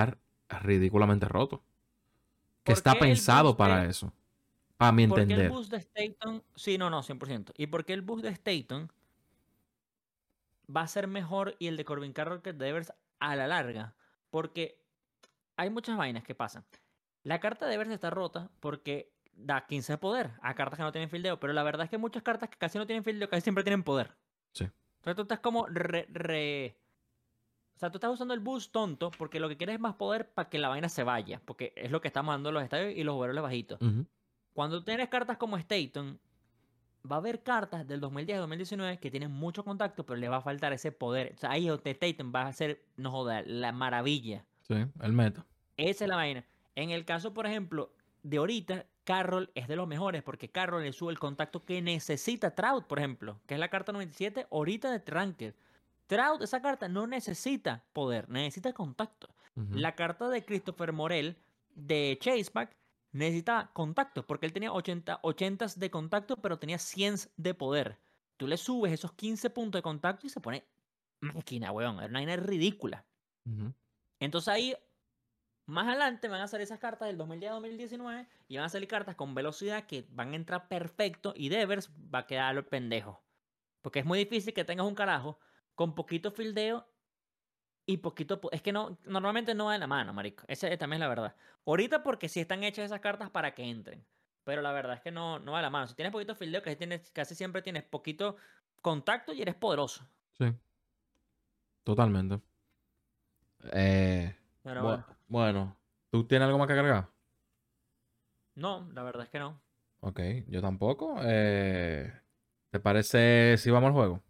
S3: ridículamente roto. Que
S4: ¿Por
S3: está
S4: qué el
S3: pensado
S4: boost
S3: para
S4: de-
S3: eso. Para mi
S4: ¿Por qué el
S3: entender.
S4: boost de Staton? Sí, no, no, cien por ciento. ¿Y por qué el boost de Staton va a ser mejor y el de Corbin Carroll que el de Devers a la larga? Porque hay muchas vainas que pasan. La carta de Devers está rota porque da quince de poder a cartas que no tienen fildeo, pero la verdad es que muchas cartas que casi no tienen fildeo casi siempre tienen poder.
S3: Sí.
S4: Entonces tú estás como re, re- O sea, tú estás usando el boost tonto porque lo que quieres es más poder para que la vaina se vaya, porque es lo que estamos dando en los estadios y los jugadores bajitos.
S3: Ujú.
S4: Cuando tienes cartas como Staton, va a haber cartas del dos mil diez a dos mil diecinueve que tienen mucho contacto, pero le va a faltar ese poder. O sea, ahí Staton va a ser, no joda, la maravilla.
S3: Sí, el meta.
S4: Esa es la vaina. En el caso, por ejemplo, de ahorita, Carroll es de los mejores porque Carroll le sube el contacto que necesita Trout, por ejemplo, que es la carta noventa y siete ahorita de Ranked. Trout, esa carta no necesita poder, necesita contacto.
S3: Ujú.
S4: La carta de Christopher Morel de Chaseback necesita contacto porque él tenía ochenta, ochenta de contacto, pero tenía cien de poder. Tú le subes esos quince puntos de contacto y se pone máquina, weón. Era una vaina ridícula.
S3: Ujú.
S4: Entonces ahí, más adelante van a salir esas cartas del dos mil diez a dos mil diecinueve y van a salir cartas con velocidad que van a entrar perfecto y Devers va a quedar el pendejo. Porque es muy difícil que tengas un carajo con poquito fildeo y poquito... po- Es que no, normalmente no va de la mano, marico. Esa es- también es la verdad. Ahorita porque sí están hechas esas cartas para que entren. Pero la verdad es que no, no va de la mano. Si tienes poquito fildeo, casi, tienes, casi siempre tienes poquito contacto y eres poderoso.
S3: Sí. Totalmente. Eh,
S4: Pero
S3: bu-
S4: bueno,
S3: bueno, ¿tú tienes algo más que agregar?
S4: no, la verdad es que no.
S3: Ok, yo tampoco. Eh, ¿te parece si vamos al juego?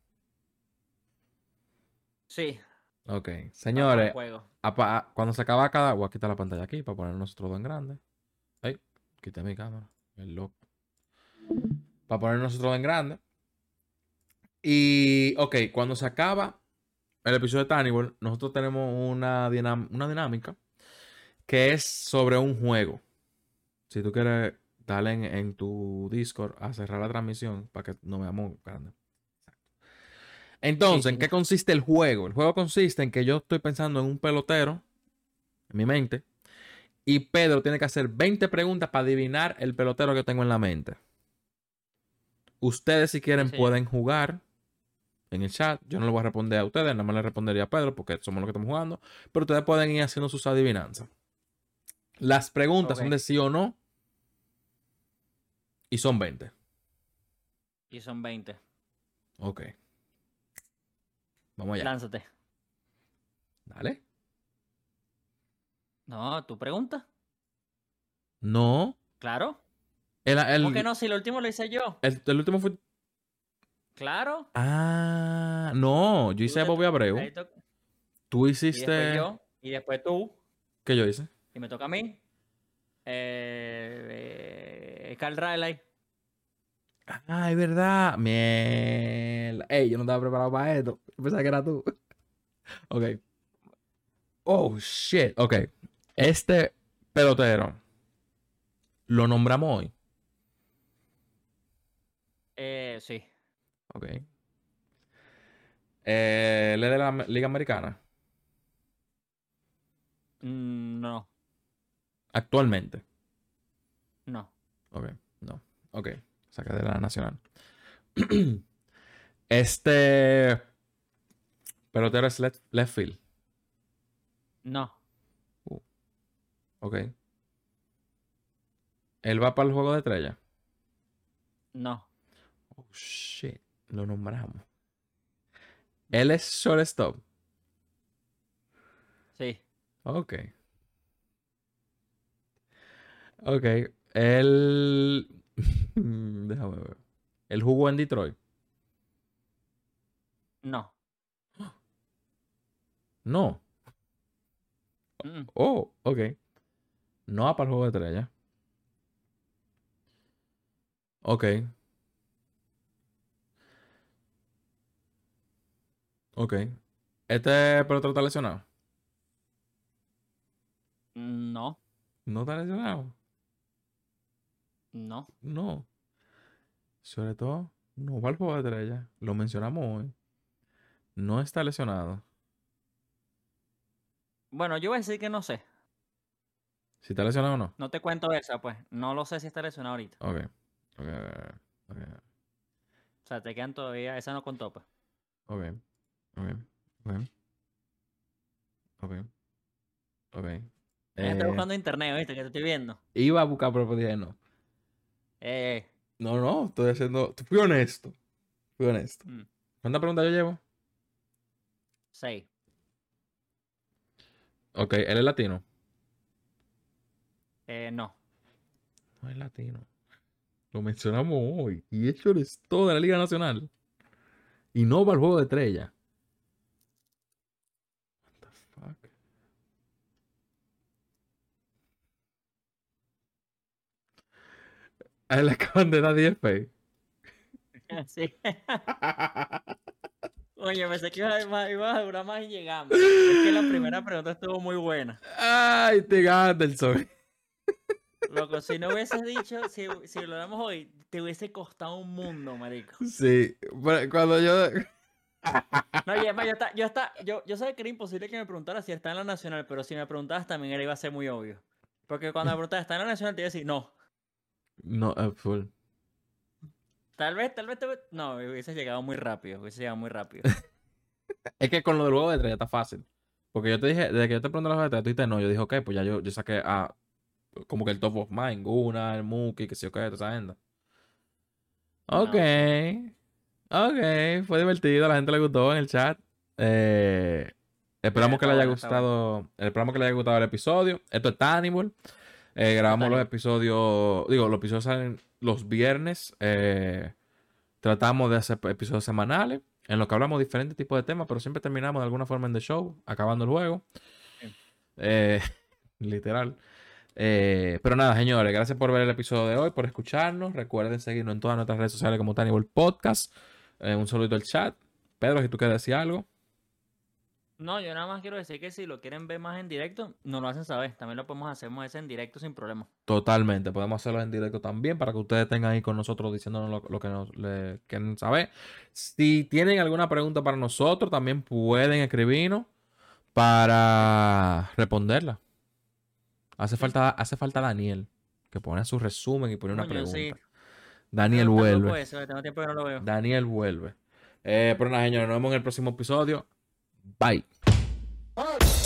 S4: Sí,
S3: Ok,
S4: vamos al
S3: señores,
S4: juego.
S3: apa- cuando se acaba cada... Voy a quitar la pantalla aquí para poner nosotros dos en grande. Ay, quité mi cámara. El loco. Para poner nosotros dos en grande. Y, ok, cuando se acaba el episodio de Tannibal, nosotros tenemos una, dinam- una dinámica que es sobre un juego. Si tú quieres, dale en, en tu Discord a cerrar la transmisión para que nos veamos grande. Entonces,
S4: Sí,
S3: ¿en
S4: sí.
S3: qué consiste el juego? El juego consiste en que yo estoy pensando en un pelotero en mi mente y Pedro tiene que hacer veinte preguntas para adivinar el pelotero que tengo en la mente. Ustedes, si quieren,
S4: Sí, señor.
S3: pueden jugar en el chat. Yo no le voy a responder a ustedes, nada más le respondería a Pedro porque somos los que estamos jugando. Pero ustedes pueden ir haciendo sus adivinanzas. Las preguntas
S4: Ok.
S3: son de sí o no y son veinte.
S4: Y son veinte.
S3: Ok. Vamos allá.
S4: Lánzate.
S3: Dale.
S4: No, ¿tu pregunta?
S3: No.
S4: Claro.
S3: El, el,
S4: ¿Cómo que no? Si lo último lo hice yo.
S3: el- el último fue.
S4: Claro.
S3: Ah, no. Yo
S4: Tú
S3: hice
S4: te
S3: Bobby
S4: to-
S3: Abreu.
S4: ahí to-
S3: Tú
S4: Y después
S3: hiciste.
S4: yo. Y después tú.
S3: ¿Qué yo hice?
S4: Y me toca a mí. Eh, eh, Carl Riley.
S3: Ah, es verdad. Miel. Ey, yo no estaba preparado para esto. Yo pensaba que era tú. Ok. Oh, shit. Ok. Este pelotero lo nombramos hoy.
S4: Eh, sí.
S3: Ok. Eh, ¿él es de la Liga Americana?
S4: Mm, No.
S3: Actualmente.
S4: No.
S3: Ok. No. Ok. Saca de la Nacional. Este pelotero es left, left field.
S4: No.
S3: Ok. Él va para el juego de estrella.
S4: No.
S3: Oh, shit. Lo nombramos. Él es shortstop.
S4: Sí.
S3: Ok. Ok. Él. Déjame ver. Él jugó en Detroit.
S4: No.
S3: No.
S4: Mm,
S3: Oh, ok. No va para el juego de estrella. Ok. Ok. Este pelotero está lesionado.
S4: No.
S3: No está lesionado.
S4: No.
S3: No. Sobre todo, no va al juego de estrella. Lo mencionamos hoy. No está lesionado.
S4: Bueno, yo voy a decir que no sé.
S3: ¿Si está lesionado o no?
S4: No te cuento esa, pues. No lo sé si está lesionado ahorita.
S3: Ok. Ok. Ok.
S4: O sea, te quedan todavía. Esa no contó, pues.
S3: Ok. Ok. Ok. Ok. Ok.
S4: Ya estoy
S3: Eh,
S4: buscando internet, ¿viste? Que te estoy viendo.
S3: iba a buscar, pero dije no.
S4: Eh.
S3: No, no, estoy haciendo. Fui honesto. Fui honesto.
S4: mm,
S3: ¿Cuántas preguntas yo llevo?
S4: Seis.
S3: Ok, él es latino.
S4: Eh, no.
S3: No es latino. Lo mencionamos hoy. Y hecho es todo de la Liga Nacional. Y no va al juego de estrella. What the fuck? A él le acaban de dar diez P.
S4: Sí. Oye, pensé que iba a, iba- iba a durar más y llegamos. Es que la primera pregunta estuvo muy buena.
S3: Ay, te Anderson.
S4: Loco, si no hubieses dicho, si, si lo hablamos hoy, te hubiese costado un mundo, marico.
S3: Sí, pero cuando yo.
S4: No, y además, yo, está, yo, está, yo, yo sabía que era imposible que me preguntara si está en la Nacional, pero si me preguntabas también era, iba a ser muy obvio. Porque cuando me preguntabas, ¿está en la Nacional? Te iba a decir, no.
S3: No, es full.
S4: Tal vez, tal vez, te... no, hubiese llegado muy rápido, hubiese llegado muy rápido.
S3: Es que con lo del juego de estrella está fácil. Porque yo te dije, desde que yo te pregunté la juego de estrella, tú dijiste no. Yo dije, ok, pues ya yo, yo saqué a. Como que el top of mind, Guna, el Muki, que sé yo qué, toda esa gente. Ok.
S4: No,
S3: Ok, fue divertido, a la gente le gustó en el chat. Eh, esperamos
S4: Eh,
S3: que le
S4: está
S3: haya
S4: bueno, está bueno.
S3: gustado. Esperamos que le haya gustado el episodio. Esto es Tannibal. Eh, grabamos los
S4: Tannibal.
S3: episodios. Digo, los episodios salen los viernes. Eh, tratamos de hacer episodios semanales. En los que hablamos de diferentes tipos de temas, pero siempre terminamos de alguna forma en The Show, acabando el juego.
S4: Sí.
S3: Eh, literal. Eh, pero nada, señores, gracias por ver el episodio de hoy, por escucharnos. Recuerden seguirnos en todas nuestras redes sociales como Tannibal Podcast. Eh, un saludito al chat. Pedro, si tú quieres decir algo.
S4: No, yo nada más quiero decir que si lo quieren ver más en directo, nos lo hacen saber. También lo podemos hacer más en directo sin problema.
S3: Totalmente, podemos hacerlo en directo también para que ustedes tengan ahí con nosotros diciéndonos lo, lo que nos le, quieren saber. Si tienen alguna pregunta para nosotros, también pueden escribirnos para responderla. Hace
S4: Sí.
S3: falta, hace falta Daniel, que pone su resumen y pone una
S4: Coño, sí.
S3: pregunta. Daniel
S4: Pero está loco
S3: vuelve.
S4: eso, tengo tiempo que no lo veo.
S3: Daniel vuelve. Eh, pero nada, señores, nos vemos en el próximo episodio. Bye.